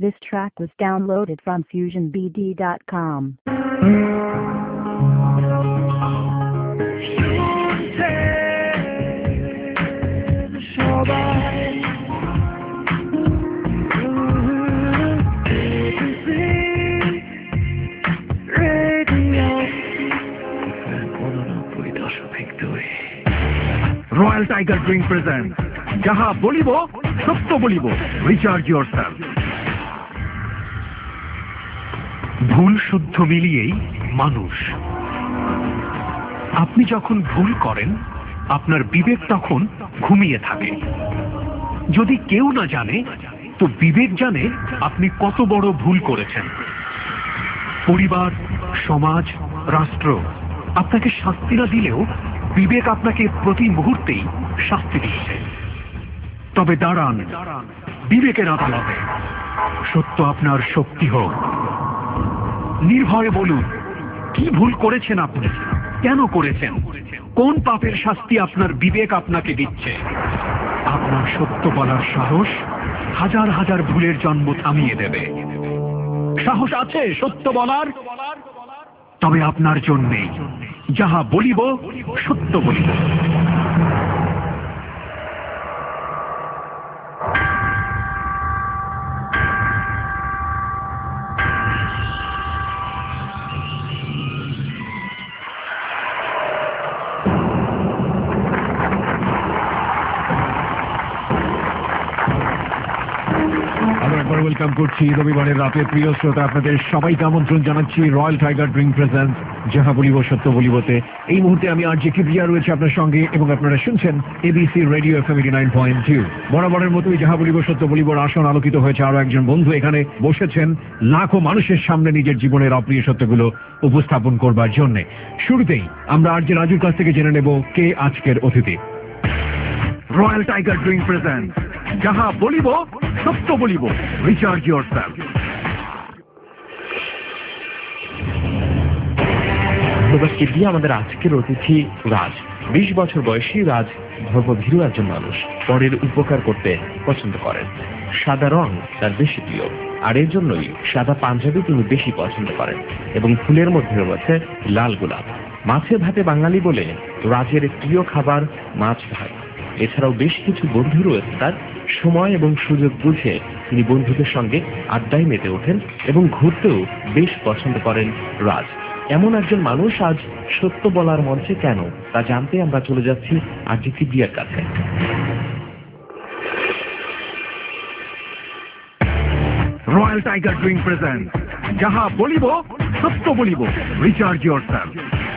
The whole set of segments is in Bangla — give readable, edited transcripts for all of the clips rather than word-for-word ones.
This track was downloaded from FusionBD.com. Royal Tiger Drink presents Jaha Bolibo, Sotto Bolibo. Recharge yourself. ভুল শুদ্ধ মিলিয়েই মানুষ। আপনি যখন ভুল করেন, আপনার বিবেক তখন ঘুমিয়ে থাকে। যদি কেউ না জানে, তো বিবেক জানে আপনি কত বড় ভুল করেছেন। পরিবার, সমাজ, রাষ্ট্র আপনাকে শাস্তি না দিলেও বিবেক আপনাকে প্রতি মুহূর্তেই শাস্তি দিচ্ছে। তবে দাঁড়ান বিবেকের আদালতে, সত্য আপনার শক্তি হোক। নির্ভয়ে বলুন, কি ভুল করেছেন আপনি, কেন করেছেন, কোন পাপের শাস্তি আপনার বিবেক আপনাকে দিচ্ছে। আপনার সত্য বলার সাহস হাজার হাজার ভুলের জন্ম থামিয়ে দেবে। সাহস আছে সত্য বলার? তবে আপনার জন্যেই যাহা বলিব সত্য বলিব। ওয়েলকাম করছি রবিবারের রাতে প্রিয় শ্রোতা, আপনাদের সবাইকে আমন্ত্রণ জানাচ্ছি রয়্যাল টাইগার ড্রিঙ্ক প্রেজেন্স যাহা বলিব সত্য বলিবতে। এই মুহূর্তে আমি আর জে কিবরিয়া রয়েছে আপনার সঙ্গে এবং আপনারা শুনছেন এবিসি রেডিও FM 89.2। বরাবরের মতোই যাহা বলিব সত্য বলিবর আসন আলোকিত হয়েছে। আরো একজন বন্ধু এখানে বসেছেন লাখো মানুষের সামনে নিজের জীবনের অপ্রিয় সত্যগুলো উপস্থাপন করবার জন্য। শুরুতেই আমরা আর জে রাজুর কাছ থেকে জেনে নেব কে আজকের অতিথি। রয়্যাল টাইগার ড্রিঙ্ক প্রেজেন্স যাহা বলিব সত্য বলিব। Recharge yourself. আমাদের আজকের অতিথি রাজ। 20 বছর বয়সী রাজ ধর্মভীরু একজন মানুষ। পরের উপকার করতে পছন্দ করেন। সাদা রং তার বেশি প্রিয়, আর এর জন্যই সাদা পাঞ্জাবি তিনি বেশি পছন্দ করেন। এবং ফুলের মধ্যে রয়েছে লাল গোলাপ। মাছে ভাতে বাঙালি বলে রাজের প্রিয় খাবার মাছ ভাত। এছাড়াও বেশ কিছু বন্ধু রয়েছে তার। সময় এবং সুযোগ বুঝে তিনি বন্ধুদের সঙ্গে আড্ডায় মেতে ওঠেন এবং ঘুরতেও বেশ পছন্দ করেন রাজ। এমন একজন মানুষ আজ সত্য বলার মঞ্চে কেন, তা জানতে আমরা চলে যাচ্ছি আর জে কিবরিয়ার কাছে। রয়্যাল টাইগার ড্রিঙ্ক প্রেজেন্স যাহা বলিব সত্য বলিব। Recharge yourself.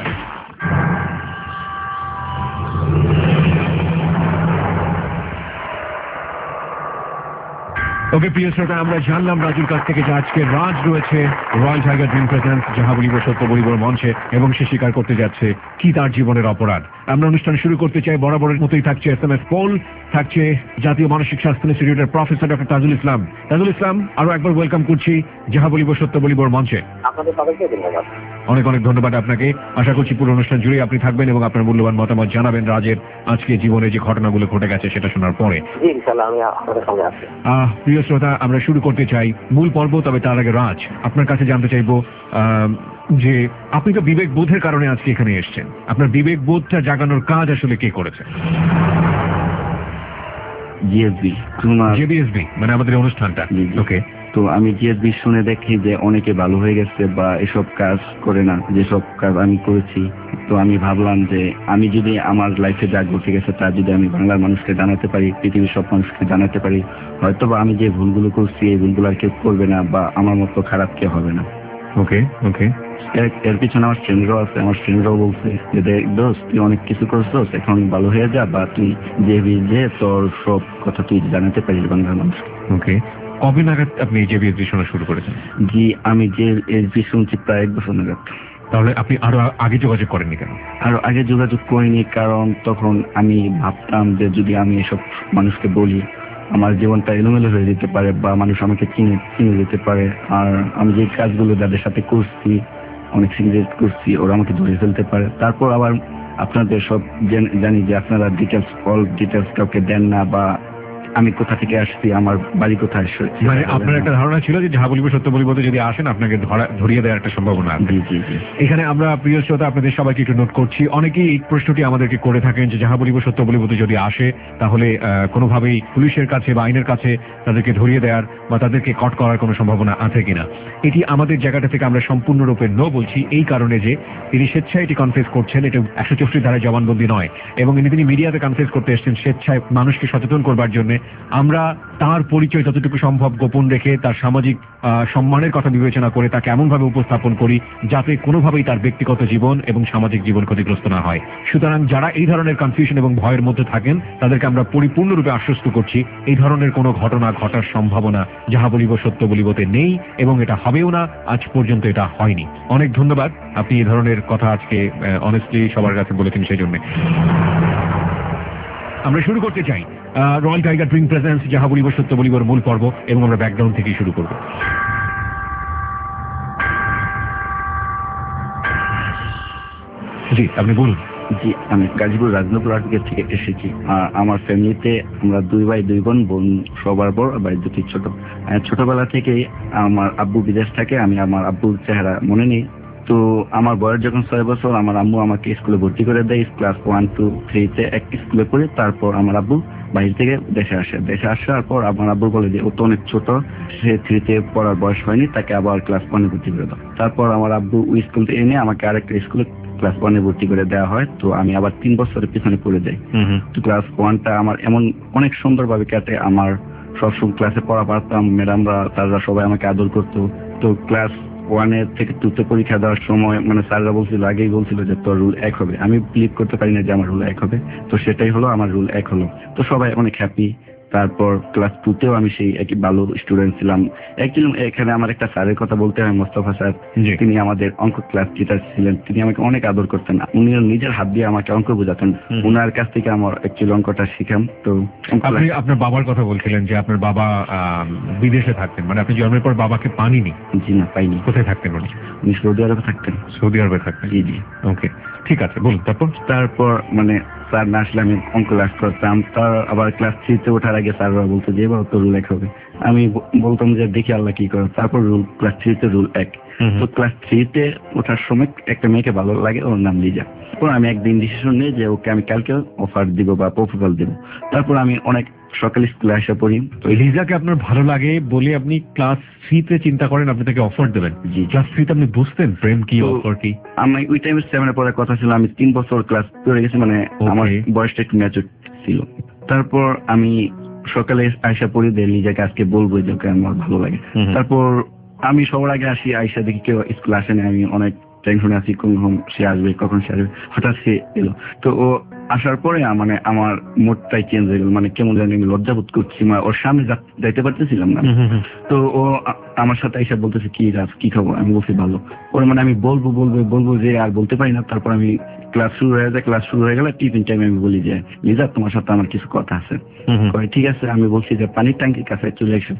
ওকে প্রিয় শ্রোতা, আমরা জানলাম রাজুর কাছ থেকে যে আজকে রাজ রয়েছে রয়্যাল টাইগার ড্রিঙ্ক প্রেজেন্স যাহা বলিব সত্য বলিবর মঞ্চে এবং সে স্বীকার করতে যাচ্ছে কি তার জীবনের অপরাধ। আমরা অনুষ্ঠান শুরু করতে চাই। বরাবরের মতোই থাকছে SMS পোল, থাকছে জাতীয় মানসিক স্বাস্থ্য ইনস্টিটিউটের প্রফেসর ডক্টর তাজুল ইসলাম। তাজুল ইসলাম, আরো একবার ওয়েলকাম করছি যাহা বলিব সত্য বলিবর মঞ্চে। আপনাদের সবাইকে ধন্যবাদ। অনেক অনেক ধন্যবাদ আপনাকে। আশা করছি পুরো অনুষ্ঠান জুড়ে আপনি থাকবেন এবং আপনার মূল্যবান মতামত জানাবেন রাজের আজকে জীবনে যে ঘটনাগুলো ঘটে গেছে সেটা শোনার পরে। জি ইনশাআল্লাহ আমি আপনাদের সঙ্গে আছি। প্রিয় শ্রোতা, আমরা শুরু করতে চাই মূল পর্ব। তবে তার আগে রাজ, আপনার কাছে জানতে চাইবো যে আপনি তো বিবেক বোধের কারণে আজকে এখানে এসেছেন। আপনার বিবেক বোধটা জাগানোর কাজ আসলে কে করেছে? জিএসবি মানে আমাদের অনুষ্ঠানটা। ওকে, তো আমি জিএসবি শুনে দেখি যে অনেকে ভালো হয়ে গেছে বা এসব কাজ করে না, যেসব কাজ আমি করেছি। তো আমি ভাবলাম যে আমি যদি আমার লাইফে যা ঘটে গেছে তা যদি আমি বাংলার মানুষকে জানাতে পারি, পৃথিবীর সব মানুষকে জানাতে পারি, হয়তো বা আমি যে ভুলগুলো করছি এই ভুলগুলো আর কেউ করবে না বা আমার মতো খারাপ কেউ হবে না। ওকে ওকে। এর পিছনে আমার ফ্রেন্ডরাও আছে। আমার ফ্রেন্ডরাও বলছে যে দেখ দোস্ত, তুই অনেক কিছু করছিস, এখন ভালো হয়ে যা, বা তুই যে তোর সব কথা তুই জানাতে পারিস বাংলার মানুষকে। ওকে, কবে নাগাদ আপনি জিএসবি শোনা শুরু করেছেন? জি, আমি জিএসবি শুনছি প্রায় 1 বছর নাগাদ। তাহলে আপনি আরো আগে যোগাযোগ করেননি কেন? আরো আগে যোগাযোগ করিনি কারণ তখন আমি ভাবতাম যে যদি আমি এসব মানুষকে বলি আমার জীবনটা এলোমেলো হয়ে যেতে পারে বা মানুষ আমাকে চিনে যেতে পারে। আর আমি যে কাজগুলো যাদের সাথে করছি, অনেক সিগারেট করছি, ওরা আমাকে ধরে ফেলতে পারে। তারপর আবার আপনাদের সব জানি যে আপনারা ডিটেলস কাউকে দেন না বা আমি কোথা থেকে আসছি, আমার বাড়ি কোথায়। মানে আপনার একটা ধারণা ছিল যে যাহা বলিব সত্য বলিব যদি আসেন আপনাকে ধরিয়ে দেওয়ার একটা সম্ভাবনা আছে। জি জি জি। এখানে আমরা প্রিয় শ্রোতা আপনাদের সবাইকে একটু নোট করছি, অনেকেই এই প্রশ্নটি আমাদেরকে করে থাকেন যে যাহা বলিব সত্য বলিব যদি আসে তাহলে কোনোভাবেই পুলিশের কাছে বা আইনের কাছে তাদেরকে ধরিয়ে দেওয়ার বা তাদেরকে কট করার কোনো সম্ভাবনা আছে কিনা। এটি আমাদের জায়গাটা থেকে আমরা সম্পূর্ণরূপে নো বলছি, এই কারণে যে তিনি স্বেচ্ছায় এটি কনফেস করছেন, এটা 164 ধারায় জবানবন্দি নয়, এবং তিনি মিডিয়াতে কনফেস করতে এসেছেন স্বেচ্ছায় মানুষকে সচেতন করবার জন্য। আমরা তার পরিচয় যতটুকু সম্ভব গোপন রেখে তার সামাজিক সম্মানের কথা বিবেচনা করে তাকে এমনভাবে উপস্থাপন করি যাতে কোনোভাবেই তার ব্যক্তিগত জীবন এবং সামাজিক জীবন ক্ষতিগ্রস্ত না হয়। সুতরাং যারা এই ধরনের কনফিউশন এবং ভয়ের মধ্যে থাকেন তাদেরকে আমরা পরিপূর্ণরূপে আশ্বস্ত করছি এই ধরনের কোনো ঘটনা ঘটার সম্ভাবনা যাহা বলিব সত্য বলিবতে নেই, এবং এটা হবেও না, আজ পর্যন্ত এটা হয়নি। অনেক ধন্যবাদ, আপনি এই ধরনের কথা আজকে অনেস্টলি সবার কাছে বলেছেন, সেই জন্য আমরা শুরু করতে চাই রয়্যাল টাইগার ড্রিঙ্ক প্রেজেন্স যাহা বলিব সত্য বলিবর মূল পর্ব, এবং আমরা ব্যাকগ্রাউন্ড থেকেই শুরু করব। জি আপনি বলুন। জি, আমি গাজীপুর রাজনগর থেকে এসেছি। আমার ফ্যামিলিতে আমরা 2 ভাই 2 বোন, বোন সবার বড়, ভাই 2টি ছোট। ছোটবেলা থেকেই আমার আব্বু বিদেশ থাকে, আমি আমার আব্বুর চেহারা মনে নেই। তো আমার বয়স যখন 6 বছর আমার আম্মু আমাকে স্কুলে ভর্তি করে দেয়। ক্লাস 1 2 3 এক স্কুলে পড়ি। তারপর আমার আব্বু বাইরে থেকে দেশে আসে। দেশে আসার পর আমার আব্বু বলে যে ও তো অনেক ছোট, সে 3 পড়ার বয়স হয়নি, তাকে আবার ক্লাস 1 ভর্তি করে দাও। তারপর আমার আব্বু ওই স্কুল থেকে এনে আমাকে আরেকটা স্কুলে ক্লাস 1 ভর্তি করে দেওয়া হয়। তো আমি আবার 3 বছরের পিছনে পড়ে যাই। তো ক্লাস 1টা আমার এমন অনেক সুন্দরভাবে কাটে। আমার সবসময় ক্লাসে পড়া পারতাম, ম্যাডামরা তারা সবাই আমাকে আদর করতো। তো ক্লাস 1 থেকে 2 পরীক্ষা দেওয়ার সময় মানে স্যাররা আগেই বলছিল যে তোর রুল 1 হবে। আমি বিলিভ করতে পারি না যে আমার রুল 1 হবে। তো সেটাই হলো, আমার রুল 1 হলো। তো সবাই অনেক হ্যাপি। তারপর ক্লাস 2তেও আমি সেই একই ভালো স্টুডেন্ট ছিলাম। অ্যাকচুয়ালি এখানে আমার একটা স্যারের কথা বলতে হয়, মোস্তফা স্যার। তিনি আমাদের অঙ্ক ক্লাস টিচার ছিলেন। তিনি আমাকে অনেক আদর করতেন। উনি নিজের হাত দিয়ে আমাকে অঙ্ক বোঝাতেন। ওনার কাছ থেকে আমার অ্যাকচুয়ালি অঙ্কটা শিখাম। তো আপনি আপনার বাবার কথা বলছিলেন যে আপনার বাবা বিদেশে থাকতেন, মানে আপনি জন্মের পর বাবাকে পাননি? জি না, পাইনি। কোথায় থাকতেন উনি? উনি সৌদি আরবে থাকতেন। সৌদি আরবে থাকতেন? জি জি। ওকে, ঠিক আছে, বলুন। তারপর মানে স্যার না আসলে আমি অঙ্ক ক্লাস করতাম। তার আবার ক্লাস 3 ওঠার আগে স্যাররা বলতো যে এবার তো রুল 1 হবে। আমি বলতাম যে দেখি আল্লাহ কি করে। তারপর ক্লাস 3 রুল 1। তো ক্লাস 3 ওঠার সময় একটা মেয়েকে ভালো লাগে, ওর নাম লিজা। তারপর আমি একদিন ডিসিশন নিই যে ওকে আমি কালকে অফার দিব বা প্রপোজাল দিব। তারপর আমি অনেক সকালে স্কুলে আসা পড়ি। তো লিজাকে আপনার ভালো লাগে বলে আপনি ক্লাস 3 চিন্তা করেন আপনি তাকে অফার দেবেন? জি। ক্লাস 3 আপনি বুঝতেন প্রেম কি, অফার কি? আমি ওই টাইমে 7 পড়ার কথা ছিল। আমি 3 বছর ক্লাস পড়ে গেছি, মানে আমার বয়সটা একটু ম্যাচুর ছিল। তারপর আমি সকালে আয়সা পড়ি দিয়ে লিজাকে আজকে বলবো যে ওকে আমার ভালো লাগে। তারপর আমি সবার আগে আসি, আয়সা দেখি কেউ স্কুল আসেনি। আমি অনেক টেনশনে আছি, কখন সে আসবে। হঠাৎ সে এলো। তো ও আসার পরে মানে আমার মুডটাই চেঞ্জ হয়ে গেল। মানে কেমন জানি আমি লজ্জাবোধ করছি, ওর সামনে যাইতে পারতেছিলাম না। তো ও আমার সাথে এসে বলতেছে কি রাজ কি খবর। আমি বলছি ভালো। ওর মানে আমি বলবো যে আর বলতে পারি না। তারপর আমি ক্লাস শুরু হয়ে যায়। ক্লাস শুরু হয়ে গেলে টিফিন টাইমে আমি বলি যে লিজা তোমার সাথে আমার কিছু কথা আছে। ঠিক আছে। আমি বলছি যে পানির ট্যাঙ্কির কাছে চলে এসে।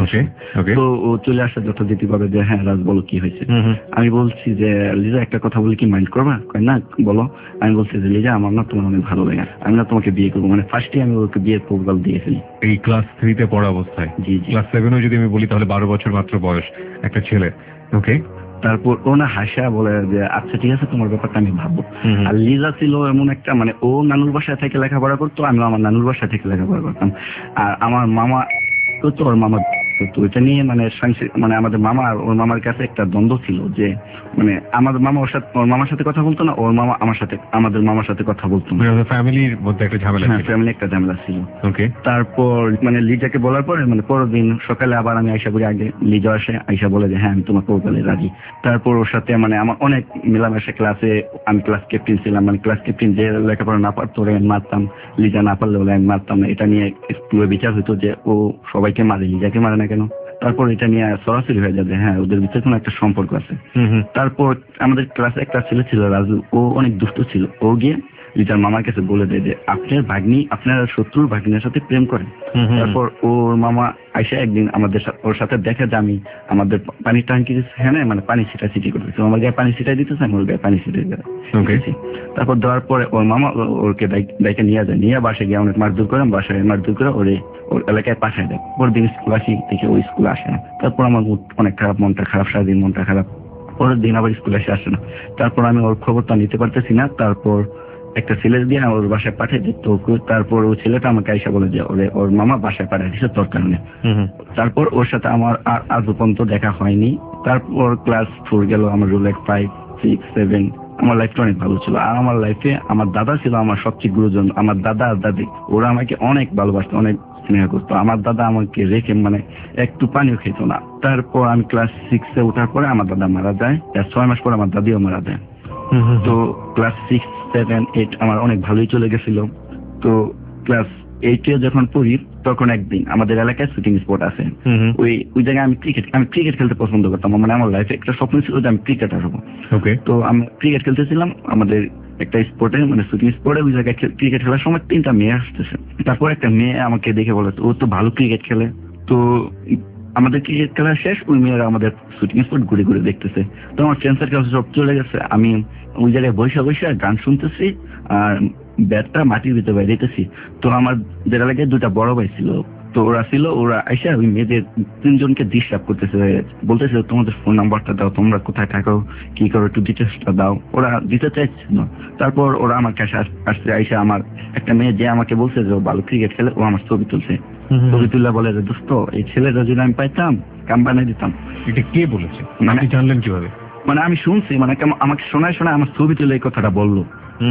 তো ও চলে আসে যথারীতি ভাবে যে হ্যাঁ রাজ বলো কি হয়েছে। আমি বলছি যে লিজা একটা কথা বলি কি মাইন্ড করবা? না বলো। আমি বলছি যে লিজা আমার না তোমার অনেক ভালো লাগে, আমি না তোমাকে বিয়ে করবো। মানে ফার্স্টে আমি ওকে বিয়ের প্রপোজাল দিয়ে ফেলি এই ক্লাস 3 পড়া অবস্থায়। জি জি। ক্লাস 7 যদি আমি বলি তাহলে 12 বছর মাত্র বয়স একটা ছেলে। ওকে। তারপর ও না হাসা বলে যে আচ্ছা ঠিক আছে তোমার ব্যাপারটা আমি ভাববো। আর লিজা ছিল এমন একটা মানে ও নানুর বাসায় থেকে লেখাপড়া করতো, আমি আমার নানুর বাসায় থেকে লেখাপড়া করতাম। আর আমার মামা তো ওর মামা তো এটা নিয়ে মানে আমাদের মামা আর ওর মামার কাছে একটা দ্বন্দ্ব ছিল যে মানে আমাদের মামা ওর মামার সাথে কথা বলতো না, ওর মামা আমাদের মামার সাথে কথা বলতো না। ফ্যামিলির মধ্যে একটা ঝামেলা ছিল। ফ্যামিলি একটা ঝামেলা ছিল। ওকে। তারপর মানে লিজাকে বলার পরে মানে পরের দিন সকালে আবার আমি আয়সা করি। আগে লিজা আসে, আয়সা বলে যে হ্যাঁ আমি তোমার প্রপোজালে রাজি। তারপর ওর সাথে মানে আমার অনেক মেলামেশা। ক্লাসে আমি ক্লাস ক্যাপ্টেন ছিলাম। মানে ক্লাস ক্যাপ্টেন যে লেখাপড়া না পারতো ওরা আমি মারতাম, লিজা না পারলে ওরা আমি মারতাম না। এটা নিয়ে স্কুলে বিচার হতো যে ও সবাইকে মারে, লিজাকে মারে না কেন। তারপর এটা নিয়ে সরাসরি হয়ে যাবে হ্যাঁ ওদের ভিতরে কোনো একটা সম্পর্ক আছে। তারপর আমাদের ক্লাসে একটা ছেলে ছিল রাজু, ও অনেক দুষ্ট ছিল। ও গিয়ে লিজার মামার কাছে বলে দেয় যে আপনার ভাগ্নি আপনার শত্রুর ভাগ্নের সাথে প্রেম করে। তারপর ওর মামা আইসা একদিন ওর সাথে দেখে যে আমি আমাদের পানির ট্যাঙ্কি হ্যাঁ মানে পানি ছিটাছিটি করতেছি, আমার গায়ে পানি ছিটাই দিতেছে, আমি ওর গায়ে পানি ছিটাই দিতেছি। তারপর দেওয়ার পরে ওর মামা ওকে ডাইকে নিয়ে যায়, নিয়ে বাসায় গিয়ে অনেক মারধর করে, বাসায় মারধর করে ওর এলাকায় পাঠায় দেয়। পরের দিন স্কুল আসি দেখে ওই স্কুলে আসে না। তারপর আমার অনেক খারাপ, মনটা খারাপ, সারাদিন মনটা খারাপ। পরের দিন আবার স্কুলে আসে না। তারপর আমি ওর খবরটা নিতে পারতেছি না। তারপর একটা ছেলে দিয়ে ওর বাসায় পাঠিয়ে দিত। তারপর ওই ছেলেটা আমাকে আইসা বলে যে ওর মামা বাসায় পাঠিয়ে দিচ্ছে তোর কারণে। তারপর ওর সাথে আমার আজ পর্যন্ত দেখা হয়নি। তারপর ক্লাস 4 গেল, আমার রোল 5, 6, 7। আমার লাইফটা অনেক ভালো ছিল। আর আমার লাইফে আমার দাদা ছিল আমার সবচেয়ে গুরুজন। আমার দাদা আর দাদি ওরা আমাকে অনেক ভালোবাসতো, অনেক স্নেহ করতো। আমার দাদা আমাকে রেখে মানে একটু পানিও খেত না। তারপর আমি ক্লাস 6-এ ওঠার পরে আমার দাদা মারা যায়। 6 মাস পর আমার দাদিও মারা যায়। তো ক্লাস 6, 7, 8 আমার অনেক ভালোই চলে গেছিল। তো ক্লাস 8-এ যখন পড়ি তখন একদিন আমাদের এলাকায় শুটিং স্পট আছে, ওই জায়গায় আমি ক্রিকেট খেলতে পছন্দ করতাম। মানে আমার লাইফে একটা স্বপ্ন ছিল যে আমি ক্রিকেটার হবো। তো আমি ক্রিকেট খেলতেছিলাম আমাদের একটা স্পোর্টে, মানে শুটিং স্পোর্টে। ওই জায়গায় ক্রিকেট খেলার সময় 3টা মেয়ে আসতেছে। তারপর একটা মেয়ে আমাকে দেখে বলে ও তো ভালো ক্রিকেট খেলে। তো আমাদের ক্রিকেট খেলা শেষ, ওই মেয়েরা আমাদের শুটিং স্পট ঘুরে ঘুরে দেখতেছে। তো আমার ফ্রেন্ড সার্কেল সব চলে গেছে, আমি ওই জায়গায় বসে গান শুনতেছি আর ব্যাটটা মাটির ভিতরে বাইরেতেছি। তো আমার যেটা লাগে 2টা বড় ভাই ছিল, তো ওরা এসে ওই মেয়েদের 3জনকে ডিস্টার্ব করতেছে, বলতেছে তোমাদের ফোন নাম্বারটা দাও, তোমরা কোথায় থাকো কি করো একটু ডিটেলসটা দাও। ওরা দিতে চাইছে না। তারপর ওরা আমার কাছে আসছে, আইসা আমার একটা মেয়ে যে আমাকে বলছে যে ও ভালো ক্রিকেট খেলে, ও আমার ছবি তুলছে। ছবি তুললে বলে যে দোস্ত এই ছেলেটা যদি আমি পাইতাম কাম বানিয়ে দিতাম। এটা কে বলেছে, মানে জানলেন কিভাবে? মানে আমি শুনছি, মানে আমাকে শোনায় আমার ছবি তুলে এই কথাটা বললো।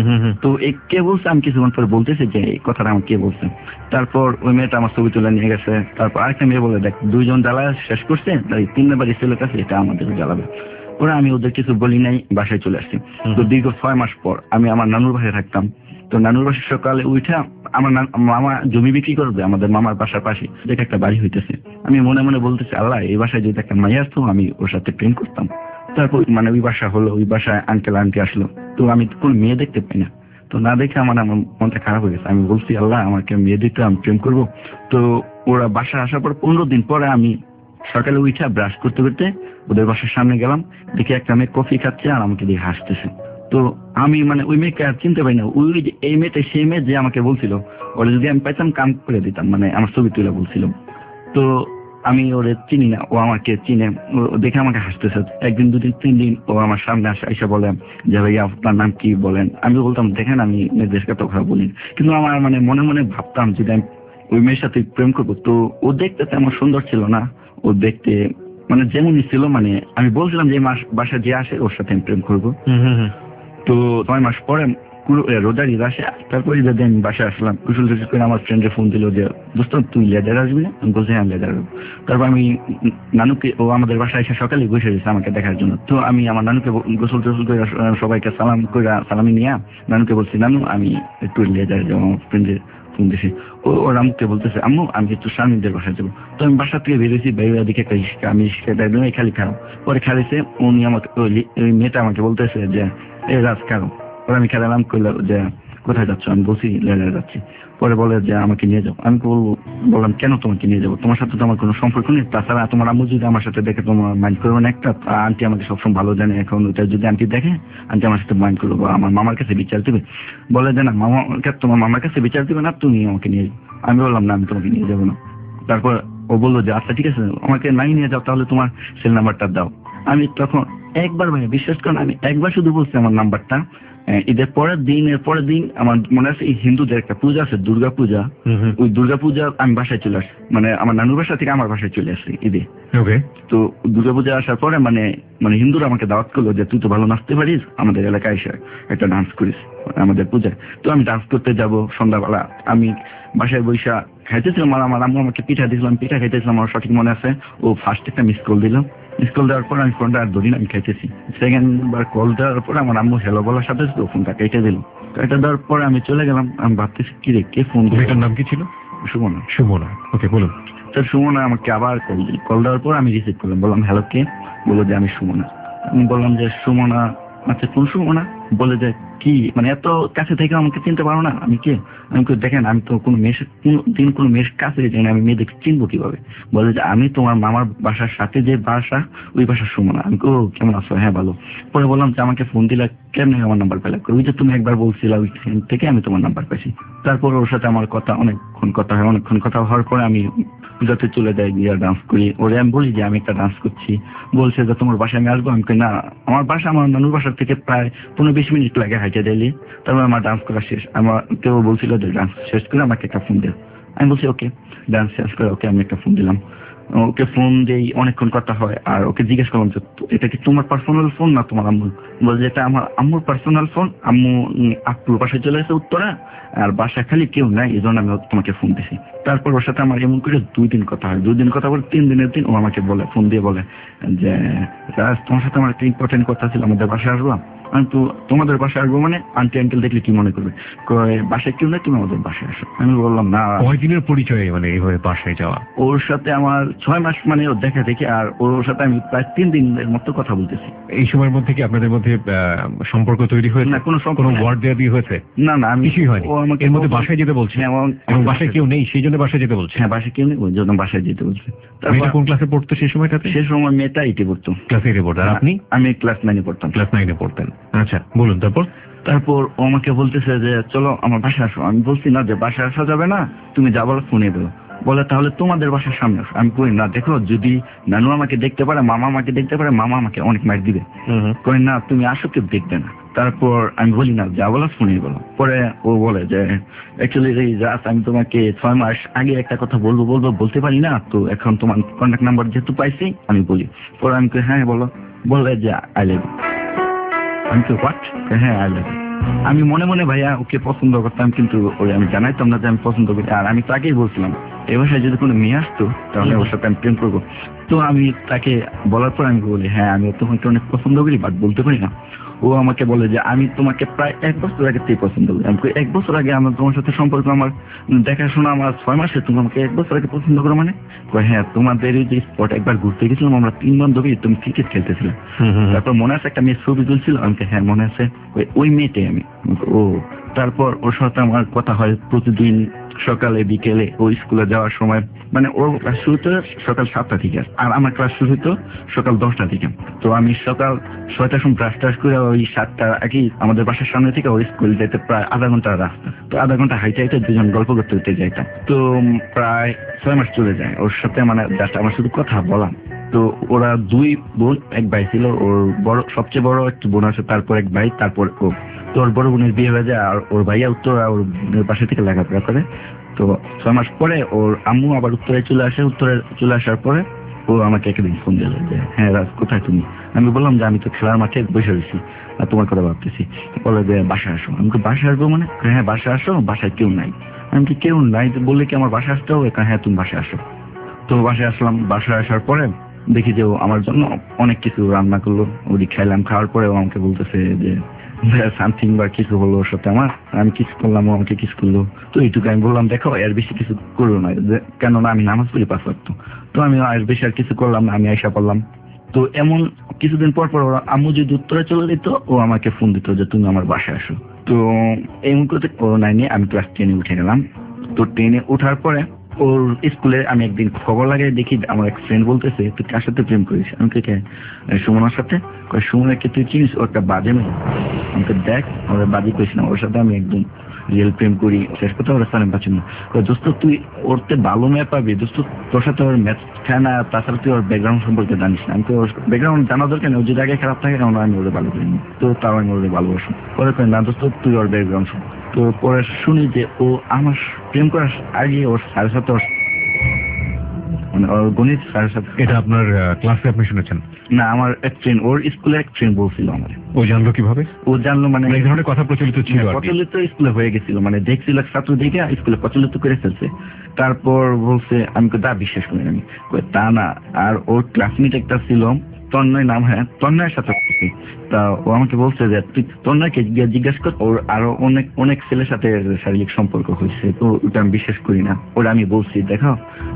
তো কে বলছে আমি কিছুক্ষণ পরে বলতেছি যে এই কথাটা আমাকে কে বলছে। তারপর ওই মেয়েটা আমার ছবি তুলে নিয়ে গেছে। তারপর আরেকটা মেয়ে বলে দেখ 2জন জ্বালা শেষ করছে, 3 নাম্বারই ছেলের কাছে এটা আমাদের জ্বালাবে। ওরা আমি ওদের কিছু বলি নাই, বাসায় চলে আসছি। তো দীর্ঘ 6 মাস পর আমি আমার নানুর বাসায় থাকতাম। তো নানুর বাসায় সকালে উঠে আমার মামা জমি বিক্রি করবে আমাদের মামার বাসার পাশে, দেখে একটা বাড়ি হইতেছে। আমি মনে মনে বলতেছি আল্লাহ এই বাসায় যদি একটা মাইয়া আসতো আমি ওর সাথে প্রেম করতাম। তারপর মানে ওই বাসা হলো, ওই বাসায় আঙ্কেল আন্টি আসলো। তো আমি কোন মেয়ে দেখতে পাই না। তো না দেখে আমার মনটা খারাপ হয়ে গেছে। আমি বলছি আল্লাহ আমাকে মেয়ে দিতে, আমি প্রেম করবো। তো ওরা বাসা আসার পর 15 দিন পরে আমি সকালে উঠে ব্রাশ করতে করতে ওদের বাসার সামনে গেলাম, দেখি একটা মেয়ে কফি খাচ্ছে আর আমাকে দিয়ে হাসতেছে। তো আমি মানে ওই মেয়েকে আর চিনতে পারি না। এই মেয়েটা সেই মেয়ে যে আমাকে বলছিল ওরা যদি আমি পাইতাম কাম করে দিতাম, মানে আমার ছবি তুলে বলছিল। তো আমি ওরে চিনি না, ও আমাকে চিনে, দেখে আমাকে হাসতেছে। 1 দিন 2 দিন 3 দিন ও আমার সামনে এসে বলে যে ভাইয়া আপনার নাম কি বলেন। আমি বলতাম দেখেন আমি মেয়েদেরকে তো কথা বলি, কিন্তু আমার মানে মনে মনে ভাবতাম যদি আমি ওই মেয়ের সাথে প্রেম করবো। তো ও দেখতে তেমন সুন্দর ছিল না, ও দেখতে মানে যেমনই ছিল, মানে আমি বলছিলাম যে বাসা যে আসে ওর সাথে আমি প্রেম করবো। তো 6 মাস পরে রোজার ঈদ আসে। তারপরে যদি আমি বাসায় আসলাম, কুশল টুশল করে আমার ফ্রেন্ডে ফোন দিল যে দোস্ত তুই লেদার আসবি না? আমি বলছি হ্যাঁ লেদার আসবো। তারপর আমি নানুকে, ও আমাদের বাসায় এসে সকালে বসে দিয়েছে আমাকে দেখার জন্য। তো আমি আমার নানুকে গোসল টোসল করে সবাইকে সালামি নিয়ে নানুকে বলছি নানু আমি একটু লেদার যাবো, আমার ফ্রেন্ডের ফোন দিয়েছি। ওর আম্মুকে বলতেছে আম্মু আমি একটু স্বামীদের বাসায় যাবো। তো আমি বাসা থেকে বেরিয়েছি, বাইরে দিকে একটা রিক্সা, আমি রিক্সাটা একদম খালি খাও। পরে খালিছে উনি আমাকে, ওই মেয়েটা আমাকে বলতেছে যে এই রাজ খাও। পরে আমি খেলাম করলাম যে কোথায় যাচ্ছ? আমি বলছি লেদার যাচ্ছি। পরে বলে যে আমাকে নিয়ে যাও। আমি বললাম কেন তোমাকে নিয়ে যাবো, তোমার সাথে তো আমার কোনো সম্পর্ক নেই। তাছাড়া তোমার আম্মু যদি আমার সাথে দেখে তোমার মাইন্ড করবে না একটা, আন্টি আমাকে সবসময় ভালো জানে, এখন ওটা যদি আন্টি দেখে আন্টি আমার সাথে মাইন্ড করবো, আমার মামার কাছে বিচার দিবে। বলে যে না তোমার মামার কাছে বিচার দিবে না, তুমি আমাকে নিয়ে যাও। আমি বললাম না আমি তোমাকে নিয়ে যাবো না। তারপর ও বললো যে আচ্ছা ঠিক আছে আমাকে নাই নিয়ে যাও, তাহলে তোমার সেল নাম্বারটা দাও। আমি তখন একবার ভাই বিশ্বাস করেন আমি একবার শুধু বলছি আমার নাম্বারটা। ঈদের পরের দিন আমার মনে আছে এই হিন্দুদের একটা পূজা আছে দুর্গা পূজা, ওই দুর্গা পূজা আমি বাসায় চলে আসি, মানে আমার নানুর বাসা থেকে আমার বাসায় চলে আসি ঈদে। তো দুর্গা পূজা আসার পরে মানে হিন্দুরা আমাকে দাওয়াত করলো যে তুই তো ভালো নাচতে পারিস, আমাদের এলাকায় এসে একটা ডান্স করিস আমাদের পূজায়। তো আমি ডান্স করতে যাব সন্ধ্যাবেলা। আমি বাসায় বৈশা খাইতেছিলাম, আমার আম্মু আমাকে পিঠা দিয়েছিলাম, পিঠা খাইতেছিলাম, আমার সঠিক মনে আছে। ও ফার্স্ট একটা মিস কল দিল, মিস কল দেওয়ার পর আমি ফোনটা আর ধরি না, আমি খাইতেছি। সেকেন্ড বার কল দেওয়ার পর আমার আম্মু হ্যালো বলার সাথে তো ফোনটা কেটে দিল। কেটে দেওয়ার পর আমি চলে গেলাম, আমি ভাবতেছি কি রে কে ফোন দিল। নাম কি ছিল? সুমনা। ওকে বলুন। স্যার সুমনা আমাকে আবার কল দিল। কল দেওয়ার পর আমি রিসিভ করলাম, বললাম হ্যালো কে? বললো যে আমি সুমনা। আমি বললাম যে সুমনা আচ্ছা কোন সুমনা? বলে যে কি মানে এত কাছে থেকে আমাকে চিনতে পারো না? আমি কে? আমি দেখেন আমি তো কোনো মেয়ের কাছে যাই না, আমি মেয়েদের চিনবো কিভাবে? বলে যে আমি তোমার মামার বাসার সাথে যে বাসা ওই বাসার সুমনা। আমি ও কেমন আছো? হ্যাঁ ভালো। পরে বললাম যে আমাকে ফোন দিলা কেমনে আমার নাম্বার পেলা? ওই যে তুমি একবার বলছিলা ওইখান থেকে আমি তোমার নাম্বার পেয়েছি। তারপর ওর সাথে আমার কথা অনেকক্ষণ কথা হওয়ার পরে আমি পূজাতে চলে যাই, গিয়ে ডান্স করি। ওরে আমি বলি যে আমি একটা ডান্স করছি। বলছে যে তোমার বাসায় আমি আসবো? আমি না, আমার বাসা আমার নানুর বাসার থেকে প্রায় 15-20 মিনিট লাগে হাইটে যাইলে। তারপর আমার ডান্স করা শেষ। আমার কেউ বলছিল যে ডান্স শেষ করে আমাকে একটা ফোন দেয়। আমি বলছি ওকে। ডান্স শেষ করে ওকে আমি একটা ফোন দিলাম। ওকে ফোন দিই, অনেকক্ষণ কথা হয়। আর ওকে জিজ্ঞেস করলাম যে এটা কি তোমার পার্সোনাল ফোন না তোমার আম্মুর? বলছে এটা আমার আম্মুর পার্সোনাল ফোন। আম্মু আপুর বাসায় চলে গেছে উত্তরা, আর বাসা খালি কেউ নাই, এই জন্য আমি তোমাকে ফোন দিছি। তারপর ওর সাথে আমার এমন করে 2 দিন কথা হয়। 2 দিন কথা বলে 3 দিনের দিন ও আমাকে বলে, ফোন দিয়ে বলে যে রাজ তোমার সাথে আমার একটা ইম্পর্টেন্ট কথা ছিল, আমাদের বাসায় আসবো। আমি তো তোমাদের বাসায় আসবো মানে আন্টি আঙ্কেল দেখলে কি মনে করবে? বাসায় কেউ নাই, তুমি আমাদের বাসায় আসো। আমি বললাম না। কয়দিনের পরিচয় মানে এইভাবে বাসায় যাওয়া? ওর সাথে আমার 6 মাস মানে ওর দেখা দেখি, আর ওর সাথে আমি প্রায় 3 দিনের মতো কথা বলতেছি। এই সময়ের মধ্যে কি আপনাদের মধ্যে সম্পর্ক তৈরি হয়েছে? না, কোনো ওয়ার্ড দেওয়া দিয়ে হয়েছে? না না, আমি কিছুই হয়নি। এর মধ্যে বাসায় যেতে বলছে এবং বাসায় কেউ নেই সেই জন্য বাসায় যেতে বলছে? হ্যাঁ, বাসায় কেউ নেই ওই জন্য বাসায় যেতে বলছে। মেয়েটা কোন ক্লাসে পড়তো সেই সময়টাতে? সেই সময় মেয়েটা 8-এ পড়তো। ক্লাস 8-এ পড়তো। আর আপনি? আমি ক্লাস 9-এ পড়তাম। ক্লাস 9-এ পড়তেন। আচ্ছা বলুন। তারপর ও আমাকে বলতেছে যে চলো আমার বাসায় আসো। আমি বলছি না, যে বাসায় আসা যাবে না, তুমি যা বলো ফোনে দেবো। বলে তাহলে তোমাদের বাসার সামনে আসো। আমি কই না, দেখো যদি নানু আমাকে দেখতে পারে, মামা আমাকে দেখতে পারে, মামা আমাকে অনেক মার দিবে। কই না, তুমি আসো, কেউ দেখবে না। তারপর আমি বলি না, যা বলো ফোনে বলো। পরে ও বলে যে অ্যাকচুয়ালি জাস্ট আমি তোমাকে 6 মাস আগে একটা কথা বলতে পারি না, তো এখন তোমার কন্ট্যাক্ট নাম্বার যেহেতু পাইছি আমি বলি। পরে আমি কই হ্যাঁ বলো। বলে যে আই লাভ ইউ। আমি তো হোয়াট? হ্যাঁ আই লাভ ইউ। আমি মনে মনে ভাইয়া ওকে পছন্দ করতাম, কিন্তু ওই আমি জানাইতাম না যে আমি পছন্দ করি। আর আমি তাকেই বলছিলাম এ ভাষায় যদি কোনো মেয়ে আসতো তাহলে ওর সাথে আমি প্রেম করবো। তো আমি তাকে বলার পর আমি বলি হ্যাঁ আমি তোমাকে অনেক পছন্দ করি, বাট বলতে পারি না। ও আমাকে বলে যে আমি তোমাকে প্রায় 1 বছর আগে থেকে পছন্দ করি। আমি 1 বছর আগে আমার তোমার সাথে সম্পর্ক, আমার দেখাশোনা আমার 6 মাসে, তুমি আমাকে 1 বছর আগে পছন্দ করো মানে? হ্যাঁ, তোমাদের যে স্পট একবার ঘুরতে গেছিলাম আমরা 3 বান্ধবী, তুমি ক্রিকেট খেলতেছিলে। তারপর মনে আছে একটা মেয়ের ছবি তুলছিল? আমাকে হ্যাঁ মনে আছে, ওই মেয়েটাই আমি। ও তারপর ওর সাথে আমার কথা হয় প্রতিদিন সকালে বিকেলে। ও স্কুলে যাওয়ার সময় মানে ওর ক্লাস শুরু হতো সকাল 7টা থেকে, আর আমার ক্লাস শুরু হতো সকাল 10টা থেকে। তো আমি সকাল 6টার সময় ব্রাশ করে ওই 7টার আগে আমাদের বাসার সামনে থেকে ওর স্কুল যেতে প্রায় আধা ঘন্টার রাস্তা। তো আধা ঘন্টা হাইটে দুজন গল্প করতে যাইতাম। তো প্রায় 6 মাস চলে যায় ওর সাথে, মানে জাস্ট আমার শুধু কথা বলা। তো ওরা 2 বোন 1 ভাই ছিল। ওর বড় সবচেয়ে বড় একটা বোন আছে, তারপর 1 ভাই, তারপর ও। তো ওর বড় বোনের বিয়ে হয়ে যায়, আর ওর ভাইয়া উত্তরা ওর পাশে থেকে লেখাপড়া করে। তো 6 মাস পরে ওর আম্মু আবার উত্তরে চলে আসে। উত্তরে চলে আসার পরে ও আমাকে একদিন ফোন দিল যে হ্যাঁ রাজ কোথায় তুমি? আমি বললাম যে আমি তো খেলার মাঠে বসে রয়েছি আর তোমার কথা ভাবতেছি। বলে যে বাসায় আসো। আমি বাসায় আসবো মানে? হ্যাঁ বাসায় আসো, বাসায় কেউ নাই। আমি কি কেউ নাই বললে কি আমার বাসায় আসতে হবে? হ্যাঁ তুমি বাসায় আসো। তো বাসায় আসলাম। বাসায় আসার পরে দেখি যে ও আমার জন্য অনেক কিছু রান্না করলো। ওদি খাইলাম। খাওয়ার পরে ও আমাকে বলতেছে যে সামথিং বা কিছু হলো ওর সাথে আমার। আমি কিস করলাম, ও আমাকে কিস করলো। তো এইটুকু আমি বললাম দেখো এর বেশি কিছু করলো না, কেননা আমি নামাজ পড়ি 5 ওয়াক্ত। তো আমি আর বেশি আর কিছু করলাম না, আমি আয়সা পড়লাম। তো এমন কিছুদিন পর ওরা আম্মু যদি উত্তরে চলে যেত, ও আমাকে ফোন দিত যে তুমি আমার বাসায় আসো। তো এমন করতে ও 9-এ আমি ক্লাস 10-এ উঠে গেলাম। তো 10-এ ওঠার পরে ওর স্কুলে আমি একদিন খবর লাগাই দেখি আমার এক ফ্রেন্ড বলতেছে তুই কার সাথে প্রেম করিস? আমি কে? সুমনার সাথে। সুমনাকে তুই চিনিস? ও একটা বাজে মেয়ে। আমাকে দেখ, ওরা বাজি করিস না, ওর সাথে আমি একদম রিয়েল প্রেম করি। শেষ কথা ওরা সালেম পাচ্ছি না। দোস্ত তুই ওরতে ভালো মেয়ে পাবি, দোস্ত তোর সাথে ওর ম্যাচ খায় না, তাছাড়া তুই ওর ব্যাকগ্রাউন্ড সম্পর্কে জানিস না। আমি তো ওর ব্যাকগ্রাউন্ড জানা দরকার নেই, ওর যে জায়গায় খারাপ থাকে আমি ওদের ভালো করিনি। তো তাও আমি ওদের ভালোবাসি। পরে না দোস্ত তুই ওর ব্যাকগ্রাউন্ড শুন। তো পরে শুনি যে ও আমার প্রেম করার আগে ওর স্যারের সাথে মানে ওর গণিত স্যারের সাথে। এটা আপনার ক্লাসে আপনি শুনেছেন? না, আমার এক ফ্রেন্ড, ওর স্কুলের এক ফ্রেন্ড বলছিল আমার। ও জানলো কিভাবে? ও জানলো মানে এই ধরনের কথা প্রচলিত ছিল, প্রচলিত স্কুলে হয়ে গেছিল, মানে দেখছিল ছাত্র দেখে স্কুলে প্রচলিত করে ফেলছে। তারপর বলছে, আমি দা বিশ্বাস করি আমি তা না। আর ওর ক্লাসমেট একটা ছিল, তন্ময় নাম, হ্যাঁ তন্ময়ের সাথে করছি। তা ও আমাকে বলছে যে তুই তন্ময়কে গিয়ে জিজ্ঞাসা কর, ওর আরো অনেক অনেক ছেলের সাথে শারীরিক সম্পর্ক হয়েছে। তো ওটা আমি বিশ্বাস করি না। ওরা আমি বলছি দেখো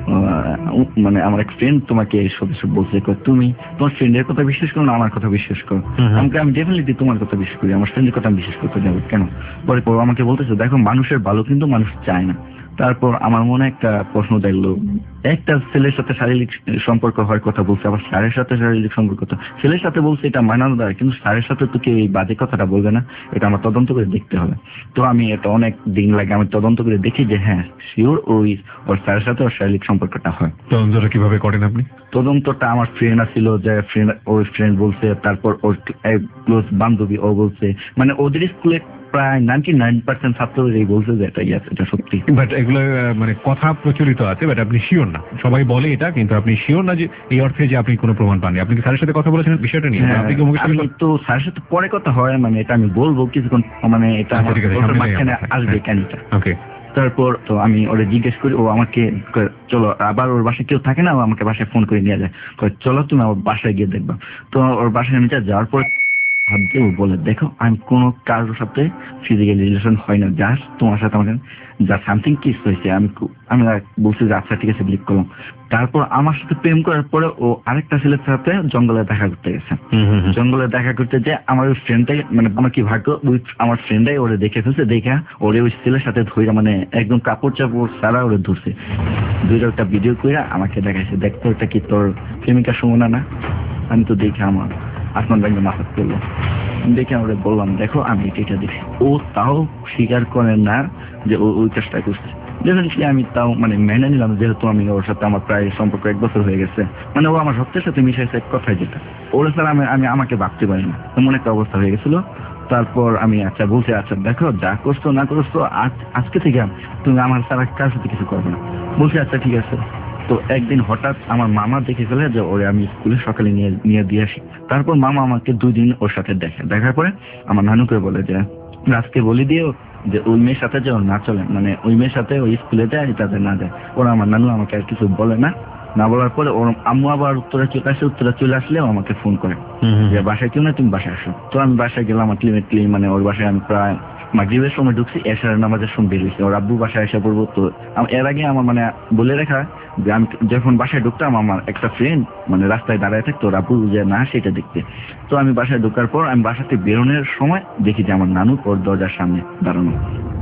মানে আমার এক ফ্রেন্ড তোমাকে এসব বলছে, তুমি তোমার ফ্রেন্ডের কথা বিশ্বাস করো না আমার কথা বিশ্বাস করো? আমাকে আমি ডেফিনেটলি তোমার কথা বিশ্বাস করি, আমার ফ্রেন্ডের কথা আমি বিশ্বাস করতে যাবো কেন? পরে আমাকে বলতেছে দেখো মানুষের ভালো কিন্তু মানুষ চায় না। তারপর আমার মনে একটা প্রশ্ন দেখলো, একটা ছেলের সাথে শারীরিক সম্পর্ক হওয়ার কথা বলছে, আবার স্যারের সাথে শারীরিক সম্পর্ক, ছেলের সাথে বলছে এটা মানানো যায়, কিন্তু স্যারের সাথে তো কেউ এই বাজে কথাটা বলবে না, এটা আমার তদন্ত করে দেখতে হবে। তো আমি এটা অনেক দিন লাগে আমি তদন্ত করে দেখি যে হ্যাঁ শিওর ওর স্যারের সাথে ওর শারীরিক সম্পর্কটা হয়। তদন্তটা কিভাবে করেন আপনি? তদন্তটা আমার ফ্রেন্ড ছিল, যে ওই ফ্রেন্ড বলছে, তারপর ওর ক্লোজ বান্ধবী ও বলছে, মানে ওদের স্কুলে প্রায় 99% ছাত্রদেরই বলছে যে এটা সত্যি। বাট এগুলো মানে কথা প্রচলিত আছে, বাট আপনি শিওর না। সবাই বলে এটা, কিন্তু আপনি শিওর না যে এই অর্থে যে আপনি কোনো প্রমাণ পাননি। আপনি কি স্যারের সাথে কথা বলেছেন বিষয়টা নিয়ে? আপনি কি আমি তো স্যারের সাথে পরে কথা হয়, মানে এটা আমি বলবো কিছুক্ষণ, মানে এটা মাঝখানে আসবে কেন এটা। ওকে। তারপর তো আমি ওরা জিজ্ঞেস করি, ও আমাকে চলো, আবার ওর বাসায় কেউ থাকে না, ও আমাকে বাসায় ফোন করে নিয়ে যায়, চলো তুমি আমার বাসায় গিয়ে দেখবা। তো ওর বাসায় আমি যাওয়ার পর ভাবতে ও বলে দেখো আমি কোনো কারোর সাথে ফিজিক্যাল রিলেশন হয় না, জাস্ট তোমার সাথে আমাকে যা সামথিং কিস হয়েছে। আমি বলছি যে আচ্ছা ঠিক আছে বিলিভ করলাম। তারপর আমার সাথে প্রেম করার পরে ও আরেকটা ছেলের সাথে জঙ্গলে দেখা করতে গেছে। জঙ্গলে দেখা করতে যে আমার ওই ফ্রেন্ডটাই, মানে আমার কি ভাগ্য, ওই আমার ফ্রেন্ডাই ওরে দেখে ফেলছে, দেখা ওরে ওই ছেলের সাথে ধরে, মানে একদম কাপড় চাপড় সারা ওরে ধরছে, দুইটা একটা ভিডিও করে আমাকে দেখাইছে, দেখতো এটা কি তোর প্রেমিকা সুমনা না? আমি তো দেখে আমার আসমান ব্যাংকে মাথা করলো, দেখে আমরা বললাম দেখো আমি এটা দেখছি। ও তাও স্বীকার করে না যে ও ওই কাজটা করছে। ডেফিনেটলি আমি তাও মানে মেনে নিলাম, যেহেতু আমি ওর সাথে আমার প্রায় সম্পর্ক 1 বছর হয়ে গেছে, মানে ও আমার রক্তের সাথে মিশাইছে এক কথায়, যেটা ওর স্যার আমি আমাকে ভাবতে পারি না, এমন একটা অবস্থা হয়ে গেছিল। তারপর আমি আচ্ছা বলছি, আচ্ছা দেখো যা করছো না করছো আজকে থেকে তুমি আমার সারা কার সাথে কিছু করবে না। বলছি আচ্ছা ঠিক আছে। তো একদিন হঠাৎ আমার মামা দেখে ফেলে যে ওরে আমি স্কুলে সকালে নিয়ে দিয়ে আসি। তারপর মামা আমাকে 2 দিন ওর সাথে দেখার পরে আমার নানুকে বলে যে রাজকে বলে দিও যে ওই মেয়ের সাথে যে ওর না চলে, মানে ওই মেয়ের সাথে ওই স্কুলে যায় তাদের না যায়। ওরা আমার নানু আমাকে আর কিছু বলে না বলার পরে ওর আম্মু আবার উত্তরে চলে আসলে আমাকে ফোন করে যে বাসায় কেউ না, তুমি বাসায় আসো। তো আমি বাসায় গেলাম, আলটিমেটলি মানে ওর বাসায় আমি প্রায় মাগরিবের সময় ঢুকছি, এশারের নামাজের সময় বের হয়েছি। ওর আব্বু বাসায় এসে পড়বো। তো এর আগে আমার মানে বলে রাখা যে আমি যখন বাসায় ঢুকতাম আমার একটা ফ্রেন্ড মানে রাস্তায় দাঁড়ায় থাকতো, ওর আব্বু যে না সেটা দেখতে। তো আমি বাসায় ঢোকার পর আমি বাসাতে বেরোনোর সময় দেখি যে আমার নানু ওর দরজার সামনে দাঁড়ানো।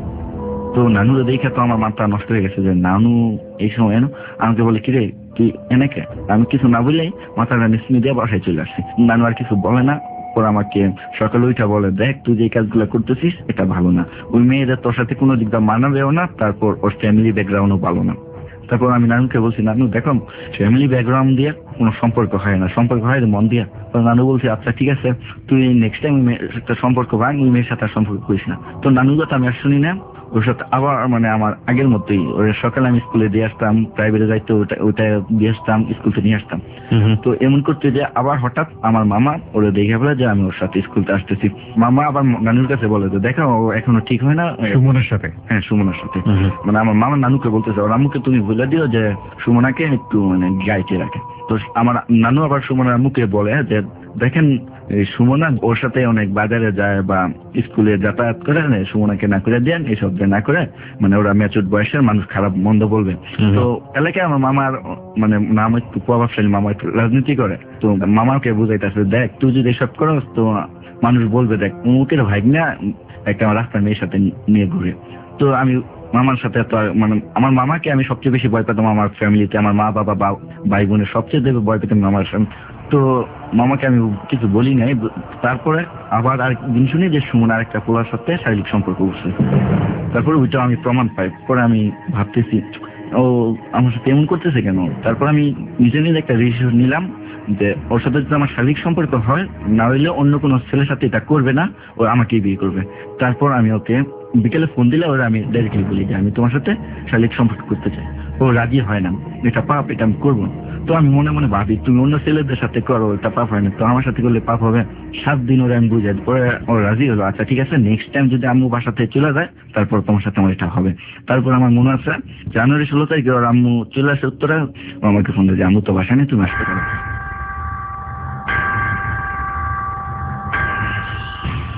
তো নানুরে দেখে তো আমার মাথা নষ্ট হয়ে গেছে যে নানু এই সময় এনো। আমাকে বলে কিরে তুই এনেকে? আমি কিছু না বললেই মাথাটা নিশ্চিন্ত দিয়ে বাসায় চলে আসছি। নানু আর কিছু বলে না। ওরা আমাকে সকালে ওইটা বলে দেখ তুই যে কাজগুলো করতেছিস এটা ভালো না, ওই মেয়েদের তোর সাথে কোনো দিক দিয়ে মানাবেও না, তারপর ওর ফ্যামিলি ব্যাকগ্রাউন্ডও ভালো না। তারপর আমি নানুকে বলছি নানু দেখো ফ্যামিলি ব্যাকগ্রাউন্ড দিয়ে কোনো সম্পর্ক হয় না, সম্পর্ক হয় মন দিয়া। তো নানু বলছি আচ্ছা ঠিক আছে তুই নেক্সট টাইম একটা সম্পর্ক ভাঙ, ওই মেয়ের সাথে সম্পর্ক করিস না। তো নানু কথা আমি আর শুনি না। ওর সাথে আবার মানে আমার আগের মতোই ওর সকালে আমি স্কুলে দিয়ে আসতাম, প্রাইভেটে যাইতো ওইটা দিয়ে আসতাম, স্কুল থেকে নিয়ে আসতাম। তো এমন করতে যে আবার হঠাৎ আমার মামা ওরা দেখে ফেলে যে আমি ওর সাথে স্কুলতে আসতেছি। মামা আবার নানুর কাছে বলে যে দেখো ও এখনো ঠিক হয় না সুমনের সাথে। হ্যাঁ সুমনার সাথে। মানে আমার মামা নানুকে বলতেছে ওর আম্মুকে তুমি বলে দিও যে সুমনাকে একটু মানে গাইতে রাখে। তো আমার নানু আবার সুমনার মুখে বলে যে দেখেন সুমনা ওর সাথে অনেক বাজারে যায় বা স্কুলে যাতায়াত করে, সুমনাকে না করে দেন, এইসব না করে মানে ওরা ম্যাচুর বয়সের মানুষ খারাপ মন্দ বলবে। তো এলাকায় আমার মামার মানে নাম একটু প্রভাবশালী, মামা একটু রাজনীতি করে। তো মামাকে বুঝাইতেছে দেখ তুই যদি এসব করো তো মানুষ বলবে দেখ মুখের ভাগনা একটা রাস্তার মেয়ের সাথে নিয়ে ঘুরে। তো আমি মামার সাথে তো মানে আমার মামাকে আমি সবচেয়ে বেশি ভয় পেতাম আমার ফ্যামিলিতে, আমার মা বাবা ভাই বোনের সবচেয়ে ভয় পেতাম মামার সাথে। তো মামাকে আমি কিছু বলি নাই। তারপরে আবার আরেকদিন শুনি যে সুমন আরেকটা পোলার সাথে শারীরিক সম্পর্ক করছে। তারপরে ওইটা আমি প্রমাণ পাই। পরে আমি ভাবতেছি ও আমার সাথে এমন করতেছে কেন। তারপর আমি নিজে একটা ডিসিশন নিলাম যে ওর সাথে যদি আমার শারীরিক সম্পর্ক হয় না হইলে অন্য কোনো ছেলের সাথে এটা করবে না, ও আমাকেই বিয়ে করবে। তারপর আমি ওকে বিকেলে ফোন দিলে ওরা আমি ডাইরেক্টলি বলি যে আমি তোমার সাথে শারীরিক সম্পর্ক করতে চাই। ও রাজি হয় না, এটা পাপ, এটা আমি করবো। তো আমি মনে মনে ভাবি তুমি অন্য ছেলেদের সাথে করো এটা পাপ হয় না, তো আমার সাথে করলে পাপ হবে। 7 দিন ওরা আমি বুঝাই, পরে ও রাজি হলো। আচ্ছা ঠিক আছে নেক্সট টাইম যদি আম্মু বাসা থেকে চলে যায় তারপর তোমার সাথে আমার এটা হবে। তারপর আমার মনে আছে জানুয়ারি 16 তারিখে ওর আম্মু চলে আসে উত্তরে, আমাকে ফোন দিয়ে আম্মু তো বাসা নেই তুমি আসতে পারো।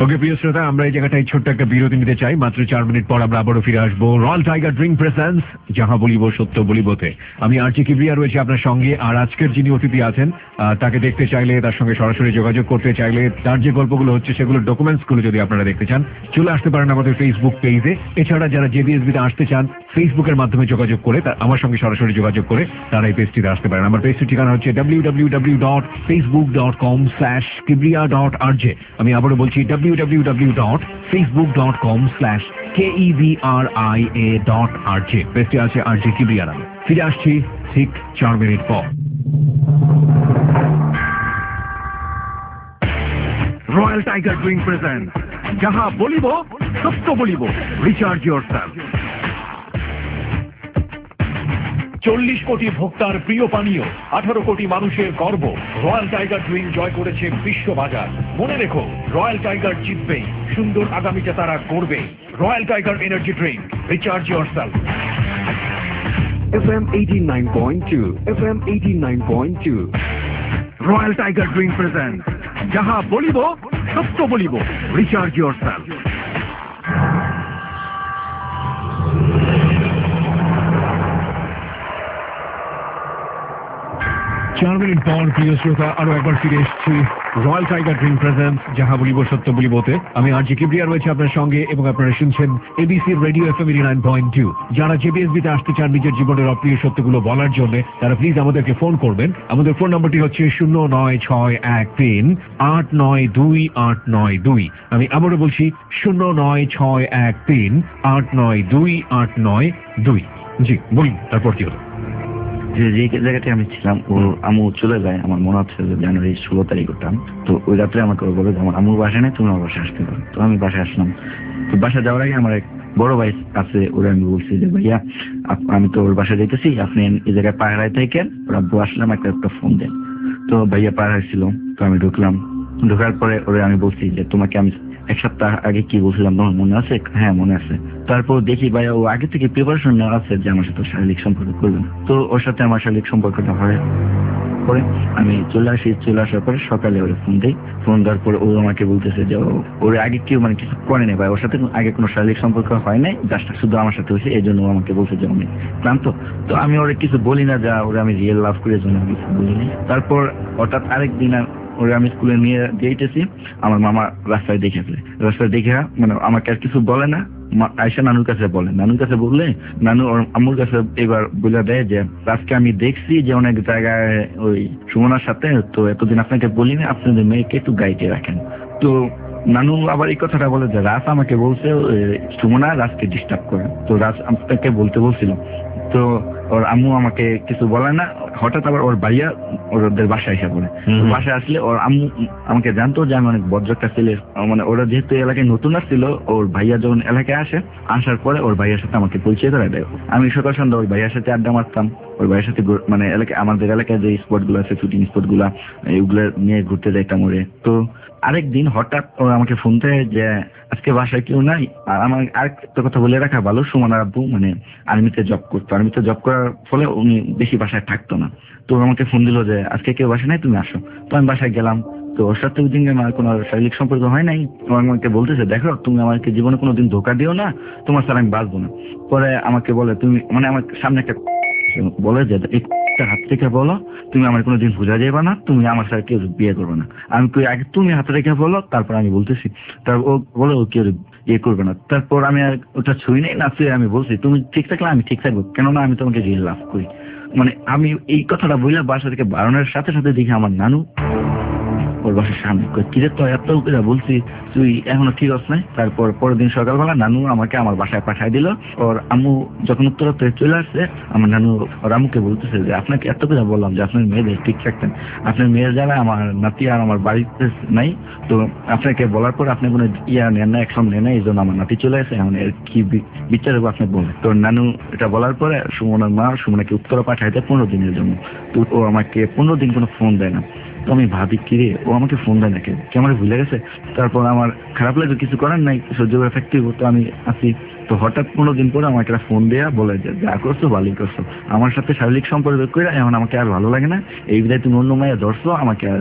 ওকে প্রিয় শ্রোতা, আমরা এই জায়গাটায় ছোট্ট একটা বিরতি নিতে চাই। মাত্র 4 মিনিট পর আমরা আবারও ফিরে আসবো রয়্যাল টাইগার ড্রিঙ্ক প্রেজেন্স যাহা বলিব সত্য বলিবতে। আমি আরজি কিবরিয়া রয়েছে আপনার সঙ্গে। আর আজকের যিনি অতিথি আছেন তাকে দেখতে চাইলে, তার সঙ্গে সরাসরি যোগাযোগ করতে চাইলে, তার যে গল্পগুলো হচ্ছে সেগুলোর ডকুমেন্টস গুলো যদি আপনারা দেখতে চান, চলে আসতে পারেন আমাদের ফেসবুক পেজে। এছাড়া যারা জেবিএসবিতে আসতে চান, ফেসবুকের মাধ্যমে যোগাযোগ করে আমার সঙ্গে সরাসরি যোগাযোগ করে তারা এই পেজটিতে আসতে পারেন। আমার পেজটির ঠিকানা হচ্ছে www.facebook.com/kibria.rj। আমি আবারও বলছি www.facebook.com/KEBRIA.RJ। পেজটি আছে আরজে কিবরিয়া নামে। ফিরে আসছি ঠিক 4 মিনিট পর। রয়্যাল টাইগার ড্রিঙ্ক প্রেজেন্ট যাহা বলিব সত্য বলিব, রিচার্জ ইয়োরসেলফ। 40 কোটি ভোক্তার প্রিয় পানীয়, 18 কোটি মানুষের গর্ব। রয়্যাল টাইগার ড্রিঙ্ক জয় করেছে বিশ্ববাজার। মনে রেখো, রয়্যাল টাইগার জিতবেই, সুন্দর আগামীতে তারা করবে। Royal tiger energy drink, recharge yourself. FM 89.2, FM 89.2। Royal tiger drink present যাহা বলিব সত্য বলিব, রিচার্জ ইয়োরসেলফ। 4 মিনিট পর প্রিয় শ্রোতা, আরো একবার ফিরে এসেছি রয়্যাল টাইগার ড্রিঙ্ক প্রেজেন্স যাহা বলিব সত্য বলিবতে। আমি আরজি কিবরিয়া রয়েছে আপনার সঙ্গে এবং আপনারা শুনছেন এবিসি রেডিও FM 89.2। যারা জেবিএসবিতে আসতে চান নিজের জীবনের অপ্রিয় সত্যগুলো বলার জন্য, তারা প্লিজ আমাদেরকে ফোন করবেন। আমাদের ফোন নম্বরটি হচ্ছে 09613892892। আমি আবারও বলছি 09613892892। জি বলুন, তারপর কি হলো? যে জায়গাতে আমি ছিলাম, ও আমু চলে যায়, আমার মনে হচ্ছে যে জানুয়ারি 16 তারিখ ওটাম। তো ওই রাত্রে আমাকে বলে যে আমার আম্মুর বাসায় নেই, তুমি আমার বাসায় আসতে পারো। তো আমি বাসায় আসলাম। তো বাসায় যাওয়ার আগে আমার এক বড় ভাই আছে, ওরা আমি বলছি যে ভাইয়া আমি তো ওর বাসায় যেতেছি, আপনি এই জায়গায় পাহাড়ায় থাকেন, ওরা আসলাম একটা ফোন দেন। তো ভাইয়া পাহাড়ায় ছিল। তো আমি ঢুকলাম। ঢোকার পরে ওরা আমি বলছি যে তোমাকে আমি 1 সপ্তাহ আগে কি বলছিলাম তোমার মনে আছে? হ্যাঁ মনে আছে। তারপর দেখি ভাইয়া ও আগে থেকে প্রিপারেশন নেওয়া আছে যে আমার সাথে শারীরিক সম্পর্ক করবে। তো ওর সাথে আমার শারীরিক সম্পর্কটা হয়। পরে আমি চলে আসার পরে সকালে ওরা ফোন দেই। ফোন দেওয়ার পরে ও আমাকে বলতেছে যে ওর আগে কেউ কিছু করে নেই ভাই, ওর সাথে আগে কোনো শারীরিক সম্পর্ক হয় নাই, জাস্ট শুধু আমার সাথে হয়েছে, এই জন্য আমাকে বলছে যে আমি ক্লান্ত। তো আমি ওরা কিছু বলি না, যা ওরা আমি রিয়েল লাভ করে জন্য কিছু বলিনি। তারপর হঠাৎ আরেকদিন ওরা আমি স্কুলে নিয়ে দিয়েছি, আমার মামা রাস্তায় দেখে আমাকে আর কিছু বলে না, আয়সা নানুর কাছে বলে। নানুর কাছে বললে নানু ওর আম্মুর কাছে এবার বলে দেয় যে আজকে আমি দেখছি যে অনেক জায়গায় ওই সুমনার সাথে, তো এতদিন আপনাকে বলিনি, আপনাদের মেয়েকে একটু গাইডে রাখেন। তো নানু আবার এই কথাটা বলে যে রাজ আমাকে বলছে সুমনা রাজকে ডিস্টার্ব করে, তো রাজ আপনাকে বলতে বলছিল। তো ওর আম্মু আমাকে কিছু বলে না। হঠাৎ আবার ওর ভাইয়া ওদের বাসায় এসে পড়ে। বাসায় আসলে ওর আম্মু আমাকে জানতো যে আমি অনেক বজ্র একটা ছেলে, ওরা যেহেতু এলাকায় নতুন আসছিল, ওর ভাইয়া যখন এলাকায় আসার পরে ওর ভাইয়ার সাথে আমাকে পরিচয় করে দেয়। আমি সকাল সন্ধ্যা ওর ভাইয়ার সাথে আড্ডা মারতাম। ওর ভাইয়ের সাথে আমাদের এলাকায় যে স্পট গুলো আছে, শুটিং স্পট গুলা, এগুলো নিয়ে ঘুরতে যাইতাম ওরে। তো আরেকদিন হঠাৎ ওরা আমাকে ফোন দেয় যে আজকে বাসায় কেউ নাই। আর আমার আরেকটা কথা বলে রাখা ভালো, সুমনার আব্বু আর্মিতে জব করতো। আর্মিতে জব করার ফলে উনি বেশি বাসায় থাকতো না। তো আমাকে ফোন দিল যে আজকে কেউ বাসায় নাই, তুমি আসো। তো আমি বাসায় গেলাম। তো ওর সাথে ওই দিন আমার কোনো শারীরিক সম্পর্ক হয় নাই। আমাকে বলতেছে দেখো তুমি আমাকে জীবনে কোনোদিন ধোকা দিও না, তোমার স্যার আমি বাঁচবো না। পরে আমাকে বলে তুমি আমার সামনে একটা বলে যে হাত রেখে বলো তুমি আমার কোনোদিন ভুলে যাবে না, তুমি আমার সাথে কেউ বিয়ে করবে না। আমি আগে তুমি হাত রেখে বলো, তারপর আমি বলতেছি। তারপর ও বলে ও কেউ ইয়ে করবে না। তারপর আমি আর ওটা ছুঁই নেই না, আমি বলছি তুমি ঠিক থাকলে আমি ঠিক থাকবো, কেননা আমি তোমাকে রিয়েল লাভ করি। আমি এই কথাটা বললে বাসা থেকে বাড়ানোর সাথে সাথে দেখি আমার নানু ওর বাসার সামনে কিরে তো এত বলছি তুই এখনো ঠিক আছ নাই। তারপর পরের দিন সকালবেলা নানু আমাকে আমার বাসায় পাঠাই দিল। ওর আম্মু যখন উত্তরাতে চলে আসছে, আমার নানু ওর আম্মুকে বলতেছে যে আপনাকে এত করে বললাম যে আপনার মেয়েদের ঠিক রাখতেন, আপনার মেয়ের যারা আমার নাতি আর আমার বাড়িতে নাই, তো আপনাকে বলার পর আপনি কোনো নেন না, অ্যাকশন নেন না, এই জন্য আমার নাতি চলে আসে, এর কি বিচার হবে আপনি বলেন। তো নানু এটা বলার পরে সুমনার মা সুমনাকে উত্তরা পাঠাই দেয় 15 দিনের জন্য। তো ও আমাকে 15 দিন কোনো ফোন দেয় না। তো আমি ভাবি কিরে ও আমাকে ফোন দেয় না কেন, কে আমার ভুলে গেছে। তারপর আমার খারাপ লাগে, কিছু করার নাই, সহ্য করে থাকতে হতো, আমি আসি। তো হঠাৎ 15 দিন পরে আমাকে একটা ফোন দেয়া বলে যে যা করছো ভালোই করছো, আমার সাথে শারীরিক সম্পর্ক করে এখন আমাকে আর ভালো লাগে না, এই বিধায় তুমি অন্য মায়া ধরছো, আমাকে আর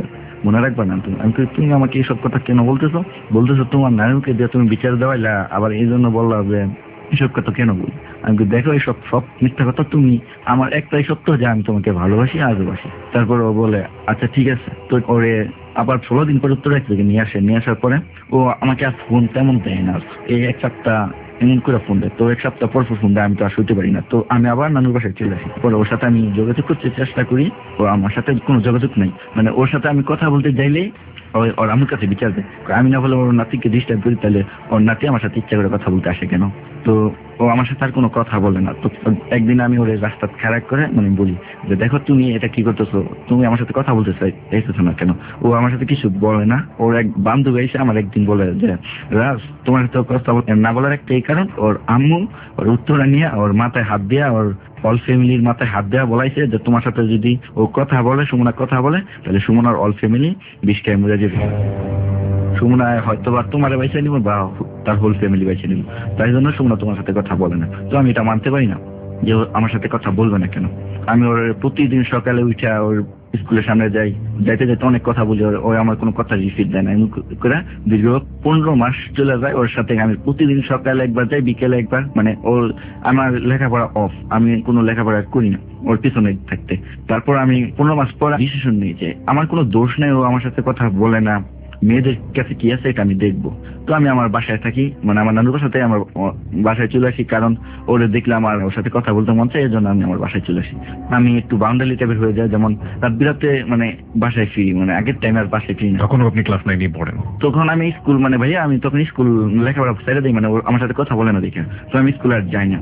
মনে রাখবা না তুমি? আমি কই, তুমি আমাকে এইসব কথা কেন বলতেছো তোমার নানুকে দিয়ে তুমি বিচার দেওয়াইলা, আবার এই জন্য বললা যে এসব কথা কেন বলি? আমি কই, দেখো এইসব সব মিথ্যা কথা, তুমি আমার একটাই সত্য যে আমি তোমাকে ভালোবাসি, আজও বাসি। তারপর ও বলে আচ্ছা ঠিক আছে। তো ওরে আবার 16 দিন পরে উত্তর থেকে নিয়ে আসার পরে ও আমাকে আর ফোন তেমন দেয় না। এই এক সপ্তাহ এমন করে ফোন দেয়, তো এক সপ্তাহ পর ফোন দেয়, আমি তো আর শুইতে পারি না। তো আমি আবার নানুর বাসায় চলে আসি। পরে ওর সাথে আমি যোগাযোগ করতে চেষ্টা করি, ও আমার সাথে কোনো যোগাযোগ নাই। মানে ওর সাথে আমি কথা বলতে যাইলেই ওর আমার কাছে বিচার দেয়। আমি না বলে ওর নাতিকে ডিস্টার্ব করি, তাহলে ওর নাতি আমার সাথে ইচ্ছা করে কথা বলতে আসে কেন? তো ও আমার সাথে আর কোনো কথা বলে না। তো একদিন আমি ওর রাস্তা খারাপ করে মানে বলি যে দেখো তুমি এটা কি করতেছো, তুমি আমার সাথে কথা বলতে চাইতেছো না কেন? ও আমার সাথে কিছু বলে না। ওর এক বান্ধবী এসে আমার একদিন বলে যে রাজ, তোমার সাথে কথা না বলার একটাই কারণ, ওর আম্মু ওর উত্তরা নিয়ে ওর মাথায় হাত দিয়া, ওর অল ফ্যামিলির মাথায় হাত দেওয়া বলাইছে যে তোমার সাথে যদি ও কথা বলে, সুমনা কথা বলে, তাহলে সুমনার অল ফ্যামিলি বিষকায় মরে যাবে। সুমনা হয়তো বা তোমার বাইছে নিব বা তার হোল ফ্যামিলি বাইছে নিব, তাই জন্য সুমনা তোমার সাথে কথা বলে না। তো আমি এটা মানতে পারি না যে আমার সাথে কথা বলবে না কেন। আমি ওর প্রতিদিন সকালে উঠে ওর স্কুলের সামনে যাইতে অনেক কথা বলি, ওর আমার কোনো কথা রিসিভ দেয় না। এমন করে দীর্ঘ 15 মাস চলে যায় ওর সাথে। আমি প্রতিদিন সকালে একবার যাই, বিকেলে একবার। মানে ওর আমার লেখাপড়া অফ, আমি কোনো লেখাপড়া করি না ওর পিছনে থাকতে। তারপর আমি 15 মাস পর ডিসিশন নিই যে আমার কোনো দোষ নেই, ও আমার সাথে কথা বলে না, মেয়েদের কাছে কি আছে এটা আমি দেখবো। তো আমি আমার বাসায় থাকি, মানে আমার নানুর বাসাতে আমার বাসায় চলে আসি, কারণ ওরে দেখলে আমার ওর সাথে কথা বলতে মন চাই, এই জন্য আমি আমার বাসায় চলে আসি। আমি একটু বাউন্ডারি টাইপের হয়ে যায়, যেমন রাত বিরাতে মানে বাসায় ফিরি, মানে আগের টাইমে আর বাসায় ফিরি না। তখন আপনি ক্লাস 9 পড়েন? তখন আমি স্কুল মানে ভাইয়া আমি তখন স্কুল লেখাপড়া ছেড়ে দিই, মানে আমার সাথে কথা বলে না দেখে। তো আমি স্কুল আর যাই না।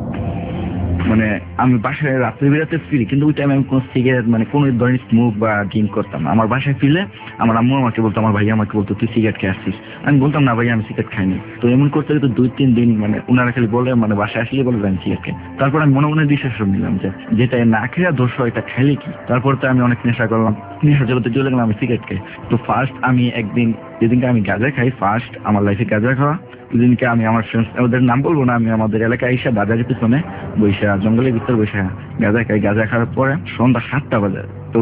মানে আমি বাসায় রাত্রে বেরাতে ফিরি, কিন্তু ওই টাইমে আমি কোনো সিগারেট মানে কোনো ধরনের স্মোক বা ড্রিঙ্ক করতাম না। আমার বাসায় ফিরলে আমার আম্মু আমাকে বলতো, আমার ভাইয়া আমাকে বলতো তুই সিগারেট খেয়ে আসছিস। আমি বলতাম না ভাইয়া আমি সিগারেট খাইনি। তো এমন করতে তো 2-3 দিন মানে ওনারা খালি বলে, মানে বাসায় আসলে বলে আমি সিগারেট খাই। তারপর আমি মনে মনে ডিসিশন নিলাম যে যেটা না খেয়ে দোষ হয় এটা খাইলে কি। তারপর তো আমি অনেক নেশা করলাম, নেশা জগতে চলে গেলাম, আমি সিগারেট খাই। তো ফার্স্ট আমি একদিন যেদিনকে আমি গাঁজা খাই, ফার্স্ট আমার লাইফে গাঁজা খাওয়া, সেদিনকে আমি আমার ফ্রেন্ডস, ওদের নাম বলবো না, আমি আমাদের এলাকায় এসে বাজারের পিছনে বৈশা জঙ্গলের ভিতর বৈশা গাঁজা খাই। গাঁজা খাওয়ার পরে সন্ধ্যা 7টা বাজে। তো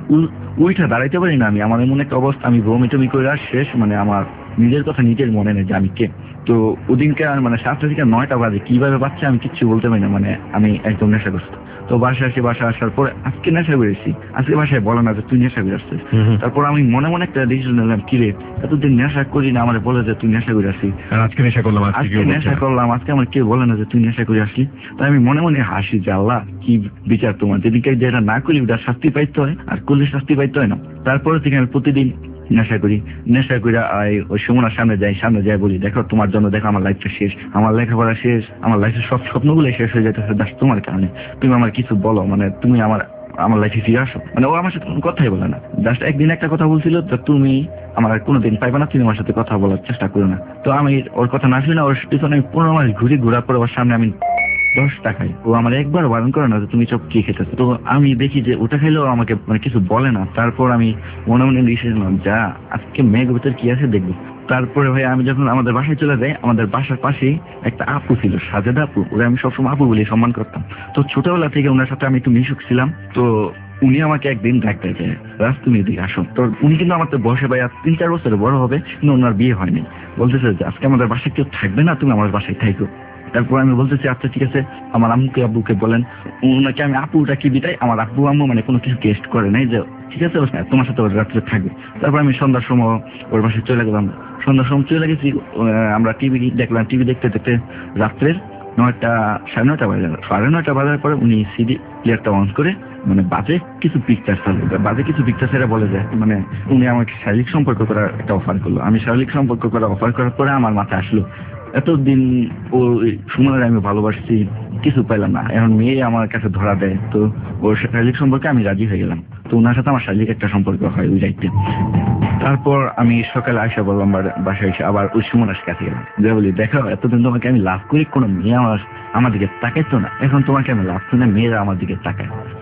উঠা দাঁড়াইতে পারি না। আমি আমার এমন একটা অবস্থা, আমি বমি করে আর শেষ, মানে আমার নিজের কথা নিজের মনে নেই যে আমি কে। তো ওদিনকে মানে 7টা থেকে 9টা বাজে, কিভাবে বাচ্চা আমি কিচ্ছু বলতে পারি না, মানে আমি একদম নেশাগ্রস্ত। তো বাসায় আসার পরে আজকে নেশা করেছি, আজকে বাসায় বলে না যে তুই নেশা করে আসছিস। তারপর আমি মনে মনে একটা ডিসিশন নিলাম, কিরে এতদিন নেশা করি না, আমার বলে যে তুই নেশা করে আসছিস, আজকে নেশা করলাম, আজকে আমার কেউ বলে না যে তুই নেশা করে আসলি। তাই আমি মনে মনে হাসি যে আল্লাহ কি বিচার তোমার, যেদিকে যেটা না করি ওটা শাস্তি পাইতে হয়, আর করলে শাস্তি পাইতে হয় না। তারপরে থেকে আমি প্রতিদিন নেশা করি ওই সুমনার সামনে যাই বলি দেখো তোমার জন্য, দেখো আমার লাইফটা শেষ, আমার লেখাপড়া শেষ, আমার লাইফের সব স্বপ্নগুলো শেষ হয়ে যেতেছে জাস্ট তোমার কারণে। তুমি আমার কিছু বলো, মানে তুমি আমার লাইফে ফিরে আসো। মানে ও আমার সাথে কোনো কথাই বলে না। জাস্ট একদিন একটা কথা বলছিল, তো তুমি আমার আর কোনোদিন পাইবে না, তুমি আমার সাথে কথা বলার চেষ্টা করো না। তো আমি ওর কথা না শুনে ওর পিছনে 15 মাস ঘোরার পরে ওর সামনে আমি 10 টাকায়, ও আমার একবার বারণ করে না যে তুমি সব কি খেতেছো। তো আমি দেখি যে ওটা খাইলেও আমাকে মানে কিছু বলে না। তারপর আমি মনে মনে ডিসিশন নিলাম যা আজকে মেঘ ভিতর কি আছে দেখবো। তারপরে ভাই আমি যখন আমাদের বাসায় চলে যাই, আমাদের বাসার পাশেই একটা আপু ছিল, সাজেদা আপু। ওরা আমি সবসময় আপু বলে সম্মান করতাম। তো ছোটবেলা থেকে ওনার সাথে আমি একটু মিশুক ছিলাম। তো উনি আমাকে একদিন ডাকতে যে রাজ তুমি এদিকে আসো। তো উনি কিন্তু আমার তো বয়সে ভাই 3-4 বছর বড় হবে, কিন্তু ওনার বিয়ে হয়নি। বলতেছে যে আজকে আমাদের বাসায় কেউ থাকবে না, তুমি আমার বাসায় থাকো। তারপর আমি বলতেছি আচ্ছা ঠিক আছে, আমার আব্বুকে বলেন। ওনাকে আমি আপুটা কি বিটাই, আমার আব্বু আম্মু মানে কোনো কিছু টেস্ট করে নাই যে ঠিক আছে তোমার সাথে ওর রাত্রে থাকবে। তারপর আমি সন্ধ্যার সময় ওর বাসায় চলে গেলাম। সন্ধ্যার সময় চলে গেছি, আমরা টিভি দেখলাম। টিভি দেখতে দেখতে রাত্রের 9টা 9:30 বাজে। 9:30 বাজার পরে উনি সিডি প্লেয়ারটা অন করে মানে বাজে কিছু পিকচার ছেড়ে বলে যায়, মানে উনি আমাকে শারীরিক সম্পর্ক করার একটা অফার করলো। আমি শারীরিক সম্পর্ক অফার করার পরে আমার মাথায় আসলো এতদিন ও সুমনের আমি ভালোবাসছি, কিছু পাইলাম না, এখন মেয়ে আমার কাছে ধরা দেয়। তো ওর শারীরিক সম্পর্কে আমি রাজি হয়ে গেলাম। তো ওনার সাথে আমার শারীরিক একটা সম্পর্ক হয় ওই রাইতে। তারপর আমি সকালে আয়সা বললাম বাসায় এসে আবার ওই সুমনের কাছে গেলাম, যে বলি দেখো এতদিন তোমাকে আমি লাভ করি, কোনো মেয়ে আমার দিকে তাকাইতো না, এখন তোমাকে আমি লাভ করি না, মেয়েরা আমার দিকে তাকায়।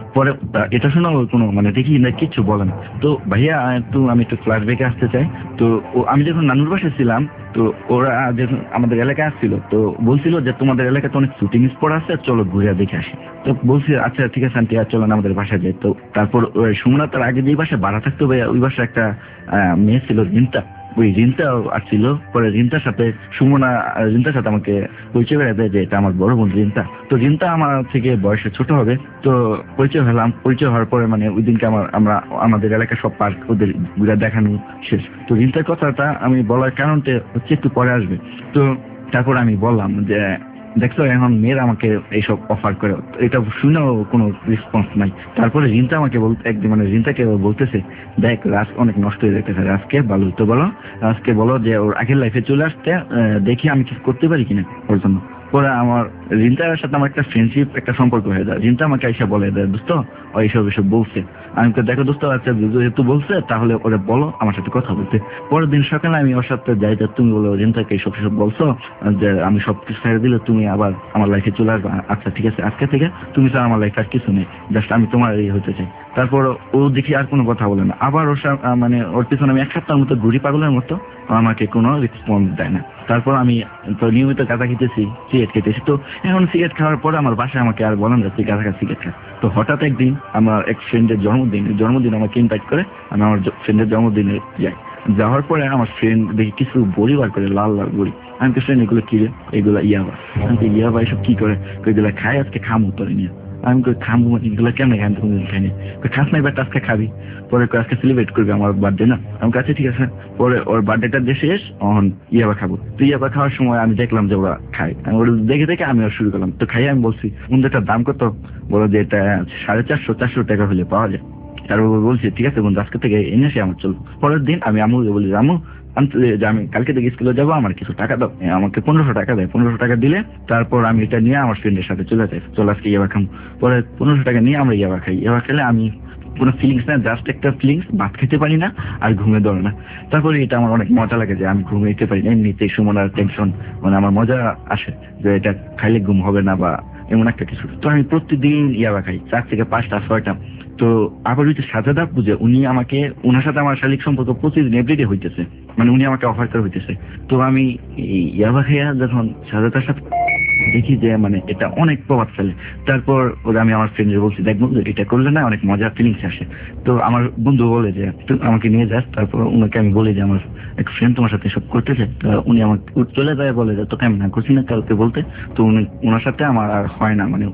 পরে এটা শোনা কোনো মানে দেখি না কিছু বলে না। তো ভাইয়া তো আমি একটু ফ্ল্যাশব্যাকে আসতে চাই। তো আমি যখন নানুর বাসায় ছিলাম, তো ওরা যখন আমাদের এলাকায় আসছিল, তো বলছিল যে তোমাদের এলাকাতে অনেক শুটিং স্পট আছে, চলো ঘুরে দেখে আসি। তো বলছি আচ্ছা ঠিক আছে আন্টি, আর চলেন আমাদের বাসায় যাই। তো তারপর সুমনা তার আগে যেই বাসায় ভাড়া থাকতো ভাইয়া, ওই বাসায় একটা মেয়ে ছিল রিন্তা। ওই রিন্তা আসছিল, পরে রিন্তার সাথে সুমনা রিন্তার সাথে আমাকে পরিচয় করে দেয় যে এটা আমার বড় বোন রিন্তা। তো রিন্তা আমার থেকে বয়সে ছোট হবে। তো পরিচয় হলাম, পরিচয় হওয়ার পরে মানে ওই দিনকে আমরা আমাদের এলাকার সব পার্ক ওদের ঘুরে দেখানো শেষ। তো রিন্তার কথাটা আমি বলার কারণটা হচ্ছে একটু পরে আসবে। তো তারপর আমি বললাম যে দেখছো এখন মেয়েরা আমাকে এইসব অফার করে, এটা শুনেও কোনো রেসপন্স নাই। তারপরে রিন্তা আমাকে একদিন মানে রিন্তাকে বলতেছে দেখ রাজ অনেক নষ্ট হয়ে যেতেছে, রাজকে ভালো তো বলো, রাজকে বলো যে ওর আগের লাইফে চলে আসতে, দেখি আমি কিছু করতে পারি কিনা ওর জন্য। পরে আমার রিন্তার সাথে আমার একটা ফ্রেন্ডশিপ একটা সম্পর্ক হয়ে যায়। রিন্তা আমাকে এসে বলে দোস্ত ও এইসব বলছে। আমি দেখো দোস্ত আচ্ছা যেহেতু বলছে তাহলে ওরা বলো আমার সাথে কথা বলতে। পরের দিন সকালে আমি ওর সাথে যাই, তুমি বলো রিন্তাকে এইসব বলছো যে আমি সবকিছু ছেড়ে দিলে তুমি আবার আমার লাইফে চলে আসবে। আচ্ছা ঠিক আছে আজকে থেকে তুমি স্যার আমার লাইফে আর কিছু নেই, জাস্ট আমি তোমার এই হতে চাই। তারপর ও দেখি আর কোনো কথা বলে না। আবার ওর মানে ওর পিছনে আমি এক সপ্তাহের মতো ঘুরি পাগলের মতো, আমাকে কোনো রেসপন্স দেয় না। তারপর আমি তো নিয়মিত গাঁজা খেতেছি, সিগারেট খেতেছি। তো এখন সিগারেট খাওয়ার পরে আমার বাসায় আমাকে আর বলেন যাচ্ছে গাঁজা খা সিগারেট খা। তো হঠাৎ একদিন আমার এক ফ্রেন্ডের জন্মদিন আমাকে ইনভাইট করে, আমি আমার ফ্রেন্ডের জন্মদিনে যাই। যাওয়ার পরে আমার ফ্রেন্ড দেখি কিছু বড়ি বার করে, লাল লাল বড়ি। আমি তো ফ্রেন্ড এগুলো কি রে? এগুলো ইয়াবা। আমি তো ইয়াবা এসব কি করে? এগুলো খাই আজকে খামো তোরে নিয়ে। আমি খামো এগুলো কেমন খাই? তুমি খাইনি খাস নাই বাট আজকে খাবি, পরে আজকে সেলিব্রেট করবে আমার বার্থডে না। আমার কাছে ঠিক আছে। পরে ওর বার্থডেটা দেশে এস অন ইয়াবা খাবো। তো ইয়াবা খাওয়ার সময় আমি দেখলাম যে ওরা খায়, ওরা দেখে দেখে আমিও শুরু করলাম। তো খাই আমি বলছি বন্ধুটার দাম কত? বলো যে এটা 450 টাকা হলে পাওয়া যায়। তারপর বলছি ঠিক আছে বন্ধু আজকে থেকে এনে আসি আমার চল। পরের দিন আমি আম্মুকে বলি আম্মু আমি কালকে থেকে স্কুলে যাবো, আমার কিছু টাকা দাও। আমাকে 1500 টাকা দেয়। 1500 টাকা দিলে তারপর আমি এটা নিয়ে আমার ফ্রেন্ডের সাথে চলে যাই, চল আজকে ইয়াবা খাম। পরে 1500 টাকা নিয়ে আমরা ইয়াবা খাই। ইয়াবা খেলে আমি কোনো ফিলিংস না, জাস্ট একটা ফিলিংস, ভাত খেতে পারি না আর ঘুমে ধরে না। তারপরে এটা আমার অনেক মজা লাগে যে আমি ঘুমাইতে পারি না, এমনিতেই সুমনার টেনশন মানে আমার মজা আসে যে এটা খাইলে ঘুম হবে না বা এমন একটা কিছু। তো আমি প্রতিদিন ইয়াবা খাই 4 থেকে 5টা 6টা। তো আবার ওই যে সাজাদা বুঝে উনি আমাকে, ওনার সাথে আমার শারীরিক সম্পর্ক প্রতিদিন এভরিডে হইতেছে, মানে উনি আমাকে অফার করে হইতেছে। তো আমি ইয়াবা খাইয়া যখন সাজাদার সাথে দেখি যে মানে এটা অনেক প্রভাব ফেলে। তারপর ওরা আমি আমার ফ্রেন্ডের বলছি দেখ বন্ধু এটা করলে না অনেক মজার ফিলিংস আসে। তো আমার বন্ধু বলে যে তুই আমাকে নিয়ে যাস। তারপর ওনাকে আমি বলি যে আমার এক ফ্রেন্ড তোমার সাথে সব করতেছে। উনি আমাকে চলে যায়, বলে যে তোকে আমি না করছি না কালকে বলতে। তো উনি ওনার সাথে আমার আর হয় না, মানে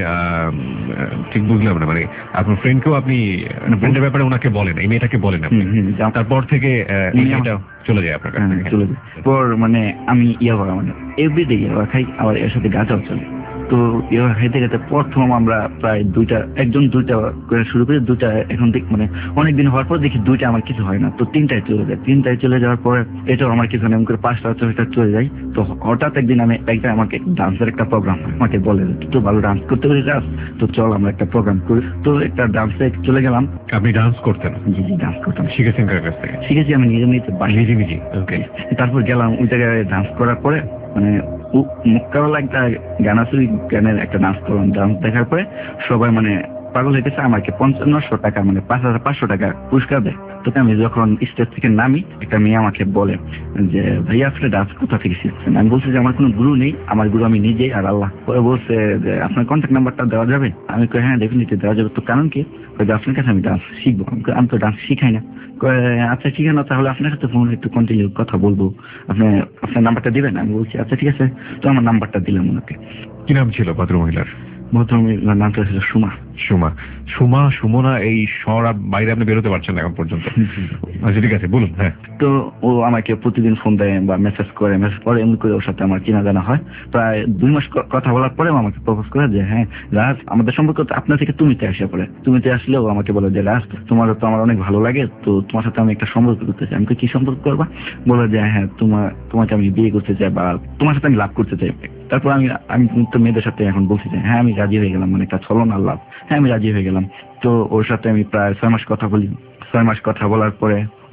ঠিক বুঝলাম না, মানে আপনার ফ্রেন্ডকেও আপনি ফ্রেন্ডের ব্যাপারে ওনাকে বলেন, এই মেয়েটাকে বলেন আপনি, তারপর থেকে চলে যায় আপনার কাছে? চলে যায়। পর মানে আমি ইয়াবা মানে এভরিডে ইয়াবা খাই, আবার এর সাথে গাঁজাও চলে। তো ইয়াবা খাইতে খাইতে প্রথম আমরা প্রায় একজন দুইটা করে শুরু করে, দুইটা এখন দেখ মানে অনেকদিন হওয়ার পর দেখি দুইটা আমার কিছু হয় না। তো 3টায় চলে যায়। 3টায় চলে যাওয়ার পরে এটাও আমার কিছু নেই, করে 5টা 6টা চলে যায়। তো হঠাৎ একদিন আমি আমাকে ডান্সের একটা প্রোগ্রাম আমাকে বলে তুই তো ভালো ডান্স করতে পারি ডান্স, তো চল আমরা একটা প্রোগ্রাম করি। তো একটা ডান্সে চলে গেলাম। আপনি ডান্স করতেন? জি ডান্স করতাম। শিখেছেন কার কাছ থেকে? শিখেছি আমি নিজে নিজে। ওকে। তারপর গেলাম ওই জায়গায় ডান্স করার পরে মানে মুক্কাওয়ালা একটা গান আছে, ওই গানের একটা ডান্স করলাম। ডান্স দেখার পরে সবাই মানে পাগল হইতেছে, আমাকে 5500 টাকা মানে 5500 টাকা পুরস্কার দেয়। তো আমি যখন স্টেজ থেকে নামি, একটা মেয়ে আমাকে বলে যে ভাইয়া আপনি ডান্স কোথা থেকে শিখছেন? আমি বলছি যে আমার কোনো গুরু নেই, আমার গুরু আমি নিজেই আর আল্লাহ। পরে বলছে যে আপনার কন্ট্যাক্ট নাম্বারটা দেওয়া যাবে? আমি কই হ্যাঁ ডেফিনেটলি দেওয়া যাবে। তো কারণ কি? আপনার কাছে আমি ডান্স শিখবো। আমি তো ডান্স শিখাই না। আচ্ছা ঠিক আছে, তাহলে আপনার সাথে ফোন একটু কন্টিনিউ কথা বলবো, আপনার নাম্বারটা দিবেন? আমি বলছি আচ্ছা ঠিক আছে। তো আমার নাম্বারটা দিলাম ওনাকে। কি নাম ছিল ভদ্রমহিলার? ভদ্রমহিলার নামটা ছিল সুমা। সুমনা এই স্বর বাইরে আপনি বেরোতে পারছেন না এখন পর্যন্ত? আচ্ছা ঠিক আছে বলুন। হ্যাঁ। তো ও আমাকে প্রতিদিন ফোন দেয় বা মেসেজ করে এমনি করে ওর সাথে আমার চেনা জানা হয়। প্রায় 2 মাস কথা বলার পরে আমাকে প্রপোজ করে যে হ্যাঁ রাজ আমাদের সম্পর্ক আপনার থেকে তুমিতে আসে পড়ে। তুমিতে আসলেও আমাকে বলে যে রাজ তোমার তো আমার অনেক ভালো লাগে, তো তোমার সাথে আমি একটা সম্পর্ক করতে চাই। আমাকে কি সম্পর্ক করবা? বলে যে হ্যাঁ তোমাকে আমি বিয়ে করতে চাই বা তোমার সাথে আমি লাভ করতে চাই। তারপর আমি তো মেয়েদের সাথে এখন বলছি যে হ্যাঁ আমি রাজি হয়ে গেলাম, মানে একটা ছলনার লাভ। হ্যাঁ আমি রাজি হয়ে গেলাম। তো ওর সাথে আমি প্রায় 6 মাস কথা বলি। 6 মাস কথা বলার পরে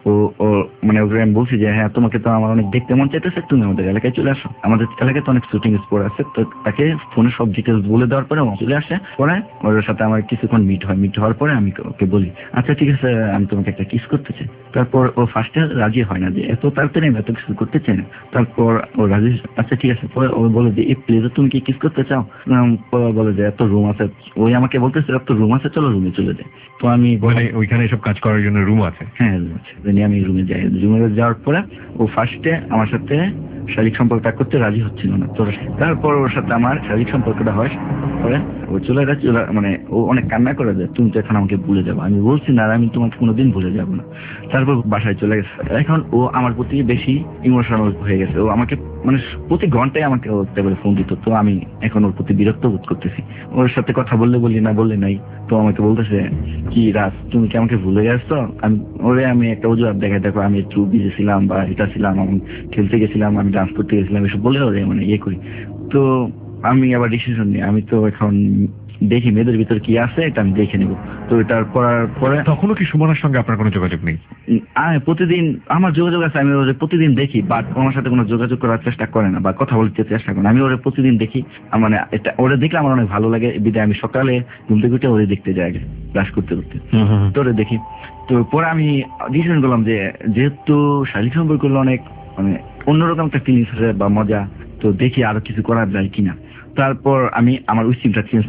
ও ও মানে ওকে আমি বলছি যে হ্যাঁ তোমাকে তো আমার অনেক দেখতে মন চাইতেছে, তুমি আমাদের এলাকায় চলে আসো, আমাদের এলাকায় তো অনেক শুটিং স্পট আছে। তো তাকে ফোনে সব ডিটেলস বলে দেওয়ার পরে ও চলে আসে, পরে ওর সাথে আমার কিছুক্ষণ মিট হওয়ার পরে আমি ওকে বলি আচ্ছা ঠিক আছে আমি তোমাকে একটা কিস করতে চাই। তারপর ও ফার্স্টে রাজি হয় না যে এত তাড়াতাড়ি আমি এত কিছু করতে চাই না। তারপর ও রাজি, আচ্ছা ঠিক আছে। পরে ও বলে যে এই প্লেজে তুমি কি কিস করতে চাও? পরে বলে যে এত রুম আছে, ওই আমাকে বলতেছে এত রুম আছে, চলো রুমে চলে যাই। তো আমি মানে ওইখানে এসব কাজ করার জন্য রুম আছে? হ্যাঁ রুম আছে। আমি রুমে যাই, রুমে যাওয়ার পরে ও ফার্স্টে আমার সাথে শারীরিক সম্পর্কটা করতে রাজি হচ্ছিল না। তো তারপর ওর সাথে আমার শারীরিক সম্পর্কটা হয়, পরে ও চলে গেছে, মানে ও অনেক কান্না করে দেয় তুমি তো এখন আমাকে ভুলে যাবো। আমি বলছি না আমি তোমাকে কোনোদিন ভুলে যাবো না। তারপর বাসায় চলে গেছে। এখন ও আমার প্রতি বেশি ইমোশনাল হয়ে গেছে, ও আমাকে মানে প্রতি ঘন্টায় আমাকে ফোন দিত। তো আমি এখন ওর প্রতি বিরক্ত বোধ করতেছি, ওর সাথে কথা বললি না বললে নাই। তো আমাকে বলতেছে কি রাজ তুমি কি আমাকে ভুলে গেছো? আমি একটা অজুহাত দেখাই, দেখো আমি একটু বিজি ছিলাম বা এটা ছিলাম, আমি খেলতে গেছিলাম, আমি ডান্স করতে গেছিলাম, এসব বলে ওরে মানে ইয়ে করি। তো আমি আবার ডিসিশন নিই, আমি তো এখন দেখি মেয়েদের ভিতর কি আছে এটা আমি দেখে নেবো। তো এটা করার পরে তখনও কি সুমনার সঙ্গে আপনার কোনো যোগাযোগ নেই? প্রতিদিন আমার যোগাযোগ আছে, আমি ওরে প্রতিদিন দেখি, বাট আমার সাথে কোনো যোগাযোগ করার চেষ্টা করে না বা কথা বলতে চেষ্টা করে না। আমি ওরে প্রতিদিন দেখি, মানে এটা ওরে দেখলে আমার অনেক ভালো লাগে, বিদায় আমি সকালে ঘুম থেকে উঠে ওরে দেখতে যাই ব্রাশ করতে করতে, তো ওরে দেখি। তো পরে আমি ডিসিশন করলাম যে যেহেতু শারীরিক সম্পর্ক করলে অনেক মানে অন্যরকম একটা ফিলিংস আছে বা মজা, তো দেখি আরো কিছু করা যায় কিনা। তারপর আমি আমার ওই সিমটা চেঞ্জ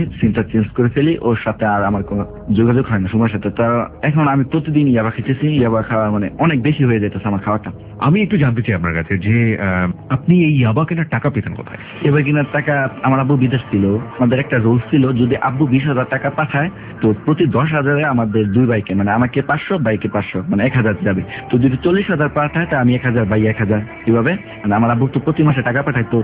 করে ফেলি, ওর সাথে আর আমার কোনো যোগাযোগ হয় না সময়ের সাথে। তা এখন আমি প্রতিদিন ইয়াবা খেতেছি, ইয়াবা খাওয়া মানে অনেক বেশি হয়ে যেতেছে আমার খাওয়াটা। আমি একটু জানতে চাই আপনার কাছে যে আপনি এই ইয়াবা কেনার টাকা পেতেন কোথায়? এবার কেনার টাকা আমার আব্বু বিদেশ ছিল, আমাদের একটা রুল ছিল যদি আব্বু 20,000 টাকা পাঠায় তো প্রতি 10,000-এ আমাদের দুই ভাইকে মানে আমাকে 500 ভাইকে 500 মানে 1,000 যাবে। তো যদি 40,000 পাঠায় তা আমি 1,000 ভাই 1,000 কিভাবে, মানে আমার আব্বু তো প্রতি মাসে টাকা পাঠাইতো।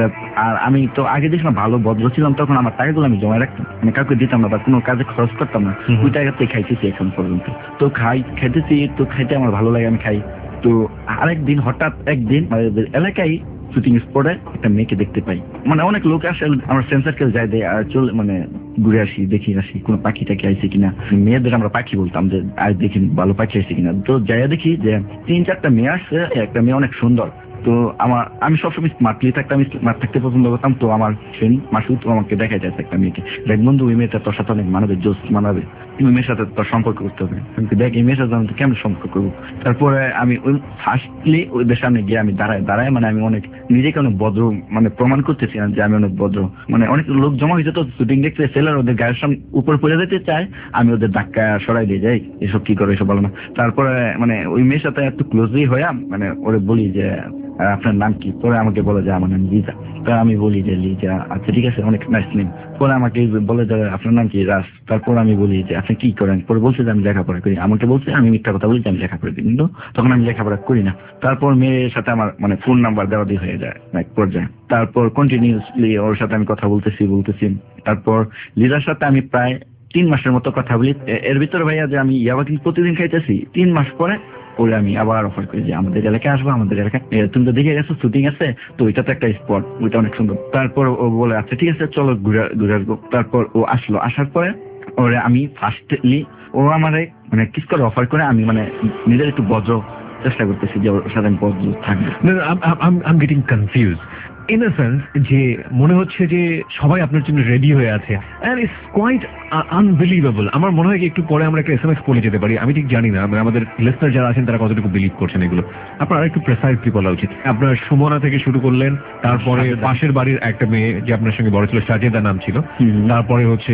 আর আমি তো আগে দেখলাম ভালো ভদ্র ছিলাম, তখন আমার টাকাগুলো আমি জমা রাখতাম, মানে কাউকে দিতাম না বা কোনো কাজে খরচ করতাম না। ওই টাকাতে খাইতেছি এখন পর্যন্ত। তো খাইতেছি, তো খাইতে আমার ভালো লাগে, আমি খাই। তো আরেকদিন হঠাৎ একদিন এলাকায় শুটিং স্পটে একটা মেয়েকে দেখতে পাই, মানে অনেক লোক আসে, আমরা সেন্সার কেল যাই দেয় আর মানে ঘুরে আসি, দেখি কোনো পাখি টাকি আইছে কিনা। মেয়েদের আমরা পাখি বলতাম যে আজ দেখি ভালো পাখি আসছে কিনা। তো যাইয়া দেখি যে 3-4টা মেয়ে আসছে, একটা মেয়ে অনেক সুন্দর। তো আমি সবসময় স্মার্টলি থাকতাম, আমি স্মার্ট থাকতে পছন্দ করতাম। তো আমার ফ্রেন্ড মাসুদ আমাকে দেখা যাচ্ছে একটা মেয়েকে, দেখ বন্ধু ওই মেয়েটা তোর সাথে অনেক মানাবে, জোস মানাবে, তুমি মেয়ের সাথে তোর সম্পর্ক করতে হবে। আমি দেখ এই মেয়ের সাথে আমি কেমন সম্পর্ক করবো। তারপরে আমি ওই ফার্স্টলি ওদের সামনে গিয়ে আমি দাঁড়ায় মানে আমি অনেক নিজেকে অনেক ভদ্র মানে প্রমাণ করতেছিলাম যে আমি অনেক ভদ্র। মানে অনেক লোক জমা হয়েছে তো শুটিং দেখতে, সেলার ওদের গায়ের সামনে উপর পড়ে যেতে চায়, আমি ওদের ধাক্কা সরাই দিয়ে যাই, এসব কি করে এসব বলো না। তারপরে মানে ওই মেয়ের সাথে একটু ক্লোজলি হয়ে মানে ওরে বলি যে আপনার নাম কি? পরে আমাকে বলে যে আমার নাম লিজা। তো আমি বলি যে লিজা, আচ্ছা ঠিক আছে অনেক নাইস নেম। পরে আমাকে বলে যে আপনার নাম কি? রাজ। তারপর আমি বলি যে আপনি কি করেন? পরে বলছে যে আমি লেখাপড়া করি। আমাকে বলছে, আমি মিথ্যা কথা বলি যে আমি লেখাপড়া করি, কিন্তু তখন আমি লেখাপড়া করি না। তারপর মেয়ের সাথে আমার মানে ফোন নাম্বার দেওয়া দিয়ে হয়ে যায় এক পর্যায়ে। তারপর কন্টিনিউসলি ওর সাথে আমি কথা বলতেছি। তারপর লিজার সাথে আমি প্রায় 3 মাসের মতো কথা বলি। এর ভিতরে ভাইয়া যে আমি ইয়াবা কিন্তু প্রতিদিন খাইতেছি। 3 মাস পরে ওরে আমি আবার অফার করি যে আমাদের এলাকায় আসবো, আমাদের এলাকায় তুমি তো দেখে গেছো শুটিং আছে, তো ওইটা তো একটা স্পট, ওইটা অনেক সুন্দর। তারপর ও বলে আচ্ছা ঠিক আছে চলো ঘুরে আসবো। তারপর ও আসলো, আসার পরে ওরে আমি ফার্স্টলি ও আমারে মানে কিস করে অফার করে, আমি মানে নিজের একটু ভদ্র চেষ্টা করতেছি যে ওর সাথে আমি ভদ্র থাকবো। I'm getting confused. In a sense যে মনে হচ্ছে যে সবাই আপনার জন্য রেডি হয়ে আছে, and it's quite unbelievable. আমার মনে হয় একটু পরে আমরা একটা SMS পড়ে যেতে পারি, আমি ঠিক জানি না আমাদের লিসনার যারা আছেন তারা কতটুকু বিলিভ করছেন এগুলো। আপনার আরেকটু প্রেসাইজলি বলা উচিত। আপনার সুমনা থেকে শুরু করলেন, তারপরে পাশের বাড়ির একটা মেয়ে যে আপনার সঙ্গে বড় ছিল, সাজেদা নাম ছিল, তারপরে হচ্ছে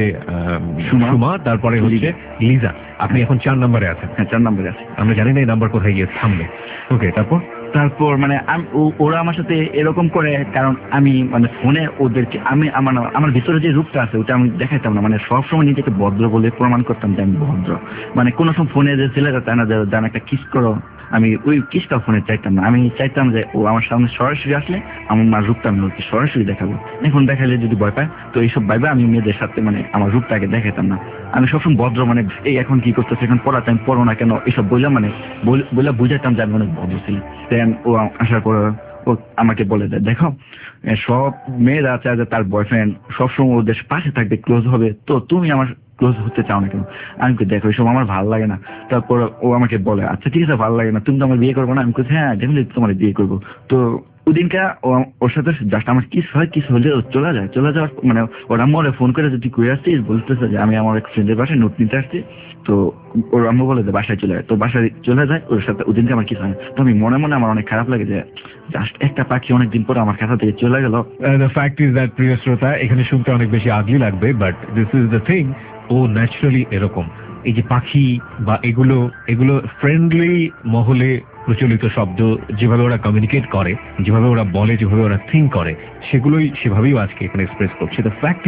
সুমা, তারপরে হচ্ছে লিজা। আপনি এখন 4 নম্বরে আছেন। হ্যাঁ 4 নম্বরে আছে। আমরা জানি না এই নাম্বার কোথায় গিয়ে থামবে। ওকে, তারপর মানে ওরা আমার সাথে এরকম করে, কারণ আমি মানে ফোনে ওদেরকে আমি আমার ভিতরে যে রূপটা আছে ওটা আমি দেখাইতাম না, মানে সবসময় নিজেকে ভদ্র বলে প্রমাণ করতাম যে আমি ভদ্র। মানে কোনো সময় ফোনে যে ছেলেরা তাই না জান একটা কিস করো, আমি ওই কিসটা ফোনে চাইতাম না। আমি চাইতাম যে ও আমার সামনে সরাসরি আসলে আমার মার রূপটা আমি ওকে সরাসরি দেখাবো। এখন দেখালে যদি ভয় পায় তো এইসব ভাইবা আমি মেয়েদের সাথে মানে আমার রূপটাকে দেখাইতাম না। আমি সবসময় ভদ্র, মানে এই এখন কি করতেছে, এখন পড়াতে আমি পড়ো না কেন, এসব বললাম মানে বলে বুঝাইতাম যে আমি অনেক ভদ্র ছিলাম। দেন ও আসার পর ও আমাকে বলে দেয়, দেখো সব মেয়েরা চায় যে তার বয়ফ্রেন্ড সবসময় ওদের পাশে থাকবে, ক্লোজ হবে, তো তুমি আমার ক্লোজ হতে চাও না কেন? আমি কই দেখো এসব আমার ভালো লাগে না। তারপর ও আমাকে বলে আচ্ছা ঠিক আছে ভালো লাগে না, তুমি তো আমার বিয়ে করবো না? আমি বলছি হ্যাঁ ডেফিনেটলি তোমার বিয়ে করবো। তো ওদিনকে ওর সাথে জাস্ট আমার কিস হয়, কিস হলে ও চলে যাওয়ার মানে ওর আম্মু ওরে ফোন করে তুই কই আসছিস, বলতেছে যে আমি আমার এক ফ্রেন্ডের বাসায় নোট নিতে আসছি। তো ওর আম্মু বলে যে বাসায় চলে যায়, তো বাসায় চলে যায় ওর সাথে। ওদিনকে আমার কিস হয়, তো আমি মনে মনে আমার অনেক খারাপ লাগে যে জাস্ট একটা পাখি অনেকদিন পর আমার কাছা থেকে চলে গেল। দ্য ফ্যাক্ট ইজ দ্যাট প্রিয় শ্রোতা, এখানে শুনতে অনেক বেশি আগলি লাগবে, but this is the thing, ও ন্যাচারালি এরকম। এই যে পাখি বা এগুলো ফ্রেন্ডলি মহলে প্রচলিত শব্দ, যেভাবে ওরা কমিউনিকেট করে, যেভাবে ওরা বলে, যেভাবে ওরা থিঙ্ক করে, সেভাবেই আজকে এখানে এক্সপ্রেস করছে। দ্য ফ্যাক্ট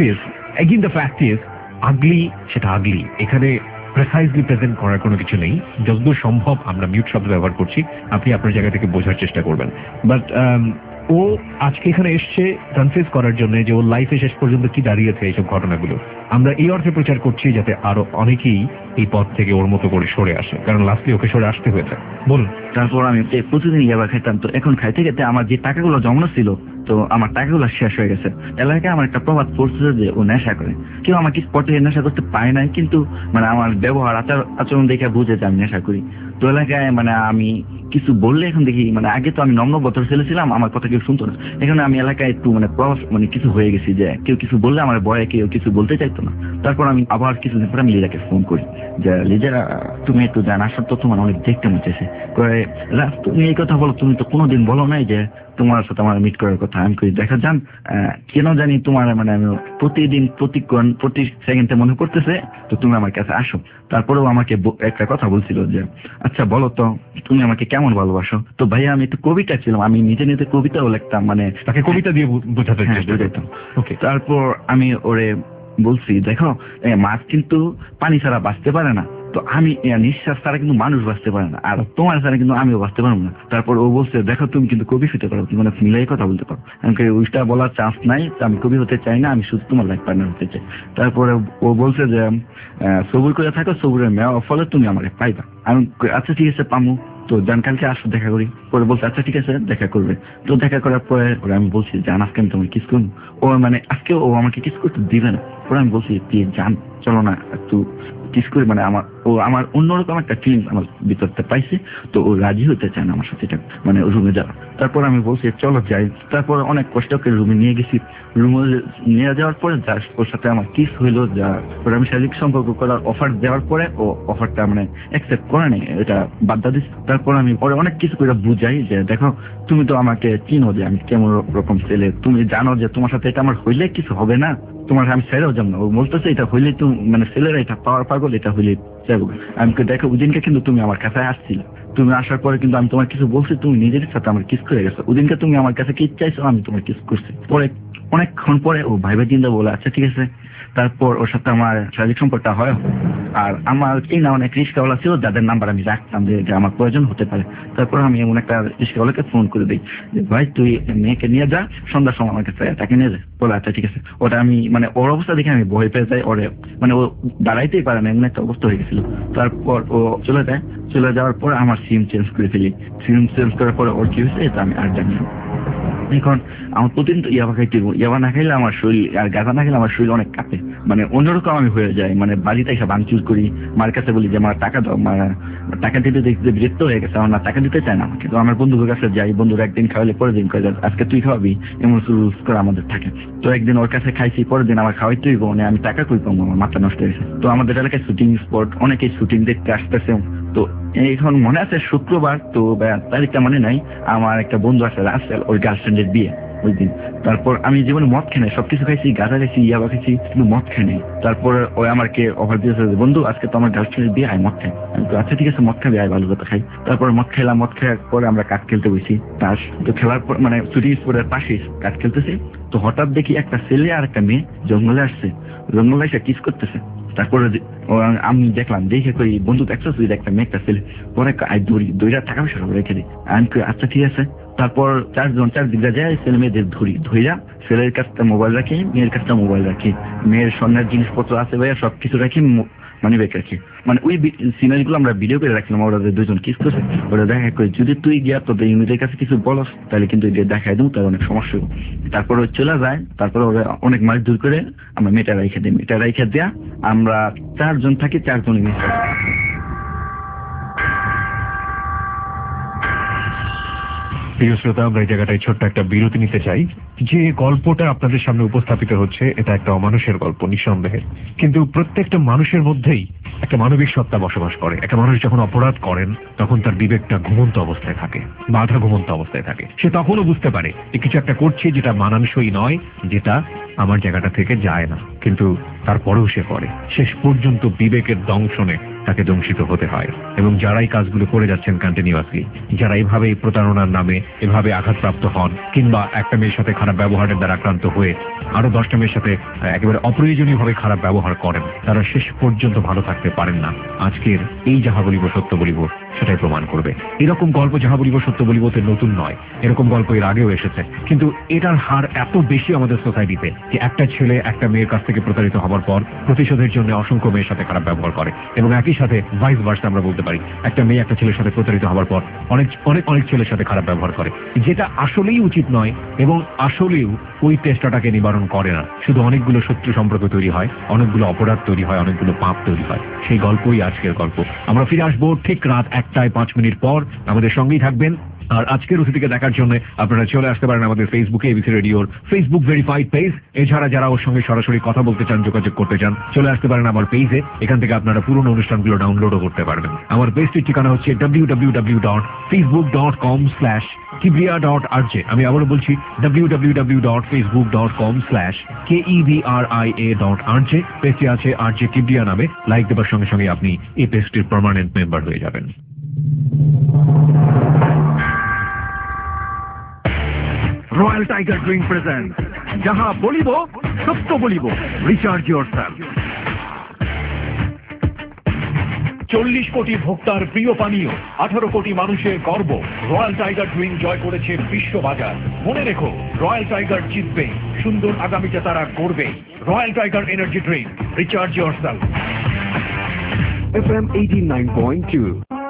ইজ আগলি, সেটা আগলি। এখানে প্রেসাইজলি প্রেজেন্ট করার কোনো কিছু নেই। যতদূর সম্ভব আমরা মিউট শব্দ ব্যবহার করছি, আপনি আপনার জায়গা থেকে বোঝার চেষ্টা করবেন। বাট ও আজকে এখানে এসছে কনফিউজ করার জন্য যে ওর লাইফে শেষ পর্যন্ত কি দাঁড়িয়েছে এইসব ঘটনাগুলো। আমরা এই অর্থে প্রচার করছি যাতে আরো অনেকেই এই পথ থেকে ওর মতো করে সরে আসে, কারণ লাস্টলি ওকে সরে আসতে হয়েছে। বলুন। তারপর আমি প্রতিদিন ইয়াবা খাইতাম, তো এখন খাইতে খেতে আমার যে টাকাগুলো জমানো ছিল, তো আমার টাকাগুলো শেষ হয়ে গেছে। এলাকায় আমার একটা প্রবাদ পড়ছে যে ও নেশা করে। কেউ আমাকে স্পটে নেশা করতে পায় নাই, কিন্তু মানে আমার ব্যবহার আচরণ দেখে বুঝে যে আমি নেশা করি। তো এলাকায় মানে আমি কিছু বললে এখন দেখি, মানে আগে তো আমি নম্র ছেলে ছিলাম, আমার কথা কেউ শুনতো না। এখন আমি এলাকায় একটু মানে কিছু হয়ে গেছি যে কেউ কিছু বললে আমার ভয়ে কেউ কিছু বলতে চাইতো না। তারপর আমি আবার কিছুদিন পরে আমি লিজাকে ফোন করি যে লিজা তুমি একটু জানার সত্য তোমার অনেক দেখতে মতেছে। তুমি এই কথা বলো, তুমি তো কোনোদিন বলো নাই যে তোমার সাথে আমার মিট করার কথা। আমি কই দেখা যান কেন জানি তোমার মানে আমি প্রতিদিন প্রতি সেকেন্ডে মনে করতেছে, তো তুমি আমার কাছে আসো। তারপরেও আমাকে একটা কথা বলছিল যে আচ্ছা বলো তো তুমি আমাকে কেমন ভালোবাসো। তো ভাইয়া আমি একটু কবিতা ছিলাম, আমি নিজে কবিতাও লিখতাম, মানে তাকে কবিতা দিয়ে বোঝাতে চেষ্টা করতাম। তারপর আমি ওরে বলছি দেখো মাছ কিন্তু পানি ছাড়া বাঁচতে পারে না, তো আমি নিঃশ্বাস ছাড়া কিন্তু মানুষ বাঁচতে পারে না, আর তোমার ছাড়া কিন্তু আমিও বাঁচতে পারবো না। তারপর ও বলছে দেখো তুমি কিন্তু কবি হতে পারো, তুমি মানে মিলাই কথা বলতে পারো। আমাকে ওইটা বলার চান্স নাই, আমি কবি হতে চাই না, আমি শুধু তোমার লাইফ পার্টনার হতে চাই। তারপরে ও বলছে যে সবুর করে থাকো, সবুরের মেয়া ফলে তুমি আমাকে পাইবা। আমি আচ্ছা ঠিক আছে পামু, তো জান কালকে আসো দেখা করি। পরে বলছে আচ্ছা ঠিক আছে দেখা করবে। তো দেখা করার পরে আমি বলছি জান আজকে আমি তোমাকে কিস করবো। ও মানে আজকে ও আমাকে কিস করতে দিবে না। পরে আমি বলছি তুই জান চলো না একটু কিস করি, মানে আমার অন্যরকম একটা ফিলিংস আমার ভিতরতে পাইছে, তো ও রাজি হতে চায় না আমার সাথে এটা মানে রুমে যাওয়া। তারপর আমি বলছি চলো যাই। তারপর অনেক কষ্ট করে রুমে নিয়ে গেছি। রুমে নিয়ে যাওয়ার পরে ওর সাথে আমার কিস হইলো, যা ওর আমি শারীরিক সম্পর্ক করার অফার দেওয়ার পরে ও অফারটা মানে অ্যাকসেপ্ট করে নাই, এটা বাদ দিস। তারপর আমি পরে অনেক কিছু করে বুঝাই যে দেখো তুমি তো আমাকে চিনো যে আমি কেমন রকম ছেলে, তুমি জানো যে তোমার সাথে এটা আমার হইলে কিছু হবে না, তোমার আমি ছেড়েও যাব না। ও বলতেছে এটা হইলে তুমি মানে ছেলেরা এটা পাওয়ার পাগল, এটা হইলে যাবো। আমি দেখো ওদিনকে কিন্তু তুমি আমার কাছে আসছিলে, তুমি আসার পরে কিন্তু আমি তোমার কিছু বলছি, তুমি নিজের সাথে আমার কিস করে গেছো। ওদিনকে তুমি আমার কাছে কি চাইছো, আমি তোমার কিস করছি। পরে অনেকক্ষণ পরে ও ভাইবা চিন্তা বলে আচ্ছা ঠিক আছে। তারপর ওর সাথে আমার শারীরিক সম্পর্কটা হয়। আর আমার চিনা অনেক রিস্কাওয়ালা ছিল যাদের নাম্বার আমি রাখতাম যে আমার প্রয়োজন হতে পারে। তারপর আমি এমন একটা রিস্কাওয়ালাকে ফোন করে দিই যে ভাই তুই মেয়েকে নিয়ে যা, সন্ধ্যার সময় আমার কাছে তাকে নিয়ে যা। বলে আচ্ছা ঠিক আছে। ওটা আমি মানে ওর অবস্থা দেখে আমি ভয় পেয়ে যাই, ওরে মানে ও দাঁড়াইতেই পারে না, এমন একটা অবস্থা হয়ে গেছিল। তারপর ও চলে যায়। চলে যাওয়ার পর আমার সিম চেঞ্জ করে ফেলি। সিম চেঞ্জ করার পরে ওর কি হয়েছে এটা আমি আর জানি না। এখন আমার প্রতিদিন তো ইয়াবা খাইতে, ইয়াবা না খাইলে আমার শরীর আর গাঁজা না খেলে আমার শরীর অনেক কাঁপে, মানে অন্যরকম আমি হয়ে যাই। মানে বাড়িতে এসে ভাঙচুর করি, মার কাছে বলি যে আমার টাকা দাও, টাকা দিতে দেখতে বিরক্ত হয়ে গেছে, আমার না টাকা দিতে চায় না আমাকে। তো আমার বন্ধুদের কাছে যাই, বন্ধুরা একদিন খাওয়ালে পরের দিন খাওয়া যায়, আজকে তুই খাওয়াবি, এমন রুলস করে আমাদের থাকে। তো একদিন ওর কাছে খাইছি, পরের দিন আমার খাওয়াইতে হইব, মানে আমি টাকা কই পাবো, আমার মাথা নষ্ট হয়েছে। তো আমাদের এলাকায় শুটিং স্পট, অনেকেই শুটিং দেখতে আসতেছে। তো এখন মনে আছে শুক্রবার, তো তারিখটা মনে নাই, আমার একটা বন্ধু আছে রাসেল, ওর গার্লফ্রেন্ডের বিয়ে ওই দিন। তারপর আমি জীবনে মদ খেয়ে সবকিছু খাইছি, গাঁজা খাইছি, ইয়াবা খাইছি, কিন্তু মদ খেয়ে নেই। তারপর ওই আমাকে অফার দিয়েছে বন্ধু আজকে তো আমার গার্লফ্রেন্ডের বিয়ে, আয় মদ খাই। আমি তো আচ্ছা ঠিক আছে মদ খাবি, আয় ভালো কথা খাই। তারপর মদ খেলাম, মদ খাওয়ার পরে আমরা কাঠ খেলতে বসি। তার তো খেলার পর মানে শুটিং স্পটের পাশেই কাঠ খেলতেছি। তো হঠাৎ দেখি একটা ছেলে আর একটা মেয়ে জঙ্গলে আসছে, জঙ্গলে এসে কিস করতেছে। তারপরে আমি দেখলাম, দেখে কই বন্ধু দেখছো তুই একটা মেয়ে একটা ছেলে, পরে দড়িটা টাকা পয়সা সব রেখে দিই। আমি আচ্ছা ঠিক আছে। তারপর চারদিকে যায়, ছেলে মেয়েদের ধরিয়া ছেলের কাছটা মোবাইল রাখি, মেয়ের কাছটা মোবাইল রাখি, মেয়ের স্বর্ণের জিনিসপত্র আছে ভাইয়া সবকিছু রাখি, মানি ব্যাগ রাখি, মানে ওই সিনারি গুলো আমরা ভিডিও করে রাখলাম, ওরা যে দুজন কিস করছে ওরা দেখা করে, যদি তুই গিয়া তোদের ইউনিটের কাছে কিছু বলস তাহলে কিন্তু এটা দেখাই দেবো, তার অনেক সমস্যা হবে। তারপর ওই চলে যায়, তারপরে ওরা অনেক মাছ দূর করে আমরা মেটা রাইখে দিই, মেটা রাইখে দেয়া আমরা 4 জন থাকি, 4 জনই মিশে। প্রিয় শ্রোতা, আমরা এই জায়গাটায় ছোট্ট একটা বিরতি নিতে চাই। যে গল্পটা আপনাদের সামনে উপস্থাপিত হচ্ছে এটা একটা অমানুষের গল্প নিঃসন্দেহে, কিন্তু প্রত্যেকটা মানুষের মধ্যেই একটা মানবিক সত্তা বসবাস করে। একটা মানুষ যখন অপরাধ করেন তখন তার বিবেকটা ঘুমন্ত অবস্থায় থাকে, বাধা ঘুমন্ত অবস্থায় থাকে। সে তখনও বুঝতে পারে যে কিছু একটা করছে যেটা মানানসই নয়, যেটা আমার জায়গাটা থেকে যায় না, কিন্তু তারপরেও সে করে। শেষ পর্যন্ত বিবেকের দংশনে তাকে দংশিত হতে হয়। এবং যারা এই কাজগুলো করে যাচ্ছেন কন্টিনিউয়াসলি, যারা এইভাবে প্রতারণার নামে এভাবে আঘাতপ্রাপ্ত হন, কিংবা একটা মেয়ের সাথে খারাপ ব্যবহারের দ্বারা আক্রান্ত হয়ে আরো 10টা মেয়ের সাথে একেবারে অপ্রয়োজনীয়ভাবে খারাপ ব্যবহার করেন, তারা শেষ পর্যন্ত ভালো থাকতে পারেন না। আজকের এই যাহা বলিব সত্য বলিব সেটাই প্রমাণ করবে। এরকম গল্প যাহা বলিব সত্য বলিবতে নতুন নয়, এরকম গল্প এর আগেও এসেছে, কিন্তু এটার হার এত বেশি আমাদের সোসাইটিতে যে একটা ছেলে একটা মেয়ের কাছ থেকে প্রতারিত হওয়ার পর প্রতিশোধের জন্য অসংখ্য মেয়ের সাথে খারাপ ব্যবহার করে, এবং একই সাথে ভাইস ভার্সা আমরা বলতে পারি, একটা মেয়ে একটা ছেলের সাথে প্রতারিত হওয়ার পর অনেক অনেক অনেক ছেলের সাথে খারাপ ব্যবহার করে, যেটা আসলেই উচিত নয় এবং আসলেও ওই চেষ্টাটাকে নিবারণ করে না। শুধু অনেকগুলো শত্রু সম্পর্ক তৈরি হয়, অনেকগুলো অপরাধ তৈরি হয়, অনেকগুলো পাপ তৈরি হয়। সেই গল্পই আজকের গল্প। আমরা ফিরে আসবো ঠিক রাত 1টায় 5 মিনিট পর। আমাদের সঙ্গেই থাকবেন। আর আজকের অতিথিকে দেখার জন্য আপনারা চলে আসতে পারেন আমাদের ফেসবুকে, এবিসি রেডিওর ফেসবুক ভেরিফাইড পেজ। এছাড়া যারা ওর সঙ্গে সরাসরি কথা বলতে চান, যোগাযোগ করতে চান, চলে আসতে পারেন আমার পেজে। এখান থেকে আপনারা পুরনো অনুষ্ঠানগুলো ডাউনলোডও করতে পারবেন। আমার পেজটির ঠিকানা হচ্ছে www.facebook.com/kibria.rj। আমি আবারও বলছি www.facebook.com/kebria.rj। পেজটি আছে RJ কিবরিয়া নামে। লাইক দেবার সঙ্গে সঙ্গে আপনি এই পেজটির পার্মানেন্ট মেম্বার হয়ে যাবেন। রয়্যাল টাইগার ড্রিঙ্ক প্রেজেন্ট যাহা বলিব সত্য বলিব, রিচার্জ ইয়োরসেলফ। 40 কোটি ভোক্তার প্রিয় পানীয়, 18 কোটি মানুষের গর্ব। রয়্যাল টাইগার ড্রিঙ্ক জয় করেছে বিশ্ববাজার। মনে রেখো, রয়্যাল টাইগার জিতবে, সুন্দর আগামীতে তারা করবে। Royal tiger energy drink, recharge yourself. FM 89.2.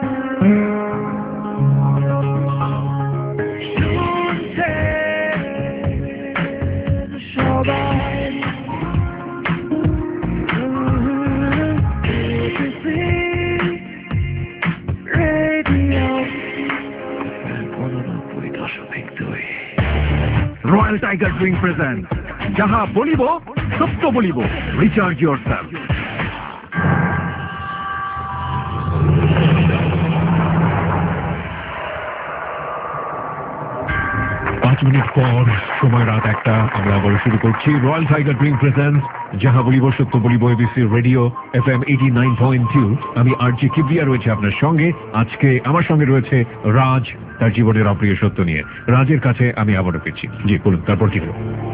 Royal tiger drink present যাহা বলিব সত্য বলিব, রিচার্জ ইয়োরসেলফ। 5 মিনিট পর, সময় রাত 1টা। আমরা আবার শুরু করছি রয়্যাল টাইগার ড্রিঙ্ক প্রেজেন্ট যাহা বলিব সত্য বলিব, এবিসি রেডিও FM 89.2। আমি RJ কিবরিয়া রয়েছে আপনার সঙ্গে। আজকে আমার সঙ্গে রয়েছে রাজ, তার জীবনের অপ্রিয় সত্য নিয়ে। রাজের কাছে আমি আবারও পেয়েছি। জি বলুন, তারপর কি হলো?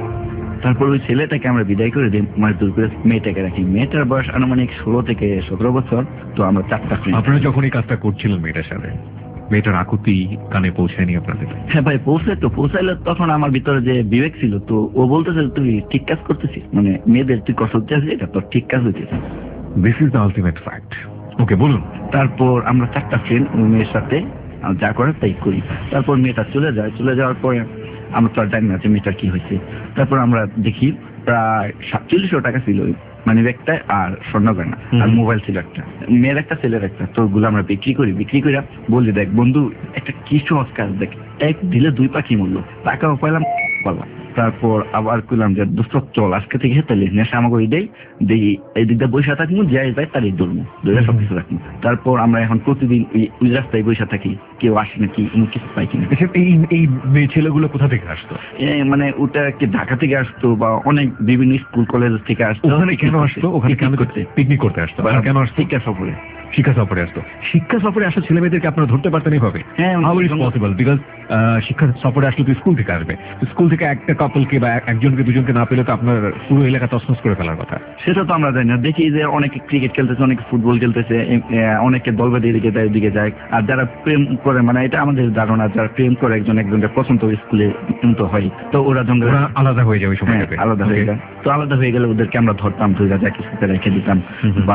তারপর ওই ছেলেটাকে আমরা বিদায় করে দিই, মাছ দূর করে মেয়েটাকে রাখি। মেয়েটার বয়স আনুমানিক 16 থেকে 17 বছর। তো আমরা 4টা ফ্রেন্ড। আপনারা যখন এই কাজটা করছিলেন মেয়েটার সাথে, মেয়েটার আকুতি কানে পৌঁছায়নি আপনাদের? হ্যাঁ ভাই, পৌঁছাইলো। তখন আমার ভিতরে যে বিবেক ছিল, তো ও বলতেছে তুই ঠিক কাজ করতেছিস, মানে মেয়েদের তুই কষ্ট চাচ্ছিস, এটা তোর ঠিক কাজ হইতেছে। This is the ultimate fact. Okay, বলুন। তারপর আমরা 4টা ফ্রেন্ড ওই মেয়ের সাথে যা করে তাই করি। তারপর মেয়েটা চলে যায়। চলে যাওয়ার পরে আমরা তো আর জানি না যে মেয়েটার কি হয়েছে। তারপর আমরা দেখি প্রায় 4700 টাকা ছিল মানে ব্যাগটা, আর স্বর্ণগয়না, আর মোবাইল ছিল একটা, মেয়ের একটা ছেলের একটা। তো ওগুলো আমরা বিক্রি করি বলি, দেখ বন্ধু, একটা কি সহজ কাজ, দেখ 1 দিলে 2 পাখি মূল্য, টাকাও পাইলাম পারলাম। তারপর আবার কইলাম যে দোস্ত চল আজকে থেকে হেতালি নেশা আমাকে ওই দেই এই দিকটা বৈশা থাকবো, যাই যায় তারই ধরবো, ধরে সবকিছু রাখবো। তারপর আমরা এখন প্রতিদিন ওই রাস্তায় বৈশা থাকি, কেউ আসে নাকি, কিছু পাই কিনা। এই মেয়ে ছেলেগুলো কোথা থেকে আসতো? মানে ওটা কি ঢাকা থেকে আসতো বা অনেক বিভিন্ন স্কুল কলেজ থেকে আসতো। ওখানে কেন আসতো? ওখানে কেন করতে? পিকনিক করতে আসতো। কেন আসতো? শিক্ষা সফরে আসতো। শিক্ষা সফরে আসা ছেলে মেয়েদেরকে আপনারা ধরতে পারতেন এইভাবে? How is possible? বিকজ শিক্ষা সফরে আসলে তো স্কুল থেকে আসবে। স্কুল থেকে একটা কাপলকে বা একজনকে দুজনকে না পেলে তো আপনার পুরো এলাকা তছনছ করে ফেলার কথা। সেটা তো আমরা জানি না। দেখি যে অনেকে ক্রিকেট খেলতেছে, অনেকে ফুটবল খেলতেছে, অনেকে দল বেঁধে এদিকে যায়। আর যারা প্রেম করে, মানে এটা আমাদের ধারণা, যারা প্রেম করে একজনকে পছন্দ স্কুলে তো হয়, তো ওরা আলাদা হয়ে যাবে, আলাদা হয়ে যায়। তো আলাদা হয়ে গেলে ওদেরকে আমরা ধরতাম, ধরে যা কিছুতে রেখে দিতাম, বা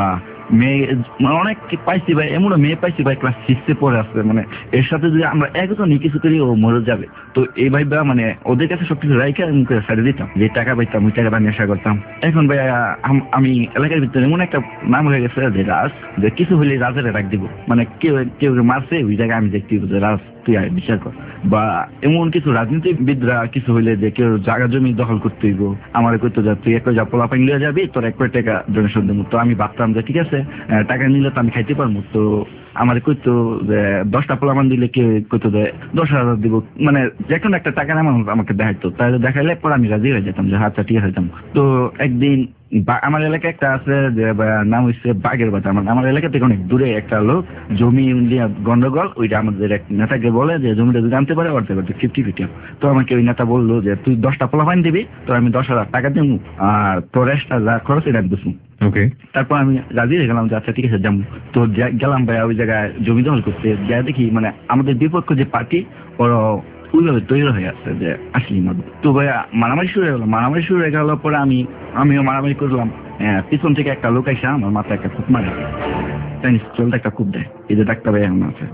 মেয়ে মানে অনেক পাইছি ভাই, এমনও মেয়ে পাইছি ভাই ক্লাস 6 পড়ে আসছে, মানে এর সাথে যদি আমরা একজনই কিছু করি ও মরে যাবে। তো এই ভাই মানে ওদের কাছে সবকিছু রাইখা সাইডে দিতাম, যে টাকা পাইতাম ওই টাকাটা নেশা করতাম। এখন ভাই আমি এলাকার ভিতরে এমন একটা নাম হয়ে গেছে যে রাজ, যে কিছু হলে রাজের রাখ দিব, মানে কেউ কেউ মারছে ওই জায়গায় আমি দেখতে যে রাজ তুই আয় বিচার কর। বা এমন কিছু রাজনীতিবিদরা কিছু হইলে যে কেউ জায়গা জমি দখল করতে হইব, আমার করতে যা তুই একটা যা পোলাপাইন লিয়ে যাবি, তোর 1 কোটি টাকা ডোনেশন দেবো। তো আমি ভাবতাম যে ঠিক আছে টাকা নিলে তো আমি খাইতে পারবো। তো আমার কইতো যে 10টা পোলাপান দিলে কেউ কইতো যে 10,000 দিব, মানে যে কোনো একটা টাকা নাম আমাকে দেখাইতো, তাহলে দেখাইলে পরে আমি রাজি হয়ে যেতাম যে আচ্ছা ঠিক আছে। তো একদিন আমার এলাকায় একটা আছে যে নাম হচ্ছে বাগের বাটা, আমার এলাকা থেকে অনেক দূরে একটা লোক জমি নিয়ে গন্ডগোল, ওইটা আমাদের এক নেতাকে বলে যে জমিটা যদি জানতে পারে অর্ধেক 50-50। তো আমাকে ওই নেতা বললো যে তুই 10টা পোলাপাইন দিবি, তো আমি 10,000 টাকা দেবো, আর তোর এক্সট্রা যা খরচ এটা আমি বুঝবো। ওকে, তারপর আমি রাজি হয়ে গেলাম যে আচ্ছা ঠিক আছে যাবো। তো গেলাম ভাই ওই জায়গায় জমি দখল করতে, যা দেখি মানে আমাদের বিপক্ষ যে পার্টি ওরা ওইভাবে তৈরি হয়ে আসছে যে আসলি মারবো। তো ভাই মারামারি শুরু হয়ে গেল। পরে আমিও মারামারি করলাম, পিছন থেকে একটা লোক আইসা আমার মাথায় একটা খুব মারে, চাইনিজ চলতে একটা খুব দেয়, এই যে ডাক্তার ভাই এখন আছে।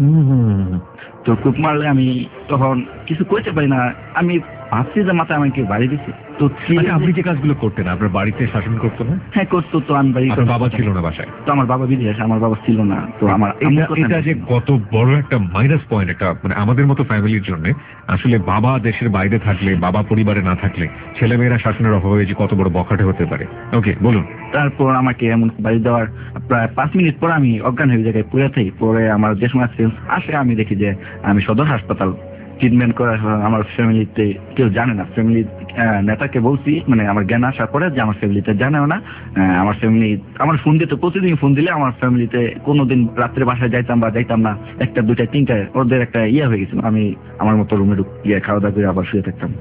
তো খুব মারলে আমি তখন কিছু করতে পারি না, আমি ভাবছি যে মাথায় আমাকে বাড়ি দিচ্ছে। তো আপনি যে কাজগুলো করতেন আপনার বাড়িতে শাসন করতো না? হ্যাঁ করতো। তো আমি বাড়ি, বাবা ছিল না বাসায়? তো আমার বাবা বিদেশ, আমার বাবা ছিল না। তো আমার এটা যে কত বড় একটা মাইনাস পয়েন্ট, একটা মানে আমাদের মতো ফ্যামিলির জন্য আসলে বাবা দেশের বাইরে থাকলে, বাবা পরিবারে না থাকলে ছেলেমেয়েরা শাসনের অভাবে যে কত বড় বখাটে হতে পারে। ওকে বলুন। তারপর আমাকে এমন বাড়ি দেওয়ার প্রায় 5 মিনিট পর আমি অজ্ঞান হয়ে জায়গায় পড়ে থাকি। পরে আমার যে সময় আসে আমি দেখি যে আমি সদর হাসপাতাল ট্রিটমেন্ট করা। আমার ফ্যামিলিতে কেউ জানে না, ফ্যামিলি নেতাকে বলছি, মানে আমার জ্ঞান আসার পরে যে আমার ফ্যামিলিতে জানেও না। আমার ফ্যামিলি আমার ফোন দিতে, প্রতিদিন ফোন দিলে আমার ফ্যামিলিতে কোনোদিন রাত্রে বাসায় যাইতাম বা যাইতাম না, 1টা 2টা 3টা ওদের একটা ইয়ে হয়ে গেছিল। আমি আমার মতো রুমে ঢুকিয়ে খাওয়া দাওয়া করে আবার শুয়ে থাকতাম।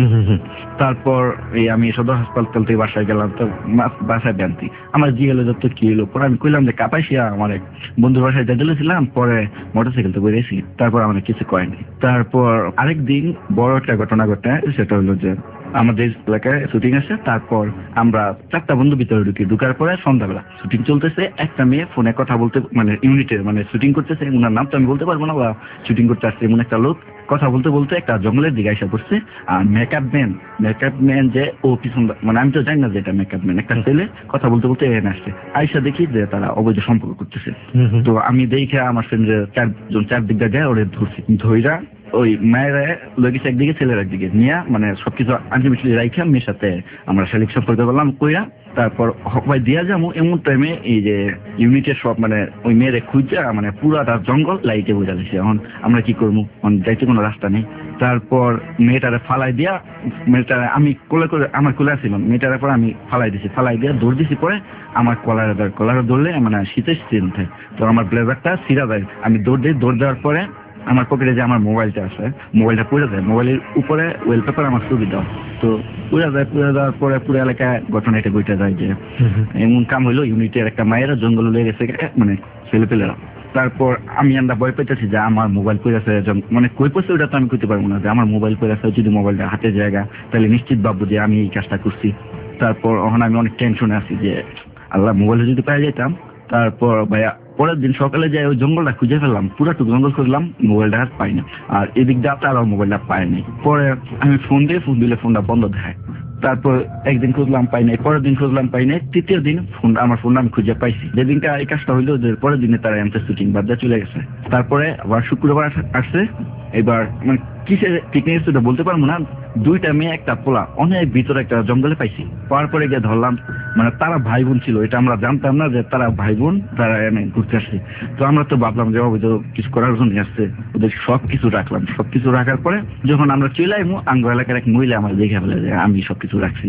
তারপর এই আমি সদর হাসপাতাল থেকে বাসায় গেলাম। তো বাসায় জানতি আমার জি হলো যত কি হলো। পরে আমি কইলাম যে কাপাইছিয়া আমার এক বন্ধুর বাসায় যাইতেছিলাম, পরে মোটরসাইকেল তো বেরিয়েছি। তারপর আমাকে কিছু কয়নি। তারপর আরেকদিন বড় একটা ঘটনা ঘটে, সেটা হলো যে আমাদের এলাকায় শুটিং আছে। তারপর আমরা 4টা বন্ধু ভিতরে ঢুকার পরে সন্ধ্যাবেলা শুটিং চলতেছে। একটা মেয়ে ফোনে কথা বলতে, মানে ইউনিটের মানে শুটিং করতেছে, ওনার নাম তো আমি বলতে পারবো না, বা শুটিং করতে আসছে এমন একটা লোক কথা বলতে বলতে একটা জঙ্গলের দিকে আইসা পড়ছে। আর মেকআপ ম্যান যে ও পিছন, মানে আমি তো জানি না যে এটা মেকআপ ম্যান, একটা ছেলে কথা বলতে বলতে এনে আসছে। আইসা দেখি যে তারা অবৈধ সম্পর্ক করতেছে। তো আমি দেখে আমার ফ্রেন্ডের 4 জন 4 দিক দিয়ে ওরে ধরছি, ধইরা ওই মায়েরা লগেছে একদিকে ছেলের একদিকে নিয়ে, মানে সবকিছু আলটিমেটলি রাইখা মেয়ের সাথে আমরা শারীরিক সম্পর্ক করলাম কইরা। তারপর হবাই দিয়া যাবো এমন টাইমে এই যে ইউনিটের সব মানে ওই মেয়েরে খুঁজা, মানে পুরাটা জঙ্গল লাইটে বোঝা দিচ্ছে। এখন আমরা কি করবো, যাইতে কোনো রাস্তা নেই। তারপর মেয়েটারে ফালাই দিয়া, মেয়েটা আমি কোলে করে আমার কোলে আসছিলাম, মেয়েটার পর আমি ফালাই দিয়া দৌড় দিছি। পরে আমার কলারে ধরলে মানে শীতে উঠে, তো আমার ব্লেজারটা ছিঁড়া যায়। আমি দৌড় দেওয়ার পরে আমার পকেটে যে আমার মোবাইলটা আছে, মোবাইলটা পড়ে যায়। মোবাইলের উপরে ওয়েলপেপার আমার ছবি দেওয়া, তো পুড়ে যাওয়ার পরে পুরো এলাকায় ঘটনা এটা বইটা যায় যে এমন কাম হইলো ইউনিটের একটা মায়েরা জঙ্গল লেগে গেছে, মানে ছেলেপেলেরা। তারপর আমরা ভয় পেতেছি যে আমার মোবাইল পড়ে আছে, মানে কই পড়ছে ওটা তো আমি করতে পারবো না, যে আমার মোবাইল পড়ে আছে, যদি মোবাইলটা হাতের জায়গা তাহলে নিশ্চিত ভাববো যে আমি এই কাজটা করছি। তারপর ওখানে আমি অনেক টেনশনে আছি যে আল্লাহ মোবাইলে যদি পেয়ে যেতাম। তারপর ভাইয়া পরের দিন সকালে যাই ওই জঙ্গলটা খুঁজে ফেললাম, পুরাটুকু জঙ্গল খুঁজলাম, মোবাইলটা আর পাই না। আর এদিক দিয়ে তারাও মোবাইলটা পায়নি। পরে আমি ফোন দিলে ফোনটা বন্ধ দেখায়। তারপর একদিন খুঁজলাম পাই নাই, পরের দিন খুঁজলাম পাই নাই, তৃতীয় দিন আমার ফোনটা আমি খুঁজে পাইছি। যেদিনটা এই কাজটা হইলো যে পরের দিনে তারা এমতে শুটিং বাদ দিয়ে চলে গেছে। তারপরে আবার শুক্রবার আসছে। এবার মানে কিসের পিকনিক সেটা বলতে পারবো না, 2টা মেয়ে একটা পোলা অনেক ভিতরে একটা জঙ্গলে পাইছি। পাওয়ার পরে গিয়ে ধরলাম, মানে তারা ভাই বোন ছিল, এটা আমরা জানতাম না যে তারা ভাই বোন, তারা এনে ঘুরতে আসছে। তো আমরা তো ভাবলাম যে অবৈধ কিছু করার জন্য আসছে, ওদের সবকিছু রাখলাম। সবকিছু রাখার পরে যখন আমরা চলে আইমু, আঙ্গ এলাকার এক মহিলা আমার দেখে ফেলে যে আমি সবকিছু রাখছি।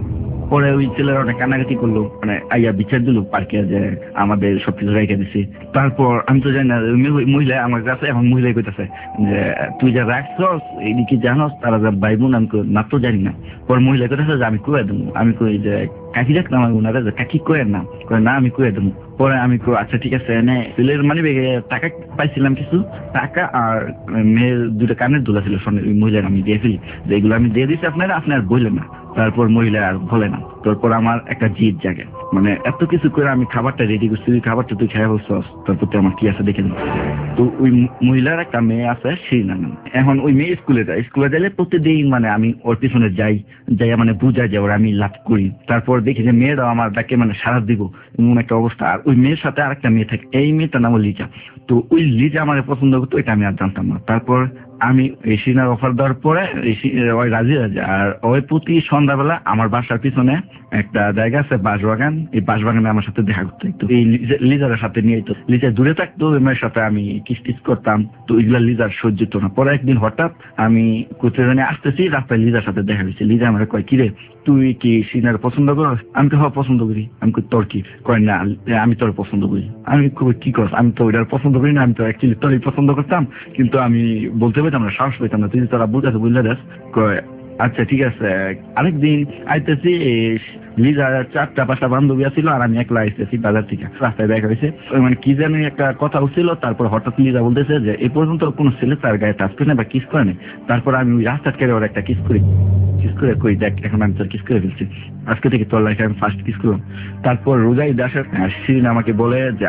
পরে ওই ছেলেরা অনেক কান্নাকাটি করলো, মানে আইয়া বিচার দিল পার্কে যে আমাদের সবকিছু রেখে দিছি। তারপর আমি তো জানি না, মহিলা আমার কাছে এখন মহিলাই কইতেছে যে তুই যা রাখছস এই কি জানস তারা যা ভাই বোন, আমি না তো জানি না। পরে মহিলা কইতেছে যে আমি কয়ে দেবো। আমি কই যে কাকি রাখলাম, আমি ওনারা যে কাকি কয়েন না, কয়ে না আমি কয়ে দেবো। পরে আমি আচ্ছা ঠিক আছে, এনে ছেলের মানে টাকা পাইছিলাম কিছু টাকা, আর মেয়ের 2টা কানের দুলা ছিল স্বর্ণের, ওই মহিলার আমি দিয়ে ফেলি যে এগুলো আমি দিয়ে দিচ্ছি আপনারা বললেন না। তারপর মহিলা আর বলে না। তারপর আমার একটা জিদ জাগে, মানে এত কিছু করে আমি খাবারটা রেডি করছি, ওই খাবারটা তুই খেয়ে বলছস, তারপর তুই আমার কি আছে দেখে নিস। তো ওই মহিলার একটা মেয়ে আছে শিরিনা নাম। এখন ওই মেয়ে স্কুলে যাইলে প্রতিদিন মানে আমি ওর পিছনে যাই মানে বুঝাই যে ওরা আমি লাভ করি। তারপর দেখি যে মেয়েরাও আমার ডাকে মানে সারা দিব এমন একটা অবস্থা। আর ওই মেয়ের সাথে আরেকটা মেয়ে থাকে, এই মেয়েটার নাম লিজা। তো ওই লিজা আমার পছন্দ করতো, এটা আমি আর জানতাম না। তারপর আমি এই শিরিনার অফার দেওয়ার পরে ওই রাজি হয়ে যায়। আর ওই প্রতি সন্ধ্যাবেলা আমার বাসার পিছনে একটা জায়গা আছে বাঁশবাগান, এই বাঁশবাগানে আমার সাথে দেখা করতে হইতো, এই লিজারের সাথে নিয়ে যেত। লিজা দূরে থাকতো, ওই মেয়ের সাথে আমি কিস করতাম। তো ওইগুলা লিজার সহ্য হতো না। পরে একদিন হঠাৎ আমি কোথায় জানি আসতেছি, রাস্তায় লিজার সাথে দেখা হয়েছে। লিজা আমার কয়, কিরে তুই কি শিরিনার পছন্দ করো? আমি তো হওয়া পছন্দ করি। আমি কই তোর কি? কয় না আমি তোর পছন্দ করি। আমি কি করস? আমি তো ওইটার পছন্দ করি না, আমি তো অ্যাকচুয়ালি তোরই পছন্দ করতাম, কিন্তু আমি বলতে পারতাম না, সাহস পেতাম না। তুই তোরা বুঝাতে বুঝলে দেস। কয় আচ্ছা ঠিক আছে। আরেকদিন আইতেছি, লিজার 4-5টা বান্ধবী ছিল আর আমি একলা আইতেছি বাজার থেকে। রাস্তায় দেখা হয়েছে, ওই মানে কি জানি একটা কথা হচ্ছিল। তারপর হঠাৎ লিজা বলতেছে যে এই পর্যন্ত কোনো ছেলে তার গায়ে টাচ করে না বা কিস করে না। তারপর আমি ওই রাস্তা কেটে ওর একটা কিস করে কই, দেখ এখন আমি তোর কিস করে ফেলছি, আজকে থেকে তোর লাইফে আমি ফার্স্ট কিস করলাম। তারপর রোজাই দাসের শিরিন আমাকে বলে যে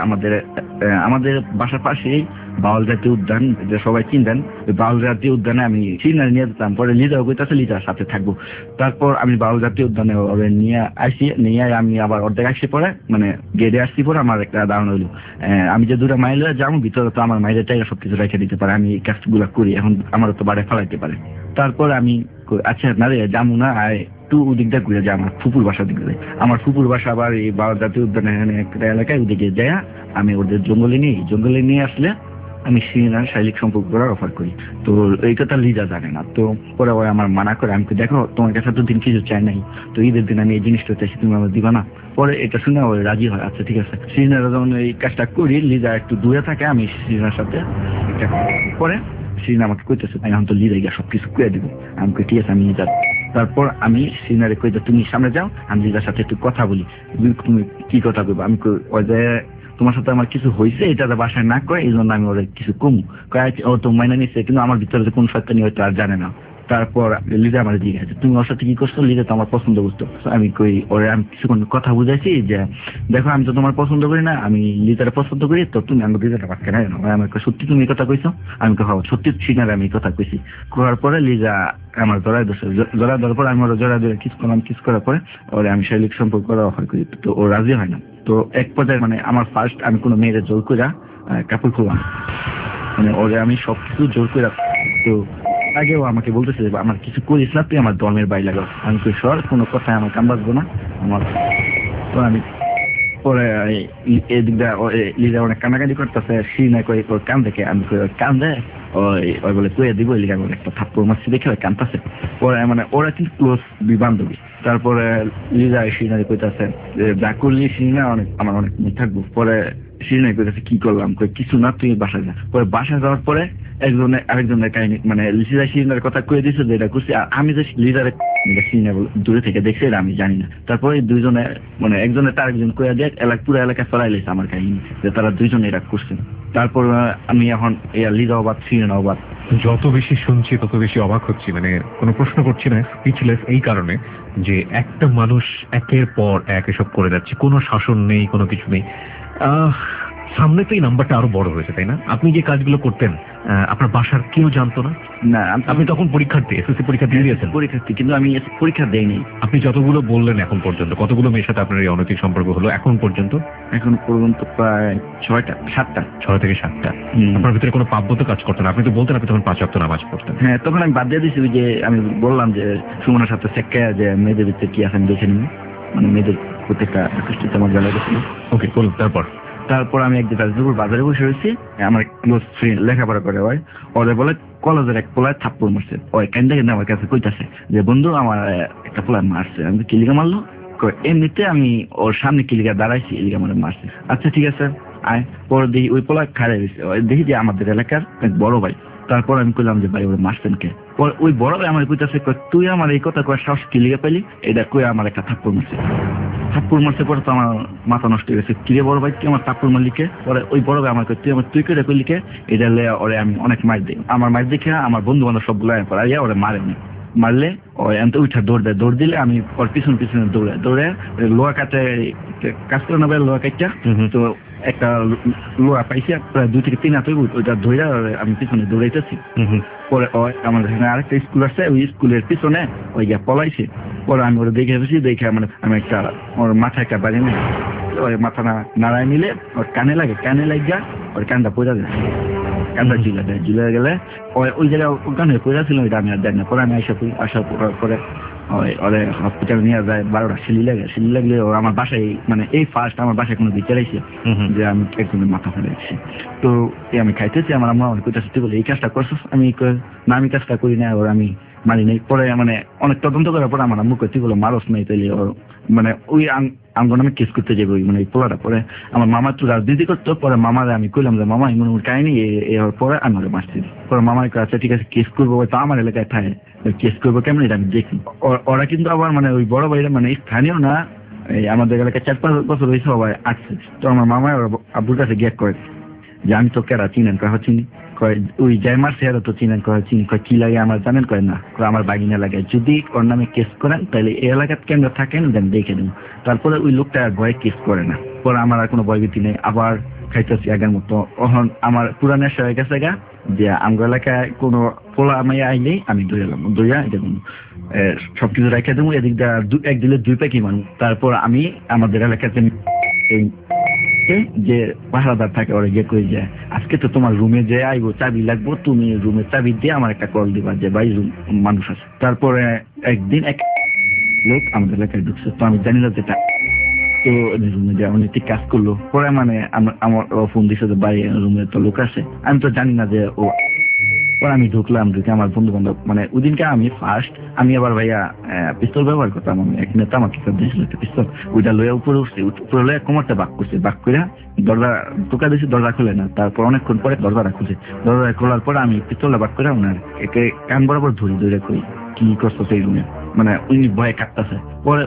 আমাদের বাসার পাশেই বাউল জাতীয় উদ্যান, যে সবাই চিনতেন, ওই বাউল জাতীয় উদ্যানে আমি শিরিনা নিয়ে যেতাম। পরে লিজাও কইতাছে লিজার সাথে থাকবো। তারপর আমি বাউল জাতীয় উদ্যানে ওরে নিয়ে আমি আবার অর্ধেক আসি, পরে মানে গেটে আসছি। পরে আমার একটা ধারণা হইলো, আমি যে 2 মাইল যাবো ভিতরে, তো আমার মাইলের টাইগা সবকিছু রেখে দিতে পারে, আমি এই কাজগুলো করি, এখন আমারও তো বাড়ি ফেলাইতে পারে। তারপর আমি আচ্ছা না রে যাবো না, একটু ওদিকটা ঘুরে যায়, আমার ফুপুর বাসা দিকে যায়। আমার ফুপুর বাসা আবার এই বাউল জাতীয় উদ্যানে একটা এলাকায়, ওদিকে যায় আমি ওদের জঙ্গলে নিয়ে আসলে আমি শিরিনার শারীরিক সম্পর্ক করার অফার করি। তো এই কথা লিজা জানে না। তো পরে ওরা আমার মানা করে, আমি দেখো তোমার কাছে তো দিন কিছু চাই নাই, তো ঈদের দিন আমি এই জিনিসটা চাইছি, তুমি আমার দিবা না? পরে এটা শুনে ওই রাজি হয়, আচ্ছা ঠিক আছে। শিরিনার যখন এই কাজটা করি, লিজা একটু দূরে থাকে, আমি শিরিনার সাথে পরে শিরিনা আমাকে কইতেছে এখন তো লিজা গিয়া সবকিছু করে দিব। আমি কই ঠিক আছে, আমি লিজা। তারপর আমি শিরিনারে কই তুমি সামনে যাও, আমি লিজার সাথে একটু কথা বলি। তুমি কি কথা কইবা? আমি ওই যে তোমার সাথে আমার কিছু হয়েছে, এটা বাসায় না করে, এই জন্য আমি ওরা কিছু কমু। ও তো মাইনা নিচ্ছে, কিন্তু আমার ভিতরে যে কোন সত্য নিয়ে হয়তো আর জানে না। তারপর লিজা আমার দিকে আছে, তুমি ওর সাথে কি করছো? লিজা তো আমার পছন্দ করতো। আমি কই ওরে, আমি কিছুক্ষণ কথা বুঝাইছি যে দেখো আমি তো তোমার পছন্দ করি না, আমি লিজারে পছন্দ করি, তো তুমি আমার লিজাটা পাচ্ছে না। আমার সত্যি তুমি এই কথা কইছো? আমি সত্যি শিরিনারে আমি এই কথা কইছি। করার পরে লিজা আমার জড়াই দেওয়ার পর আমি ওরা জড়াই ধরে কিস করার পরে ওরে আমি শারীরিক সম্পর্ক করা অফার করি। তো ও রাজি হয় না। তো এক পর্যায়ে মানে আমার ফার্স্ট আমি কোনো মেয়েদের জোর করে কাপড় খুললাম, মানে ওরে আমি সবকিছু জোর করে। তো আগেও আমাকে বলতেছে আমার কিছু করিস না, তুই আমার ধর্মের বাইরে লাগাও। আমি কই সর, কোনো কথায় আমার কান বাজবো না আমার। তো আমি পরে এদিকটা লিজা অনেক কান্নাকাটি করতেছে, শিরিনা কই ওর কান দেখে, আমি কই ওর কান দেয়, ওই বলে তুই দিব, লিগা বলে একটা থাপ্পড় মারছি দেখে ওই কানতাছে। পরে মানে ওরা কিন্তু ক্লোজ বান্ধবী। তারপরে লিজা শিরিনারে কইতাছে যা করলি শিরিনা আমার অনেক মনে থাকবো। পরে শিরিনা কইতাছে কি করলাম? কই কিছু না, তুই বাসায় যা। পরে বাসায় যাওয়ার পরে আরেকজনের কাহিনী, মানে লিজা শিরিনার কথা কয়ে দিচ্ছে যে এটা করছি, আর আমি যে লিজারে শিরিনা দূরে থেকে দেখছি এটা আমি জানি না। তারপরে দুইজনে মানে একজনের তার একজন কয়ে দেয়, পুরো এলাকায় ফেলাই লেছে আমার কাহিনী যে তারা দুইজনে এটা করছে। তারপর আমি এখন লিজা অবাক, শিরিনা অবাক। যত বেশি শুনছি তত বেশি অবাক হচ্ছি, মানে কোনো প্রশ্ন করছি না, স্পিচলেস এই কারণে যে একটা মানুষ একের পর এক এসব করে যাচ্ছে, কোনো শাসন নেই, কোনো কিছু নেই। সামনে তো এই নাম্বারটা আরো বড় হয়েছে, তাই না? আপনি যে কাজগুলো করতেন আপনার বাসার কেউ জানতো না? না, আপনি তখন পরীক্ষার্থী, এসএসসি পরীক্ষা দিয়ে দিয়েছেন? পরীক্ষার্থী, কিন্তু আমি পরীক্ষা দেইনি। আপনি যতগুলো বললেন এখন পর্যন্ত, কতগুলো মেয়ের সাথে আপনার এই অনৈতিক সম্পর্ক হলো এখন পর্যন্ত? এখন পর্যন্ত প্রায় 6টা 6 থেকে 7টা। আপনার ভিতরে কোনো পাপবোধ কাজ করতেন? আপনি তো বলতেন আপনি তখন 5 ওয়াক্ত নামাজ পড়তেন। হ্যাঁ, তখন আমি বাদ দিয়ে দিয়েছি। ওই যে আমি বললাম যে সুমনের সাথে সেক্কা যে মেয়েদের ভিতরে কি আছে আমি দেখে নিই, মানে মেয়েদের প্রত্যেকটা আকৃষ্টিতে আমার জ্বালা গেছিল। ওকে, বলুন। তারপর আমি একদিন রাজদুপুর বাজারে বসে রয়েছি, আমার ক্লোজ ফ্রেন্ড লেখাপড়া করে হয়, ওদের বলে কলেজের এক পোলায় থাপ্পড় মারছে। ওই কেন্দ্রে আমার কাছে কইতাছে যে বন্ধু আমার একটা পোলায় মারছে। আমি কিলিকা মারলো? এমনিতে আমি ওর সামনে কিলিকা দাঁড়াইছি, এলিকা আমার মারছে। আচ্ছা ঠিক আছে আয়। পরে দেখি ওই পোলা খাড়ে গেছে, দেখি যে আমাদের এলাকার এক বড় ভাই। তারপর আমি কইলাম যে ভাই ওরা মারছেন কে? পরে ওই বড় ভাই আমার কইতাছে তুই আমার এই কথা কয় সাহস কিলিকা পেলি? এটা কই আমার একটা থাপ্পড় মারছে। পরে তো আমার মাথা নষ্ট হয়ে গেছে, কিরে বড় ভাই তুই আমার থাপ্পড় মারলি কে? পরে ওই বড় ভাই আমার তুই কেটে কইলি কে? এটা ওরে আমি অনেক মার দিই। আমার মার দেখে আমার বন্ধু বান্ধব সবগুলো পড়াইয়া ওরে মারেনি। মারলে ওই আমি তো উঠা দৌড় দেয়, দৌড় দিলে আমি ওর পিছনে পিছনে দৌড়ে লোহা কাটে কাজ করে নেবে, লোহা কাটটা তো একটা লোহা পাইছি প্রায় 2 থেকে 3 হাত হইব, ওইটা ধরে আমি পিছনে দৌড়াইতেছি। পরে আমাদের এখানে আরেকটা স্কুল আছে, ওই স্কুলের পিছনে ওই গিয়া পলাইছে। পরে আমি ওরা দেখে ফেছি, দেখে মানে আমি একটা ওর মাথায় একটা বাড়ি নিই, ওই মাথা নাড়ায় নিলে ওর কানে লাগে, কানে লাগিয়া ওর কানটা পড়া যায়, কানটা ঝুলে গেলে ওই জায়গায় গান হয়ে পড়া ছিল, ওইটা আমি আর দেখ না। পরে আমি আসার পরে ওরে হসপিটালে নিয়ে যায়, 12টা সিলি লাগলে ও আমার বাসায় মানে এই ফার্স্ট আমার বাসায় কোনো বিচার আইছে যে আমি একজনের মাথা ফেলেছি। তো আমি খাইতেছি, আমার আম্মা অনেক কইতাছে তুই বলে এই কাজটা করছিস, আমি না আমি কাজটা করি না, ওর আমি মারি নাই। পরে মানে অনেক তদন্ত করার পরে আমার আম্মু তুই বলে মারস নাই, তাইলে ওর মানে ওই আঙ্গন আমি কেস করতে যাবো মানে এই পোলাটা। পরে আমার মামা তো রাজনীতি করতো, পরে মামারে আমি কইলাম যে মামা এমন কাহিনী এর পরে আমি ওরা মারছি। পরে মামার কাছে ঠিক আছে কেস করবো, তো আমার এলাকায় থাকে কেস করবো কেমন এটা আমি দেখি। ওরা কিন্তু আবার মানে ওই বড় ভাইরা মানে স্থানীয় না, এই আমাদের এলাকায় 4-5 বছর হয়েছে সবাই আসছে। তো আমার মামা আব্বুর কাছে গিয়ে কয় যে আমি তো কেরা চিনেন, কয় চিনি, কয় ওই যাই মারছে এরা তো চিনেন, কয় চিনি, কয় কি লাগে আমার জানেন, কয় না, কয় আমার বাগিনা লাগে, যদি ওর নামে কেস করেন তাহলে এই এলাকার কেন্দ্র থাকেন দেন দেখে দিন। তারপরে ওই লোকটা আর ভয়ে কেস করে না। পরে আমার আর কোনো ভয়ভীতি নেই, আবার খাইতেছি আগের মতো। এখন আমার পুরানো হয়ে গেছে গা যে আমার এলাকায় কোনো পোলা মাইয়া আইলেই আমি দৌড়া দেখুন সবকিছু রেখে দেবো, এদিক দিয়ে এক দিলে 2 প্যাকি মানুষ। তারপর আমি আমাদের এলাকাতে যে পাহারাদার থাকে ওরা গিয়ে কই যায় আজকে তো তোমার রুমে যে আইবো চাবি লাগবো, তুমি রুমের চাবি দিয়ে আমার একটা কল দিবা যে ভাই রুম মানুষ আছে। তারপরে একদিন এক লোক আমাদের এলাকায় ঢুকছে, তো আমি জানি না যেটা, তো রুমে যে অনেক কাজ করলো। পরে মানে আমার ফোন দিছে যে ভাই রুমে তো লোক আছে, আমি তো জানি না যে ও। পরে আমি ঢুকলাম, ঢুকে আমার বন্ধু বান্ধব মানে ওইদিনকে আমি ফার্স্ট আমি আবার ভাইয়া পিস্তল ব্যবহার করতাম, আমি এক নেতা আমাকে দিয়েছিল একটা পিস্তল, ওইটা লইয়া উপরে উঠছি, উপরে লইয়া কোমরটা বাক করছে, বাক করে দরজা টোকা দিয়েছি, দরজা খুলে না। তারপর অনেকক্ষণ পরে দরজাটা খুলছে, দরজা খোলার পরে আমি পিস্তলটা বাক করে ওনার একে কান বরাবর ধরে কই কি করছো সেই রুমে, মানে উনি ভয়ে কাঁপতেছে। পরে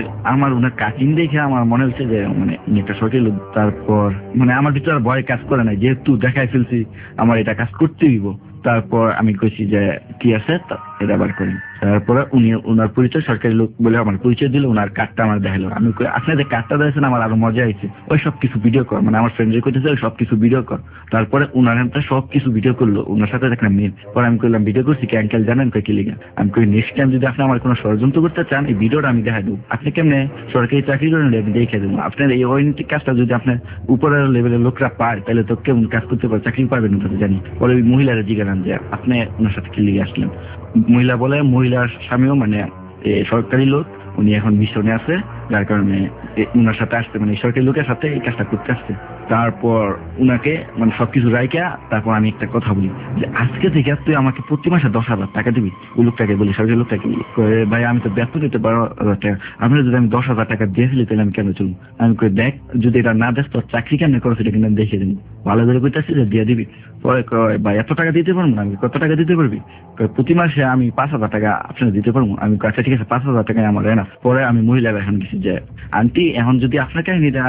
ওনার কাটিং দেখে আমার মনে হচ্ছে যে মানে একটা সরকারি লোক। তারপর মানে আমার ভিতরে ভয় কাজ করে নাই, যেহেতু দেখাই ফেলছি আমার এটা কাজ করতে দিব। তারপর আমি কইছি যে কি আছে এটা বার করেন। তারপরে উনি ওনার পরিচয় সরকারি লোক বলে আমার পরিচয় দিল, ওনার কার্ডটা আমার দেখালো। আমি আপনার যে কার্ডটা দিয়েছেন আমার আরো মজা হয়েছে, ওই সবকিছু ভিডিও কর, মানে আমার ফ্রেন্ডের কইতেছে ওই সবকিছু ভিডিও কর। তারপরে ওনার হাতে সবকিছু ভিডিও করলো, ওনার সাথে দেখলাম মিল। পরে আমি কইলাম ভিডিও করছি কি আঙ্কেল জানেন কই কি লিগা? আমি কই নেক্সট টাইম যদি আপনি আমার কোনো ষড়যন্ত্র করতে চান এই ভিডিওটা আমি দেখাই দেবো, আপনি কেমনে সরকারি চাকরি করেন আমি দেখে দেবো। আপনার এই অনৈতিক কাজটা যদি আপনার উপরের লেভেলের লোকরা পায় তাহলে তো কেমন কাজ করতে পারে, চাকরি পারবেন না তো জানি। পরে ওই মহিলারা জিজ্ঞাসা যে আপনি ওনার সাথে কি লিগে আসলেন? মহিলা বলে মহিলার স্বামীও মানে সরকারি লোক, উনি এখন মিশনে আছে, যার কারণে উনার সাথে আসতে মানে সরকারি লোকের সাথে এই কাজটা করতে আসছে। তারপর উনাকে মানে সবকিছু রাইকা তারপর আমি একটা কথা বলি যে আজকে থেকে তুই আমাকে প্রতি মাসে 10,000 টাকা দিবি। ওই লোকটাকে বলি, সরকারি লোকটাকে, ভাই আমি তো বেতন দিতে 12,000 টাকা, আপনি যদি আমি 10,000 টাকা দিয়েছিলি তাহলে আমি কেন চলবো? আমি কই দেখ যদি এটা না দেখ তোর চাকরি কেন করো সেটা কিন্তু আমি দেখে দিবি, ভালো করে কইতাছি যে দিয়ে দিবি। পরে কয় ভাই এত টাকা দিতে পারবো না। আমি কত টাকা দিতে পারবি? প্রতি মাসে আমি 5,000 টাকা আপনার দিতে পারবো। আমি আচ্ছা ঠিক আছে 5,000 টাকায় আমার না। পরে আমি মহিলারা এখন গেছি যে আন্টি এখন যদি আপনাকে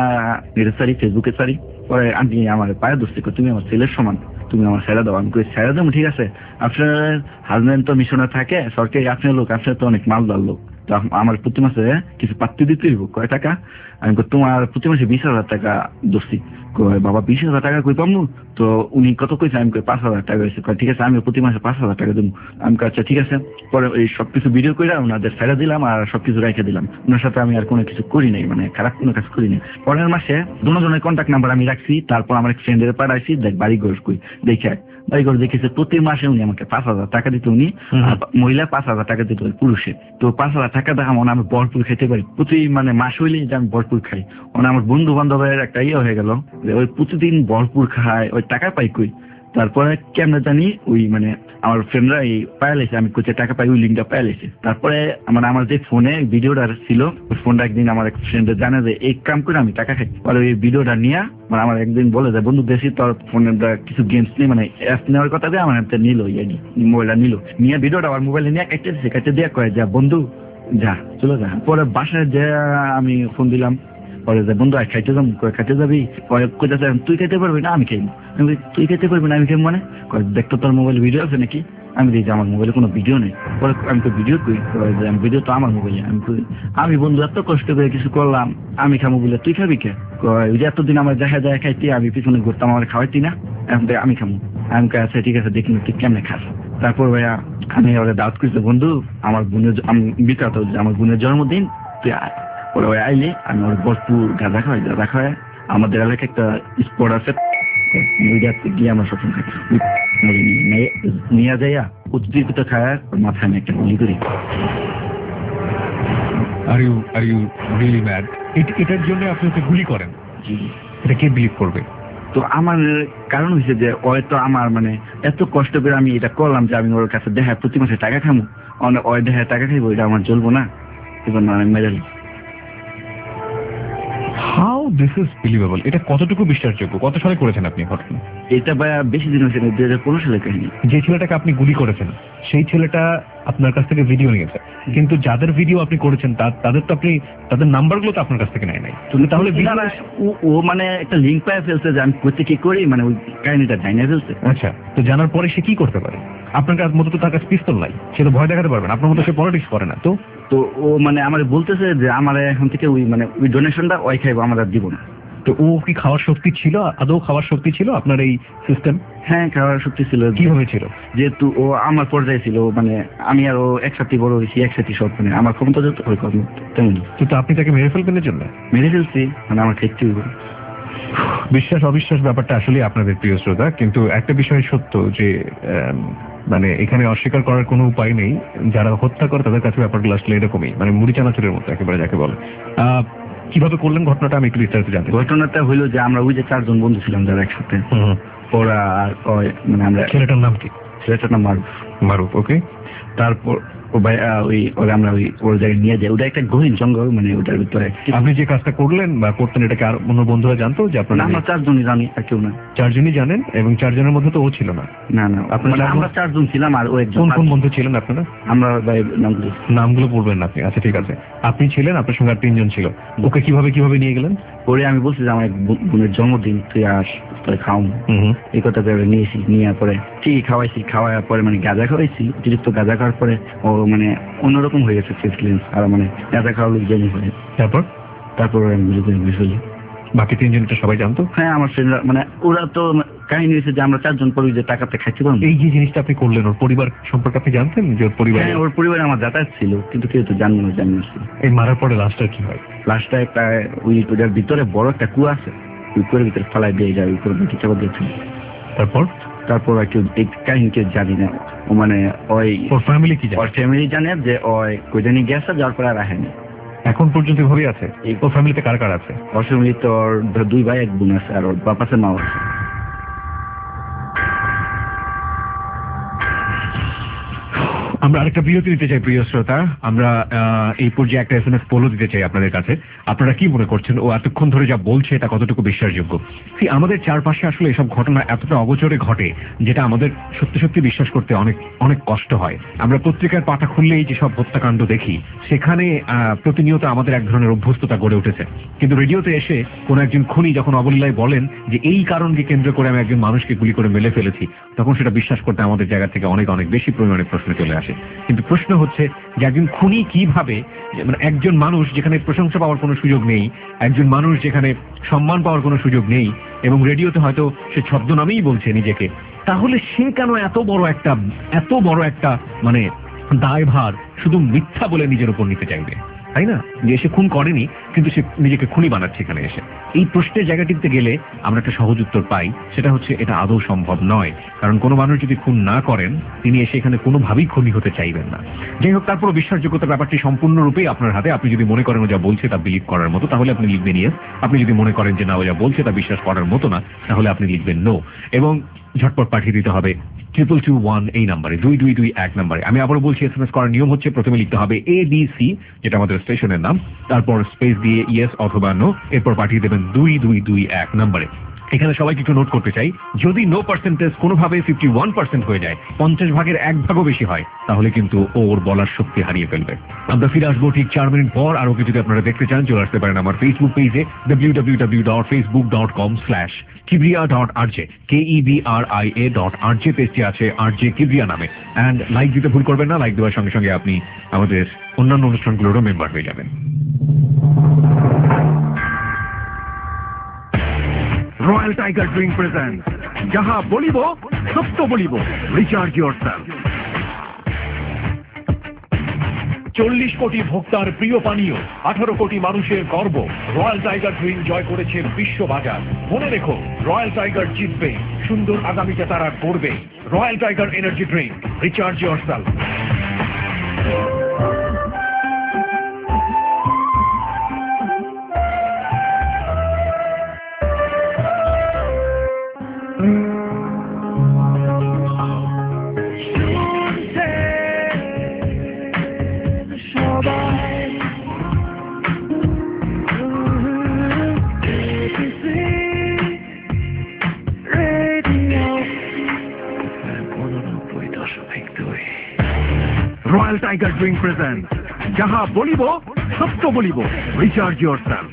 সারি ফেসবুকে সারি, পরে আন্টি আমার পায়ে দোস্তি তুমি আমার ছেলের সমান, তুমি আমার ছেড়ে দাও। আমি কই ছেড়ে দেবো ঠিক আছে, আপনার হাজবেন্ড তো মিশনে থাকে সরকারি, আপনার লোক, আপনার তো অনেক মালদার লোক, তো আমার প্রতি মাসে কিছু পাত্তি দিতে হইব, কয় টাকা? আমি তোমার প্রতি মাসে 20,000 টাকা দোষী। কয় বাবা 20,000 টাকা কই পাবো? তো উনি কত কইছে? আমি কই 5,000 টাকা হয়েছে। কয় ঠিক আছে আমি প্রতি মাসে 5,000 টাকা দেবো। আমি আচ্ছা ঠিক আছে। পরে এই সবকিছু ভিডিও করে ওনাদের ফেলে দিলাম আর সবকিছু রেখে দিলাম। ওনার সাথে আমি আর কোনো কিছু করি নাই, মানে খারাপ কোনো কাজ করি নাই। পরের মাসে দুজনের কন্ট্যাক্ট নাম্বার আমি রাখছি, তারপর আমার এক ফ্রেন্ডের পাঠাইছি, দেখ বাড়ি ঘর কই দেখে বাড়ি ঘর দেখেছে। প্রতি মাসে উনি আমাকে 5,000 টাকা দিত, উনি মহিলা 5,000 টাকা দিত পুরুষে। তো 5,000 টাকা দেখা মনে আমি ভরপুর খেতে পারি, প্রতি মানে মাস হইলেই যে আমি ভরপুর খাই। মানে আমার বন্ধু বান্ধবের একটা ইয়ে হয়ে গেল যে ওই প্রতিদিন ভরপুর খায়, ওই টাকা পাই কই। তারপরে কেমন জানি ওই মানে আমার ফ্রেন্ডরা এই পায়ালেছে, আমি কোথায় টাকা পাই ওই লিঙ্কটা পায়ালেছে। তারপরে আমার যে ফোনে ভিডিওটা ছিল ওই ফোনটা একদিন আমার এক ফ্রেন্ডের জানে যে এই কাম করে আমি টাকা খাই। পরে ওই ভিডিওটা নিয়ে মানে আমার একদিন বলে যে বন্ধু দেশি তোর ফোনের কিছু গেমস নিয়ে মানে অ্যাপ নেওয়ার কথা দিয়ে আমার হাতে নিল, মোবাইলটা নিয়ে ভিডিওটা আমার মোবাইলে নিয়ে কেটে দিয়ে কয়ে যা বন্ধু যা চলে যা। পরে বাসায় যে আমি ফোন দিলাম, পরে যে বন্ধু আর খাইতে যাবো, খাইতে যাবি, কইতেছে তুই খাইতে পারবি না আমি খাইবো। আমি বলি, তুই খাইতে পারবি না আমি খাইবো মানে? দেখতো তোর মোবাইল ভিডিও আছে নাকি? আমি দেখি যে আমার মোবাইলে কোনো ভিডিও নেই। পরে আমি তো ভিডিও করি, ভিডিও তো আমার মোবাইলে। আমি বন্ধু এত কষ্ট করে কিছু করলাম, আমি খাবো বলে তুই খাবি কে? ওই যে এতদিন আমার দেখা যায় খাইতে, আমি পিছনে ঘুরতাম, আমার খাওয়াইতি না, এখন আমি খাবো। আমি কাছে ঠিক আছে দেখি তুই কেমনে খাস। তারপর ভাইয়া আমি ওরা দাওয়াত করছি, বন্ধু আমার বোনের, আমি বিকাত আমার বোনের জন্মদিন, তুই ওরা ওই আইলে আমি ওর ভরপুর গাঁজা খাওয়াই। আমাদের এলাকায় একটা স্পট আছে, গিয়ে আমরা সবসময় নিয়ে যাইয়া উত্তেজিত খায়, মাথায় আমি একটা গুলি করি। Are you really mad? এটার জন্য আপনি ওকে গুলি করেন? এটা কে বিলিভ করবে? তো আমার কারণ হয়েছে যে হয়তো আমার মানে এত কষ্ট করে আমি এটা করলাম যে আমি ওর কাছে দেখা প্রতি মাসে টাকা খাবো, ওই দেখা টাকা খাইবো, এটা আমার চলবো না। এবার আমি medal. How this is believable? এটা কতটুকু বিশ্বাসযোগ্য? কত সালে করেছেন আপনি ঘটনা? এটা ভাইয়া বেশি দিন হয়েছে না, 2015 সালের কাহিনী। যে ছেলেটাকে আপনি গুলি করেছেন সেই ছেলেটা আপনার কাছ থেকে ভিডিও নিয়েছে, কিন্তু যাদের ভিডিও আপনি করেছেন তাদের তো আপনি তাদের নাম্বারগুলো তো আপনার কাছ থেকে নেয় নাই। তুমি তাহলে ও মানে একটা লিঙ্ক পায় ফেলছে যে আমি করতে কি করি, মানে ওই কাহিনীটা জানিয়ে ফেলছে। আচ্ছা, তো জানার পরে সে কি করতে পারে? আপনার কাছে মতো তো তার কাছে পিস্তল নাই, সে তো ভয় দেখাতে পারবে না। আপনার মতো সে পলিটিক্স করে না। তো ও মানে আমার বলতেছে যে আমার এখন থেকে ওই মানে ওই ডোনেশনটা ওই খাইবো, আমরা দিব না। তো ও কি খাওয়ার শক্তি ছিল? আদৌ খাওয়ার শক্তি ছিল আপনার এই সিস্টেম? হ্যাঁ, খাওয়ার শক্তি ছিল। কিভাবে ছিল? যেহেতু ও আমার পর্যায়ে ছিল, মানে আমি আর ও একসাথে বড় হয়েছি, একসাথে সব, মানে আমার ক্ষমতা যত ওই কর্ম তেমনি। কিন্তু আপনি তাকে মেরে ফেলবেন এর জন্য? মেরে ফেলছি, মানে আমার ক্ষেত্রে বিশ্বাস অবিশ্বাস ব্যাপারটা আসলে আপনাদের প্রিয় শ্রোতা, কিন্তু একটা বিষয় সত্য যে মানে এখানে অস্বীকার করার কোনো উপায় নেই। যারা হত্যা করে তাদের কাছে ব্যাপারগুলো আসলে এরকমই, মানে মুড়ি চানাচুরের মতো একেবারে যাকে বলে। কিভাবে করলেন ঘটনাটা আমি একটু বিস্তারিত জানতে। ঘটনাটা হইলো যে আমরা ওই যে 4 জন বন্ধু ছিলাম যারা একসাথে, ওরা মানে আমরা, ছেলেটার নাম কি? ছেলেটার নাম মারুফ। ওকে। তারপর ও ভাই ওই আমরা ওর জায়গায় নিয়ে যাই, ওটা একটা গহীন জঙ্গল, মানে ওটার ভিতরে। আপনি যে কাজটা করলেন বা করতেন এটাকে আর অন্য বন্ধুরা জানতো যে আপনারা? আমরা 4 জনই জানি, আর কেউ না। 4 জনই জানেন, এবং 4 জনের মধ্যে তো ও ছিল না? না, আমরা 4 জন ছিলাম, আর ও একজন। কোন কোন বন্ধু ছিলেন আপনারা? আমরা ভাই নামগুলো বলবেন না আপনি? আচ্ছা ঠিক আছে, আপনি ছিলেন, আপনার সঙ্গে আর 3 জন ছিল। ওকে কিভাবে নিয়ে গেলেন? পরে আমি বলছি যে আমার বোনের জন্মদিন, তুই আস, তোর খাওয়াবো, এই কথা ভেবে নিয়েছি। নিয়ে পরে ঠিকই খাওয়াইছি, খাওয়ার পরে মানে গাঁজা খাওয়াইছি। অতিরিক্ত গাঁজা খাওয়ার পরে ও মানে অন্যরকম হয়ে গেছে ফেসলেন্স, আর মানে গাঁজা খাওয়া লোক জানি হয়ে। তারপর আমি বুঝলি বাকি 3 জন এটা সবাই জানতো? হ্যাঁ, আমার ফ্রেন্ডরা, মানে ওরা তো কাহিনী হয়েছে যে আমরা 4 জন পরে যে টাকাতে খাইতে পারবো। এই যে জিনিসটা আপনি করলেন, ওর পরিবার সম্পর্কে আপনি জানতেন যে ওর পরিবার? হ্যাঁ, ওর পরিবারে আমার যাতায়াত ছিল, কিন্তু কেউ তো জানি না। এই মারার পরে লাস্টটা কি হয়? লাস্টটা একটা ওইটার ভিতরে বড় একটা কুয়া আছে, ওই কুয়ার ভিতরে ফালাই দিয়ে যায়, ওই কুয়ার ভিতরে চাপা দিয়েছিল। তারপর একটু এই কাহিনী কেউ জানি না। ও মানে ওর ফ্যামিলি কি জানে? ওর ফ্যামিলি জানে যে ওই কই জানি গেছে, যাওয়ার পরে আর আসেনি। এখন পর্যন্ত এভাবেই আছে? ওর ফ্যামিলিতে কার কার আছে? ওর ফ্যামিলিতে ওর 2 ভাই 1 বোন আছে, আর ওর বাপ আছে, মা আছে। আমরা আরেকটা বিরতি দিতে চাই প্রিয় শ্রোতা। আমরা এই পর্যায়ে একটা SMS পোলও দিতে চাই আপনাদের কাছে। আপনারা কি মনে করছেন ও এতক্ষণ ধরে যা বলছে এটা কতটুকু বিশ্বাসযোগ্য? আমাদের চারপাশে আসলে এসব ঘটনা এতটা অগোচরে ঘটে যেটা আমাদের সত্যি সত্যি বিশ্বাস করতে অনেক অনেক কষ্ট হয়। আমরা পত্রিকার পাতা খুললেই যেসব হত্যাকাণ্ড দেখি, সেখানে প্রতিনিয়ত আমাদের এক ধরনের অভ্যস্ততা গড়ে উঠেছে। কিন্তু রেডিওতে এসে কোন একজন খুনি যখন অবলীলায় বলেন যে এই কারণকে কেন্দ্র করে আমি একজন মানুষকে গুলি করে মেরে ফেলেছি, তখন সেটা বিশ্বাস করতে আমাদের জায়গা থেকে অনেক অনেক বেশি পরিমাণে প্রশ্ন চলে আসে। কিন্তু প্রশ্ন হচ্ছে যে একজন খুনি কিভাবে, মানে একজন মানুষ যেখানে প্রশংসা পাওয়ার কোনো সুযোগ নেই, একজন মানুষ যেখানে সম্মান পাওয়ার কোনো সুযোগ নেই, এবং রেডিওতে হয়তো সে ছদ্মনামেই বলছে নিজেকে, তাহলে সে কেন এত বড় একটা মানে দায়ভার শুধু মিথ্যা বলে নিজের উপর নিতে চাইবে? তাই না? যে সে খুন করেনি, কিন্তু সে নিজেকে খুনি বানাচ্ছে এখানে এসে। এই প্রশ্নের জায়গাটিতে গেলে আমরা একটা সহজ উত্তর পাই, সেটা হচ্ছে এটা আদৌ সম্ভব নয়। কারণ কোনো মানুষ যদি খুন না করেন, তিনি এসে এখানে কোনোভাবেই খুনি হতে চাইবেন না। যাই হোক, তারপরও বিশ্বাসযোগ্যতার ব্যাপারটি সম্পূর্ণরূপেই আপনার হাতে। আপনি যদি মনে করেন ও যা বলছে তা বিলিভ করার মতো, তাহলে আপনি লিখবেন ইয়েস। আপনি যদি মনে করেন যে না, ও যা বলছে তা বিশ্বাস করার মতো না, তাহলে আপনি লিখবেন নো। এবং ঝটপট পাঠিয়ে দিতে হবে 2221 এই নাম্বারে, 2221 নাম্বারে। আমি আবারও বলছি, SMS করার নিয়ম হচ্ছে প্রথমে লিখতে হবে ABC, যেটা আমাদের স্টেশনের নাম, তারপর স্পেস দিয়ে ইয়েস অথবা নো, এরপর পাঠিয়ে দেবেন 2221 নাম্বারে। এখানে সবাইকে একটু নোট করতে চাই, যদি নো পার্সেন্টেজ কোনোভাবে 51% হয়ে যায়, 50 ভাগের 1 ভাগও বেশি হয়, তাহলে কিন্তু ওর বলার শক্তি হারিয়ে ফেলবে। আমরা ফিরে আসবো ঠিক 4 মিনিট পর। আর ওকে যদি আপনারা দেখতে চান, চলে আসতে পারেন আমার ফেসবুক পেজে www.facebook.com/kibria.rj KEBRIA.RJ পেজটি আছে RJ কিবরিয়া নামে। অ্যান্ড লাইক দিতে ভুল করবেন না। লাইক দেওয়ার সঙ্গে সঙ্গে আপনি আমাদের অন্যান্য অনুষ্ঠানগুলোরও মেম্বার হয়ে যাবেন। রয়্যাল টাইগার ড্রিঙ্ক প্রেজেন্ট যাহা বলিব সত্য বলিব, রিচার্জ ইয়োরসেলফ। 40 কোটি ভোক্তার প্রিয় পানীয়, 18 কোটি মানুষের গর্ব, রয়্যাল টাইগার ড্রিঙ্ক জয় করেছে বিশ্ববাজার। মনে রেখো, রয়্যাল টাইগার জিতবে, সুন্দর আগামীতে তারা গড়বে। Royal tiger energy drink, recharge yourself. Royal tiger drink present যাহা বলিব সত্য বলিব, রিচার্জ ইয়োরসেলফ।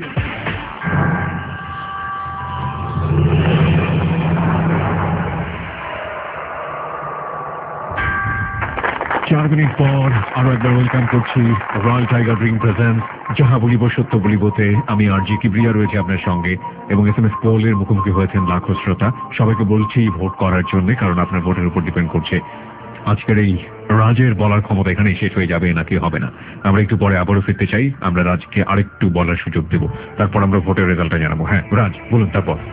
4 মিনিট পর আরো একবার ওয়েলকাম করছি রয়্যাল টাইগার ড্রিঙ্ক প্রেজেন্ট যাহা বলিব সত্য বলিবতে। আমি আরজি কিবরিয়া রয়েছে আপনার সঙ্গে, এবং SMS পোলের মুখোমুখি হয়েছেন লাখো শ্রোতা। সবাইকে বলছি ভোট করার জন্য, কারণ আপনার ভোটের উপর ডিপেন্ড করছে আজকের এই রাজের বলার ক্ষমতা এখানেই শেষ হয়ে যাবে নাকি হবে না। আমরা একটু পরে আবারও ফিরতে চাই, আমরা রাজকে আরেকটু বলার সুযোগ দেব, তারপর আমরা ভোটের রেজাল্টটা জানাবো। হ্যাঁ রাজ বলুন।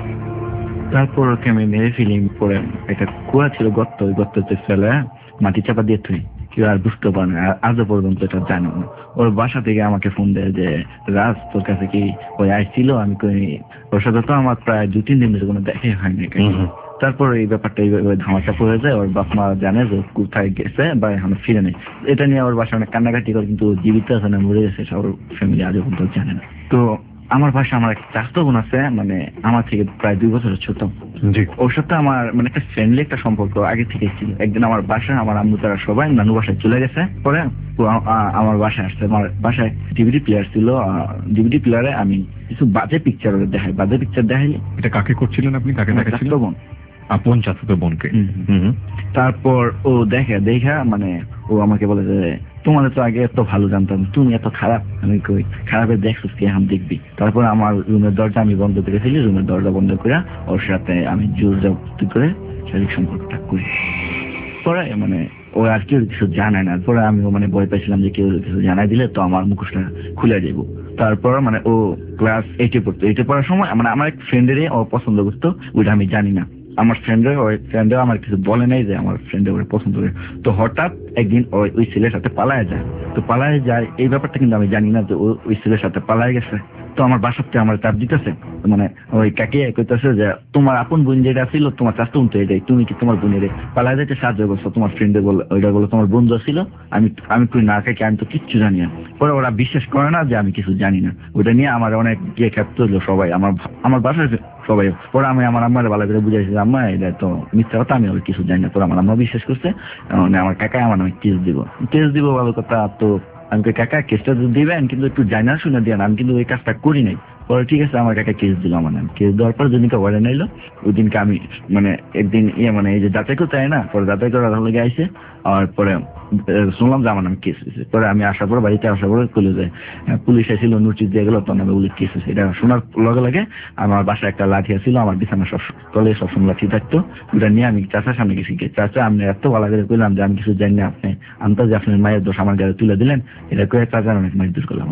তারপর ওকে আমি মেরে ফিলিং করে একটা কুয়া ছিল, গর্ত, ওই গর্ততে ফেলে মাটি চাপা দিয়ে তুই কেউ আর বুঝতে পারে না, আজও পর্যন্ত এটা জানো না। ওর বাসা থেকে আমাকে ফোন দেয় যে রাজ তোর কাছে কি ওই আসছিল, আমি কই ওর সাথে তো আমার প্রায় 2-3 দিন ধরে কোনো দেখাই হয়নি। তারপর এই ব্যাপারটা এইভাবে ধামাচাপা হয়ে যায়। ওর বাপ মা জানে যে কোথায় গেছে বা এখন ফিরে নেই। এটা নিয়ে ওর বাসা অনেক কান্নাকাটি করে, কিন্তু জীবিত আছে না মরে গেছে সব ফ্যামিলি আজও পর্যন্ত জানে না। তো আমার বাসা আমার একটা চাচাতো বোন আছে, মানে আমার থেকে প্রায় 2 বছরের ছোট। ওর সাথে আমার মানে একটা ফ্রেন্ডলি একটা সম্পর্ক আগে থেকে ছিল। একদিন আমার বাসায় আমার আম্মু তারা সবাই নানু বাসায় চলে গেছে, পরে আমার বাসায় আসছে। আমার বাসায় ডিভিডি প্লেয়ার ছিল, ডিভিডি প্লেয়ারে আমি কিছু বাজে পিকচার দেখাই, বাজে পিকচার দেখাইলে। এটা কাকে করছিলেন আপনি? কাকে দেখাচ্ছিলেন? বোন, আপন চাচাতো বোনকে। তারপর ও দেখা মানে ও আমাকে বলে যে তোমাদের তো আগে এত ভালো জানতাম, তুমি এত খারাপ। আমি কই খারাপের দেখছিস কি, এখন দেখবি। তারপর আমার রুমের দরজা আমি বন্ধ করেছিলি, রুমের দরজা বন্ধ করে ওর সাথে আমি জোর জবরদস্তি করে শারীরিক সম্পর্কটা করি। পরে মানে ও আর কেউ কিছু জানায় না। পরে আমি মানে ভয় পাইছিলাম যে কেউ কিছু জানাই দিলে তো আমার মুখোশটা খুলে যাবো। তারপর মানে ও ক্লাস 8-এ পড়তো। 8-এ পড়ার সময় মানে আমার এক ফ্রেন্ডেরই ও পছন্দ করতো, ওইটা আমি জানি না। আমার ফ্রেন্ডও আমার কিছু বলে নাই যে আমার ফ্রেন্ডে ওরা পছন্দ করে। তো হঠাৎ একদিন ওই ছেলের সাথে পালায় যায়। তো পালায় যায় এই ব্যাপারটা কিন্তু আমি জানি না যে ওই ছেলের সাথে পালায় গেছে। তো আমার বাসাতে আমার চাপ দিতেছে, মানে ওই কাকে কইতেছে যে তোমার আপন বোন যেটা ছিল তোমার চাষতে উনতে যাই, তুমি কি তোমার বোনের পালায় যাইতে সাহায্য করছো? তোমার ফ্রেন্ডে বলে ওইটা বলো তোমার বন্ধু ছিল। আমি কই না কাকে, আমি তো কিচ্ছু জানি না। পরে ওরা বিশ্বাস করে না যে আমি কিছু জানি না। ওটা নিয়ে আমার অনেক গিয়ে ক্ষেত্র হলো সবাই, আমার বাসায় সবাই। পরে আমি আমার আম্মার ভালো করে বুঝাইছি, আম্মা এটা তো মিথ্যা কথা, আমি ওর কিছু জানি না। পরে আমার আম্মা বিশ্বাস করছে। আমার কাকা আমার নামে কেস দিব ভালো কথা। তো আমি কাকা কেসটা দিবেন, কিন্তু একটু জানা শুনে দিয়ে, আমি কিন্তু ওই কাজটা করি নাই। পরে ঠিক আছে আমার কাকা কেস দিল আমার নাম। কেস দেওয়ার পর যেদিনকে ওয়ারেন্ট আইলো ওই দিনকে আমি মানে একদিন মানে এই যে যাচাই করতে হয় না, পরে যাচাই করার লেগে আইসে। আর পরে শুনলাম যে আমার নামে কেস হয়েছে। পরে আমি আসার পর বাড়িতে আসার পরে কইলো যে পুলিশ এসেছিল, নোটিশ দিয়ে গেল, তোর নামে বলে কেস হয়েছে। এটা শোনার লগে লাগে আমার বাসায় একটা লাঠি ছিল, আমার বিছানা সব তলে সবসময় লাঠি থাকতো। ওটা নিয়ে আমি চাচার সামনে গেছি। চাচা আমি এত ভালো করে কইলাম যে আমি কিছু জানি না, আপনি আনতে যে আপনার মায়ের দোষ আমার গায়ে তুলে দিলেন, এটা কয়ে চাচার অনেক মারধর করলাম।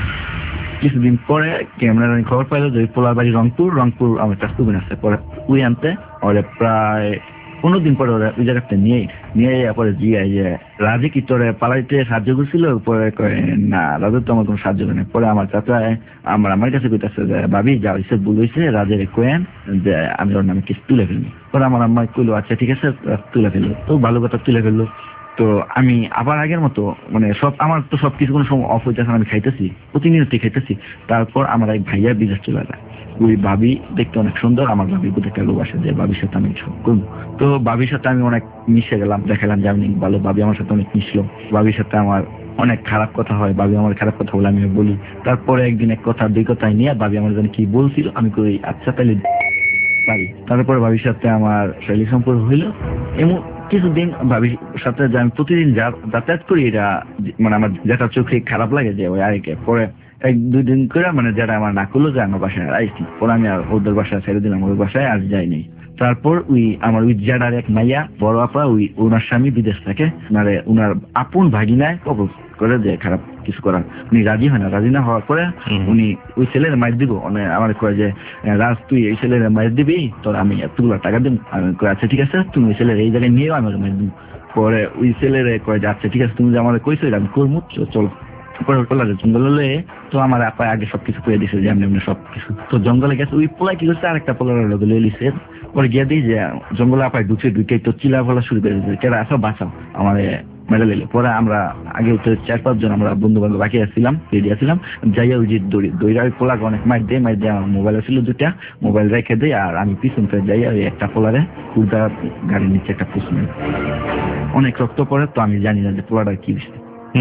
কিছুদিন পরে ক্যামেরা খবর পাইলো যে পোলার বাড়ি রংপুর আমার চাচু বোন আছে। পরে ওই আনতে ওরা প্রায় 15 দিন পরে ওরা ওই জায়গাতে নিয়ে পরে জিগায় যে রাজে কি তোরে পালাইতে সাহায্য করছিল? পরে কয় না, রাজের তো আমার কোনো সাহায্য করে না। পরে আমার চাচা আমার কাছে কইতেছে যে ভাবি যা হয়েছে ভুল হয়েছে, রাজের কোয়েন যে আমি ওর নামে কেস তুলে ফেলবো। পরে আমার আম্মা কইলো আচ্ছা ঠিক আছে তুলে ফেললো। তো ভালো কথা তুলে ফেললো। তো আমি আবার আগের মতো মানে আমার তো সবকিছু কোনো সময় অফ হইতেছে, আমি খাইতেছি প্রতিনিয়ত খাইতেছি। তারপর আমার এক ভাইয়া বিদেশ চলে যায়। ওই ভাবি দেখতে অনেক সুন্দর, আমার ভাবির প্রতি একটা লোভ আসে যে ভাবির সাথে আমি সব করবো। তো ভাবির সাথে আমি অনেক মিশে গেলাম, দেখালাম যে আমি ভালো, ভাবি আমার সাথে অনেক মিশলো। ভাবির সাথে আমার অনেক খারাপ কথা হয়, ভাবি আমার খারাপ কথা বলে আমি বলি। তারপরে একদিন এক কথা দুই কথায় নিয়ে ভাবি আমার জন্য কি বলছিল আমি কই আচ্ছা তাহলে পারি। তারপরে ভাবির সাথে আমার শারীরিক সম্পর্ক হইলো। এমন কিছুদিন ভাবির সাথে যে আমি প্রতিদিন যাতায়াত করি, এটা মানে আমার যেটা চোখে খারাপ লাগে যে ওই আরেকে। পরে এক দুই দিন করে মানে যারা আমার না করলো যে আমার বাসায় আইসি, পরে আমি আর ওদের বাসায় ছেড়ে দিলাম, ওই বাসায় আর যাইনি। তারপর আমার ওই জেডার এক মাইয়া বড় আপা, ওনার স্বামী বিদেশ থাকে, মানে ওনার আপন ভাগিনায় প্রপোজ করে যে খারাপ কিছু করার, উনি রাজি হয় না। রাজি না হওয়ার পরে উনি ওই ছেলের মাইর দিব, আমার কয় যে রাজ তুই এই ছেলের মাইর দিবি, তোর আমি এতগুলো টাকা দিব। আমি কয় আচ্ছা ঠিক আছে, তুমি ওই ছেলের এই জায়গায় নিয়েও আমি মাইর দিব। পরে ওই ছেলের কয় যে আচ্ছা ঠিক আছে, তুমি যে আমার কইছো আমি করবো, চলো। জঙ্গলে তো আমার আপা আগে সবকিছু করে দিছে যে এমনি সবকিছু। তো জঙ্গলে গেছে, ওই পোলাই কি করছে আরেকটা পোলার লগে লয়ে লিছে। পরে গিয়ে দিই যে জঙ্গলে আপায় ঢুকে তো চিলা ফলা শুরু করে দিচ্ছে, কেরা আসো বাঁচাও আমার মেডেল এলো। পরে আমরা আগে তো 4-5 জন আমরা বন্ধু বান্ধব বাকি আসছিলাম, রেডি আসছিলাম, যাইয়া ওই যে দড়িরা ওই পোলাকে অনেক মাইর দিয়ে আমার মোবাইল ছিল 2টা, মোবাইল রেখে দেয়। আর আমি পিছন থেকে যাইয়া ওই একটা পোলারে কুর্দা গাড়ির নিচে একটা পুষ মারি, অনেক রক্ত পড়ে। তো আমি জানি না যে পোলাটা কি বিষয়।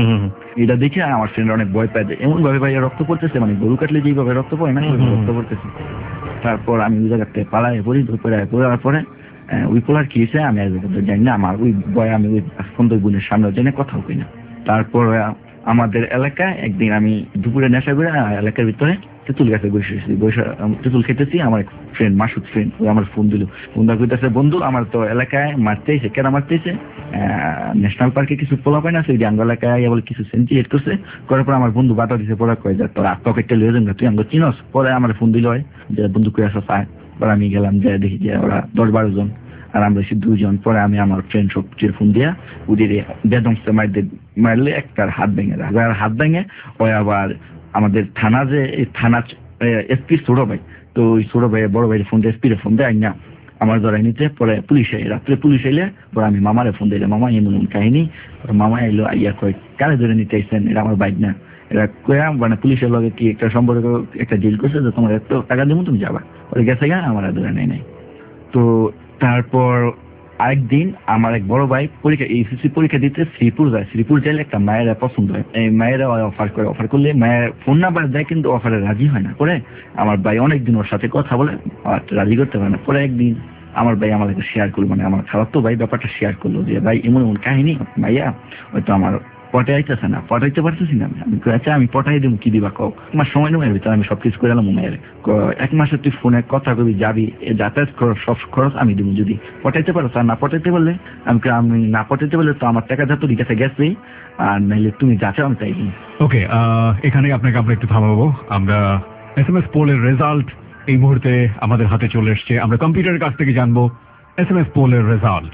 এটা দেখে আমার ফ্রেন্ড অনেক ভয় পায়, এমন ভাবে ভাই রক্ত পড়তেছে, মানে গরু কাটলে যেভাবে রক্ত পড়ে না রক্ত পড়তেছে। তারপর আমি ওই জায়গাতে পালায় পড়ি, পড়ার পরে ওই পোলার কি হয়েছে আমি জানি না। আমার ওই ভয় আমি ওই সুন্দর বোনের সামনে জেনে কথাও কই না। তারপর আমাদের এলাকায় একদিন আমি দুপুরে নেশা করে এলাকার ভিতরে তেঁতুল গাছে বসেছি, তেঁতুল খেতেছি। আমার এক ফ্রেন্ড মাসুদ ফ্রেন্ড আমার ফোন দিল, ফোন দা কইতেছে বন্ধু আমার তো এলাকায় মারতেছে, কেন মারতেছে, ন্যাশনাল পার্কে কিছু পোলা পায় না, সেই আঙ্গ এলাকায় বলে কিছু সেঞ্চি হেড করছে। করার পর আমার বন্ধু বাধা দিছে, পরে কয়ে যায় তোর পকেটটা লিয়ে যান, তুই আঙ্গ চিনস। পরে আমার ফোন দিল হয় যে বন্ধু কই আসা পায়। পরে আমি গেলাম, যে দেখি যে ওরা 10-12 জন আর আমরা এসে 2 জন। পরে আমি আমার ফ্রেন্ড সবচেয়ে ফোন দিয়া ওদের বেদমসে মারলে একটার হাত ভেঙে দেয়, হাত ভেঙে ওই আবার আমাদের থানা যে থানা এসপি ছোট ভাই, তো ওই ছোট ভাই বড় ভাই ফোন দিয়ে এসপি ফোন দেয় না আমার ধরাই নিতে। পরে পুলিশ আই, রাত্রে পুলিশ এলে পরে আমি মামারে ফোন দিলে, মামা এমন কাহিনী। মামা এলো, আইয়া কয় কারে ধরে নিতে আইসেন, এটা আমার বাইক না। এরা কয়া মানে পুলিশের লগে কি একটা সম্পর্ক একটা ডিল করছে যে তোমার এত টাকা দেবো তুমি যাবা। ওরা গেছে গা, আমার ধরে নেই নাই। তো তারপর আরেকদিন আমার এক বড় ভাই পরীক্ষা এইচএসসি পরীক্ষা দিতে শ্রীপুর যায়। শ্রীপুর যাইলে একটা মায়েরা পছন্দ হয়, এই মায়েরা অফার করলে মায়ের ফোন নাম্বার দেয়, কিন্তু অফারে রাজি হয় না। পরে আমার ভাই অনেকদিন ওর সাথে কথা বলে রাজি করতে পারে না। পরে একদিন আমার ভাই আমাদেরকে শেয়ার করলো, মানে আমার খারাপ তো ভাই ব্যাপারটা শেয়ার করলো যে ভাই এমন এমন কাহিনী, ভাইয়া হয়তো আমার পটাইতেছে না, পটাইতে পারতেছি না। আমি আচ্ছা আমি পটাই দিব, কি দিবা কও, আমার সময় নেই ভিতরে আমি সবকিছু করে এলাম। মায়ের 1 মাসে তুই ফোনে কথা কবি যাবি, যাতায়াত খরচ সব খরচ আমি দিব, যদি পটাইতে পারো। আর না পটাইতে পারলে আমি না পটাইতে পারলে তো আমার টাকা যা তোর কাছে গেছেই, আর নাইলে তুমি যাচ্ছ আমি তাই। ওকে, এখানে আপনাকে আমরা একটু থামাবো। আমরা SMS পোলের রেজাল্ট এই মুহূর্তে আমাদের হাতে চলে এসছে, আমরা কম্পিউটারের কাছ থেকে জানবো SMS পোলের result.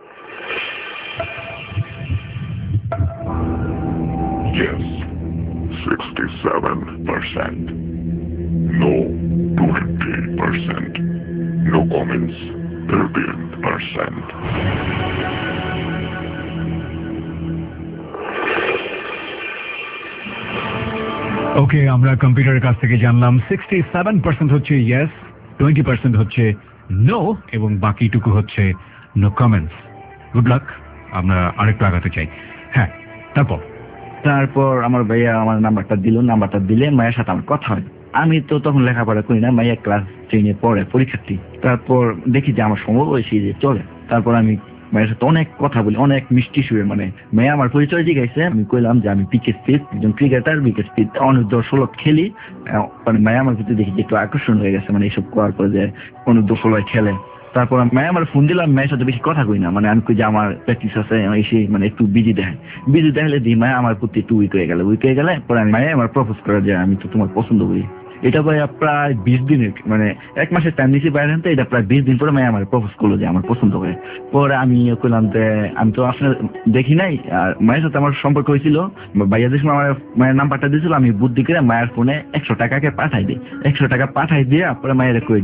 Yes, 67%. No, 20%. No comments, 13%. Okay, আমরা কম্পিউটারের কাছ থেকে জানলাম 67% হচ্ছে ইয়েস, 20% হচ্ছে নো, এবং বাকিটুকু হচ্ছে নো কমেন্টস। গুড লাক, আমরা আরেকটু আগাতে চাই। হ্যাঁ, তারপর আমার ভাইয়া আমার নাম্বারটা দিল, নাম্বারটা দিলে মায়ের সাথে আমার কথা হয়। আমি তো তখন লেখাপড়া করি না, মাইয়া ক্লাস 10-এ পড়ে, পরীক্ষার্থী। তারপর দেখি যে আমার সময় বয়সী যে চলে। তারপর আমি মায়ের সাথে অনেক কথা বলি, অনেক মিষ্টি সুরে, মানে মেয়ে আমার পরিচয় জিজ্ঞাসে। আমি কইলাম যে আমি পিকে স্পিড একজন ক্রিকেটার, বিকে স্পিড অনূর্ধ্ব-16 খেলি। মানে মায়া আমার প্রতি দেখি যে একটু আকর্ষণ হয়ে গেছে, মানে এইসব করার পর যে অনূর্ধ্ব-16 খেলে। তারপর মায়া আমার ফোন দিলাম, মায়ের সাথে বেশি কথা কই না, মানে আমি কই যে আমার প্র্যাকটিস আছে, এসে মানে একটু বিজি দেখালে দিই। মায়া আমার প্রতি একটু উইক হয়ে গেলে পরে আমি মায়া আমার প্রপোজ করে যে আমি তো তোমার পছন্দ করি। এটা ভাই প্রায় 20 দিনের, মানে 1 মাসের টাইম নিয়েছি বাইরে আনতে। এটা প্রায় 20 দিন পরে মায়া আমার প্রপোজ করলো যে আমার পছন্দ করে। পরে আমি কইলাম যে আমি তো আসলে দেখি নাই, আর মায়ের সাথে আমার সম্পর্ক হয়েছিল। ভাইয়া যে সময় আমার মায়ের নাম্বারটা দিয়েছিল, আমি বুদ্ধি করে মায়ের ফোনে 100 টাকাকে পাঠাই দিই। 100 টাকা পাঠাই দিয়ে পরে মায়ের কই যে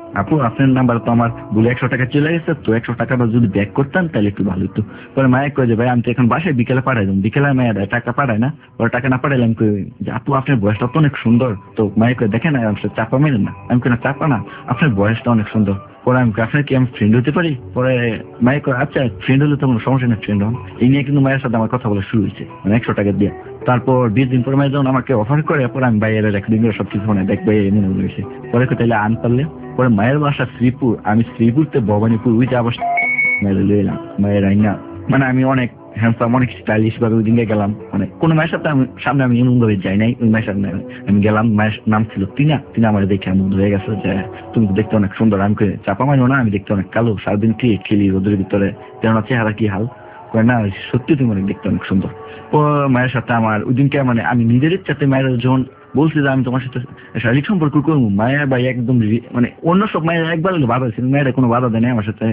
আপু আপনার নাম্বার তো আমার বলে 100 টাকা চলে গেছে, তো 100 টাকাটা যদি ব্যাক করতেন তাহলে একটু ভালো হতো। পরে মায়া কয়ে যে ভাই আমি তো এখন বাসায় বিকেলে পাঠাই দেবো, বিকেলে মায়া দেয় টাকা পাঠায় না, পরে টাকা না পাঠাইলে আমি কই যে আপু আপনার বয়সটা তো অনেক সুন্দর, তো মায়া কয়ে দেখেন না চাপা মেরেন না, আমি কেন চাপা না, আপনার বয়সটা অনেক সুন্দর। পরে আমি আপনার কি আমি ফ্রেন্ড হতে পারি? পরে মায়া কয়ে আচ্ছা ফ্রেন্ড হলে তো কোনো সমস্যা নেই, ফ্রেন্ড হন। এই নিয়ে কিন্তু মায়ের সাথে আমার কথা বলা শুরু হয়েছে, মানে 100 টাকা দিয়ে। তারপর 20 দিন পরে মায়ের যখন আমাকে অফার করে, পরে আমি বাইরের একদিন করে সবকিছু মানে দেখ ভাই মনে হয়েছে, পরে তাইলে আন পারলে। পরে মায়ের বাসা শ্রীপুর, আমি শ্রীপুরতে ভবানীপুর ওই যে আবার মায়ের লয়ে এলাম। মায়ের আইনা মানে আমি অনেক হ্যান্ডসাম অনেক স্টাইলিশ ভাবে ওই দিনকে গেলাম, মানে কোনো মায়ের সাথে আমি সামনে আমি এমন ভাবে যাই নাই, ওই মায়ের সাথে আমি গেলাম। মায়ের নাম ছিল টিনা, টিনা আমার দেখে আমি হয়ে গেছে যে তুমি দেখতে অনেক সুন্দর। আমি চাপা মারিও না, আমি দেখতে অনেক কালো, সারাদিন খেলি রোদের ভিতরে, যেন চেহারা কি হাল করে না, সত্যি তুমি অনেক দেখতে অনেক সুন্দর। ও মায়ের সাথে আমার ওই দিনকে মানে আমি নিজের ইচ্ছাতে মায়ের যখন বলছি যে আমি তোমার সাথে শারীরিক সম্পর্ক করবো, মায়ের ভাই একদম মানে অন্য সব মায়ের একবার বাধা ছিল, মায়ের কোনো বাধা দেয় না আমার সাথে।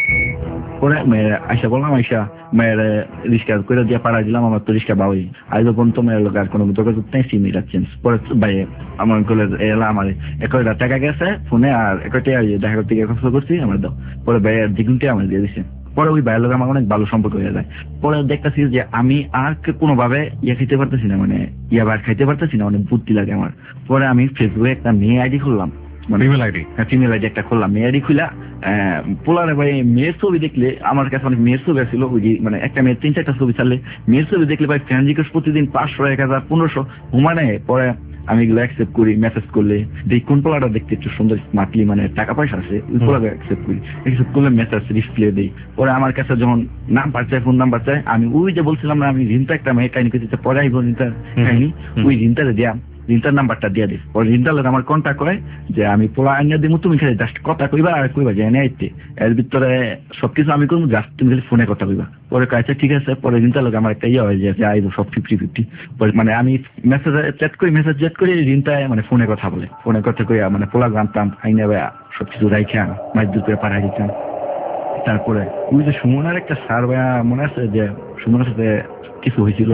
পরে মেয়ের আইসা বললাম, আইসা মেয়ের রিক্সা করে দিয়ে পাড়াই দিলাম, আমার তো রিক্সা বাবুই আজ পর্যন্ত মেয়ের লোক আর কোনো যোগাযোগ নেই, সিম চেঞ্জ। পরে ভাই আমার এলাম আমার 1,000 টাকা গেছে ফোনে, আর 1 টাকা দেখা করতে গিয়ে খরচ করছি আমার দাও। পরে ভাইয়ের দ্বিগুণটাই আমার দিয়ে দিচ্ছে। পরে ওই ভাইয়ের লোক আমার অনেক ভালো সম্পর্ক হয়ে যায়। পরে দেখতেছি যে আমি আর কোনোভাবে খেতে পারতেছি না, মানে বার খাইতে পারতেছি না, অনেক বুদ্ধি লাগে আমার। পরে আমি ফেসবুকে একটা মেয়ে আইডি খুললাম, ফিমেল আইডি একটা খুললাম। মেয়ে আইডি খুলা পোলারে ভাই মেয়ের ছবি দেখলে আমার কাছে অনেক মেয়ের ছবি ছিল, ওই মানে একটা মেয়ের 3-4টা ছবি ছাড়লে মেয়ের ছবি দেখলে ভাই ফ্রেন্ড রিকোয়েস্ট প্রতিদিন 500, 1000, 1500 হুমানে। পরে আমি এগুলো অ্যাকসেপ্ট করি, মেসেজ করলে দেখি কোন পোলাটা দেখতে একটু সুন্দর স্মার্টলি মানে টাকা পয়সা আছে, ওই পোলাকে অ্যাকসেপ্ট করি, অ্যাকসেপ্ট করলে মেসেজ রিপ্লাই দিই। পরে আমার কাছে যখন নাম্বার চাই, ফোন নাম্বার চাই, আমি ওই যে বলছিলাম না আমি রিন্তা একটা মেয়ে কাহিনী করতে, পরে আইব রিন্তার কাহিনী, ওই রিন্তারে দিয়া রিন্টার নাম্বারটা দিয়ে দিস। ওর রিন্টার আমার কন্ট্যাক্ট করে যে আমি পোলা আনিয়ে দিব, তুমি খালি জাস্ট কথা কইবা আর কইবা যে এনে আইতে, এর ভিতরে সবকিছু আমি করবো, জাস্ট তুমি খালি ফোনে কথা কইবা। পরে কাছে ঠিক আছে। পরে রিন্টার লোক আমার একটা হয় যে আইব সব 50-50। মানে আমি মেসেজ চ্যাট করি রিন্টায় মানে ফোনে কথা বলে, ফোনে কথা কইয়া মানে পোলা জানতাম আইনে সবকিছু রাইখা মাছ দূর করে পাঠাই দিতাম। তারপরে ওই যে সুমনার একটা স্যার ভাইয়া মনে আছে যে সুমনের সাথে কিছু হয়েছিল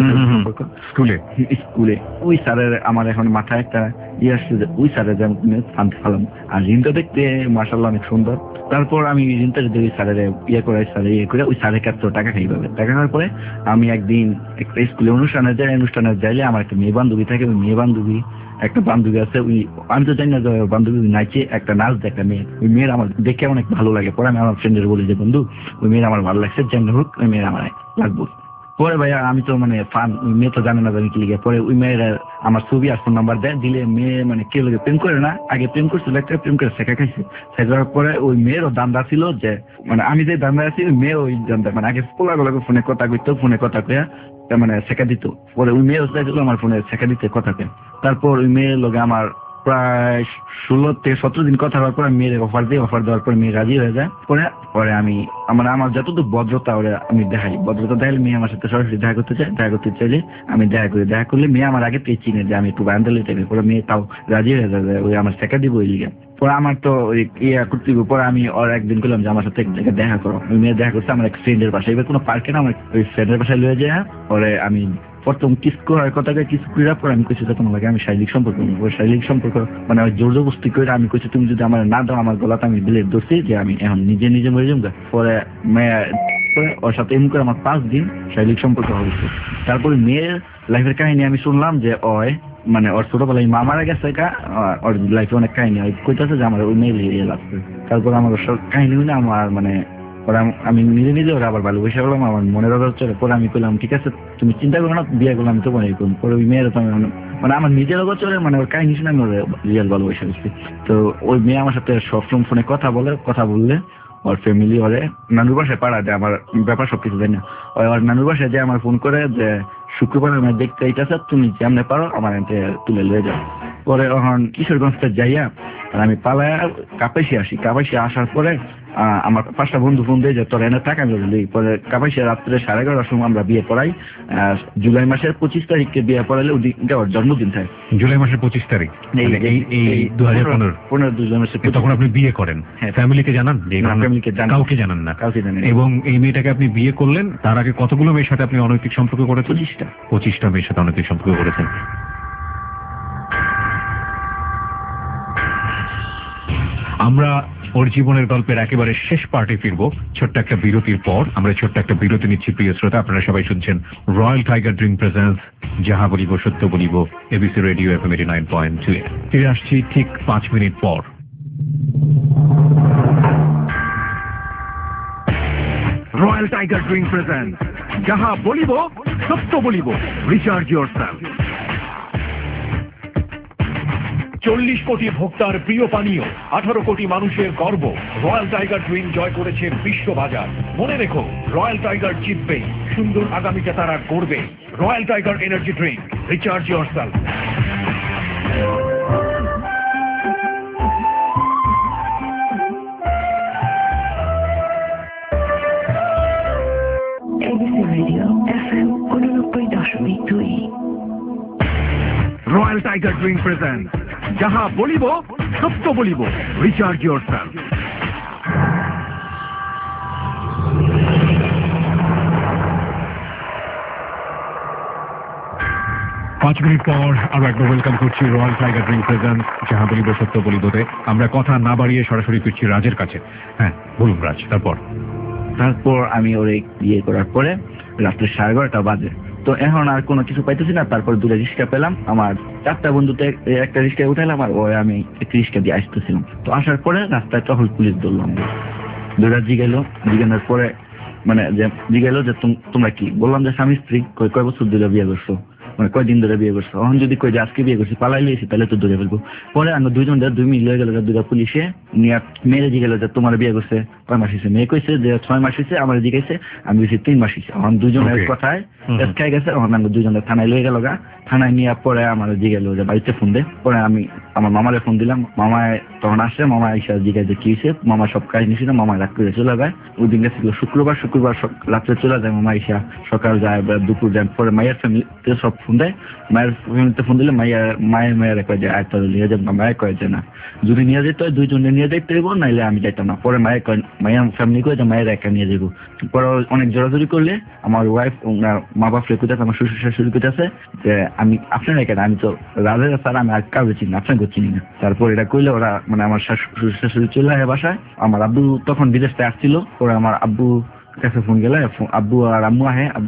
স্কুলে, ওই স্যারের আমার এখন মাথায় একটা আসছে যে ওই স্যারের শান্তি পেলাম। আর রিন্টা দেখতে মাশাআল্লাহ অনেক সুন্দর। তারপর আমি রিন্টা যদি ওই স্যারের করে ওই স্যারের কাছে টাকা খাই পাবে। টাকা খাওয়ার পরে আমি একদিন একটা স্কুলে অনুষ্ঠানে যাইলে আমার একটা মেয়ে বান্ধবী থাকে, ওই মেয়ে বান্ধবী একটা বান্ধবী আছে, ওই আমি তো জানি না যে বান্ধবী নাচে একটা নাচ দেয় একটা মেয়ে, ওই মেয়ের আমার দেখে অনেক ভালো লাগে। পরে আমি আমার ফ্রেন্ডের বলি যে বন্ধু ওই মেয়ের আমার ভালো লাগছে, যেন হোক ওই মেয়ের আমার লাগবো। পরে ভাইয়া আমি তো মানে ফান, ওই মেয়ে তো জানে না জানি কি লিখে। পরে ওই মেয়ের আমার ছবি আর ফোন নাম্বার দেয়, দিলে মেয়ে মানে কেউ লোকে প্রেম করে না, আগে প্রেম করছিল একটা, প্রেম করে শেখা খাইছে। শেখার পরে ওই মেয়েরও দান্দা ছিল যে মানে আমি যে দান্দা আছি ওই মেয়ে ওই দান্দা মানে আগে পোলাগুলোকে ফোনে কথা কইতো, ফোনে কথা কইয়া মানে শেখা দিত। পরে ওই মেয়েও চাইছিল আমার ফোনে শেখা দিতে কথা কে। তারপর ওই মেয়ের লোকে আমার প্রায় 16 থেকে 17 দিন কথা হওয়ার পর মেয়ের অফার দেওয়ার পর মেয়ে রাজি হয়ে যায়। পরে আমি আমার যতটুকু ভদ্রতা ওরা আমি দেখাই, ভদ্রতা দেখালে মেয়ে আমার সাথে সরাসরি দেখা করতে চাইলে আমি দেখা করলে মেয়ে আমার আগে থেকে চিনে যে আমি একটু বারান্দালে থাকি। পরে মেয়ে তাও রাজি হয়ে যায় ওই আমার শেখা দিব ওই লিগে। পরে আমার তো ওই করতে পরে আমি ওর একদিন করলাম যে আমার সাথে দেখা করো। ওই মেয়ে দেখা করছে আমার এক ফ্রেন্ডের বাসায়, এবার কোনো পার্কে না আমার ওই ফ্রেন্ডের বাসায় লয়ে যায়। পরে আমি প্রথম কিস করার কথাটা কিস করার পর আমি কইছি তোমার লাগে আমি শারীরিক সম্পর্ক ওই শারীরিক সম্পর্ক মানে জোর জবরদস্তি করে আমি কইছি তুমি যদি আমার না দাও আমার গলাতে আমি দিলে দোষী যে আমি এখন নিজে মরে যাবো। পরে মেয়ে ওর সাথে এমন করে আমার 5 দিন শারীরিক সম্পর্ক হয়েছে। তারপরে মেয়ের লাইফের কাহিনী আমি শুনলাম যে মানে ওর ছোটবেলায় মা মারা গেছে, ওর লাইফে অনেক কাহিনী কইতেছে যে আমার ওই মেয়ে লাগছে। তারপর আমার কাহিনী হইলে আমার মানে ওরা আমি নিজে ওরা আবার ভালোবাসা করলাম, আমার মনের অর্ডার চলে। পরে আমি কইলাম ঠিক আছে তুমি চিন্তা করো না, বিয়ে করলাম তো মনে করুন। পরে ওই মেয়ের তো আমি মানে আমার নিজের অর্ডার চলে, মানে ওর কাহিনী শুনে আমি রিয়েল ভালোবাসা করছি। তো ওই মেয়ে আমার সাথে সবসময় ফোনে কথা বললে ওর ফ্যামিলি ওরে নানুর বাসায় পাড়া দেয়, আমার ব্যাপার সবকিছু জানি না। ওর নানুর বাসায় যে আমার ফোন করে যে শুক্রবার আমার দেখতে এইটাছে, তুমি যেমনে পারো আমার এতে তুলে লয়ে যাও। পরে এখন কিশোরগঞ্জ যাইয়া আর আমি পালায় কাপাইশি আসার পরে আমার 5টা বন্ধু ফোন দিয়ে যে তোর এনে টাকা মিললি। পরে কাপাইশি রাত্রে 11:30টার সময় আমরা বিয়ে পড়াই। জুলাই মাসের 25 তারিখে বিয়ে পড়াইলে ওদিনটা ওর জন্মদিন থাকে। জুলাই মাসের 25 তারিখ এই 2015 তখন আপনি বিয়ে করেন, ফ্যামিলিকে জানান? কাউকে জানান না। এবং এই মেয়েটাকে আপনি বিয়ে করলেন, তার আগে কতগুলো মেয়ের সাথে আপনি অনৈতিক সম্পর্ক করেছেন? 25টা মেয়ের সাথে অনৈতিক সম্পর্ক করেছেন। আমরা ওর জীবনের গল্পের একেবারে শেষ পার্টে ফিরবো ছোট্ট একটা বিরতির পর। আমরা ছোট্ট একটা বিরতি নিচ্ছি প্রিয় শ্রোতা। আপনারা সবাই শুনছেন রয়্যাল টাইগার ড্রিঙ্ক প্রেজেন্স যাহা বলিব সত্য বলিব, এবিসি রেডিও FM 89.2 এ। ফিরে আসছি ঠিক 5 মিনিট পর। রয়্যাল টাইগার ড্রিঙ্ক প্রেজেন্স যাহা বলিব সত্য বলিব, রিচার্জ ইয়োরসেলফ। 40 কোটি ভোক্তার প্রিয় পানীয়, 18 কোটি মানুষের গর্ব, রয়্যাল টাইগার ড্রিঙ্ক জয় করেছে বিশ্ববাজার। মনে রেখো, রয়্যাল টাইগার জিতবে, সুন্দর আগামীতে তারা গড়বে। Royal tiger energy drink, recharge yourself. ABC radio FM 89.2। Royal tiger drink present যাহা বলিব সত্য বলিব, রিচার্জ ইয়োরসেলফ। 5 মিনিট পর আরো একবার ওয়েলকাম করছি রয়্যাল টাইগার ড্রিঙ্ক প্রেজেন্ট যাহা বলিব সত্য বলিবতে। আমরা কথা না বাড়িয়ে সরাসরি ফিরছি রাজের কাছে। হ্যাঁ বলুন রাজ, তারপর আমি ওরে বিয়ে করার পরে রাত্রে 11:30 বাজে। তো এখন আর কোনো কিছু পাইতেছি না। তারপর 2টা রিক্সা পেলাম, আমার 4টা বন্ধুতে একটা রিক্সায় উঠাইলাম, আর ওই আমি একটা রিক্সা দিয়ে আসতেছিলাম। তো আসার পরে রাস্তায় টহল পুলিশ ধরলাম। 2টা জিজ্ঞানোর পরে মানে যে জিজ্ঞালো যে তোমরা কি, বললাম যে স্বামী স্ত্রী। কয় বছর ধরে বিয়ে করছো, মানে কয়দিন ধরে বিয়ে করছো। এখন যদি কই যে আজকে বিয়ে করছি, পালাই লিয়েছি, তাহলে তো ধরে ফেলবো। পরে আমরা 2 মিল হয়ে গেল, 2টা পুলিশে নিয়ে মেয়েরে জিজ্ঞালো যে তোমার বিয়ে করছে কয় মাস হয়েছে। মেয়ে কইছে যে 6 মাস হয়েছে, আমার জিজ্ঞাসে আমি বলছি 3 মাস হয়েছে। এখন দুজনের কথায় খাই গেছে। এখন আমরা 2জনের থানায় লয়ে গেল গা। থানায় নিয়ে পরে আমার জিজ্ঞালো যে বাড়িতে ফোন দে। পরে আমি আমার মামারে ফোন দিলাম। মামায় তখন আসে, মামা এসে জিজ্ঞাসা যে কি হয়েছে। মামা সব কাজ নিয়েছিল, মামা রাত করে চলে যায়। ওই দিন ছিল শুক্রবার রাত্রে চলে যায়। মামা এসে সকাল যায়, দুপুর যায়। পরে মায়ের ফ্যামিলিতে সব ফোন দেয়। মায়ের ফ্যামিলিতে ফোন দিলে মায়ের কয় যে আয় তোর নিয়ে যাবো না। মায়ের কয় যে না, যদি নিয়ে যেতে হয় 2জনে নিয়ে যাইতে হইব, নাইলে আমি যাইতাম না। পরে মায়ের ফ্যামিলি কয় যে মায়ের একা নিয়ে যাবো। পরে অনেক জোরাজোরি করলে আমার ওয়াইফ মা বাপ রেখে আমার শ্বশুর শাশুড়ি করতেছে যে আমি আপনার এখানে, আমি তো রাজের স্যার, আমি আর কাউকে চিনি, আপনাকে চিনি না। তারপর এটা কইলে ওরা মানে আমার শ্বশুর শাশুড়ি চলে যায় বাসায়। আমার আব্বু তখন বিদেশ থেকে আসছিল। পরে আমার আব্বু কাছে ফোন গেলে, আব্বু আর আম্মু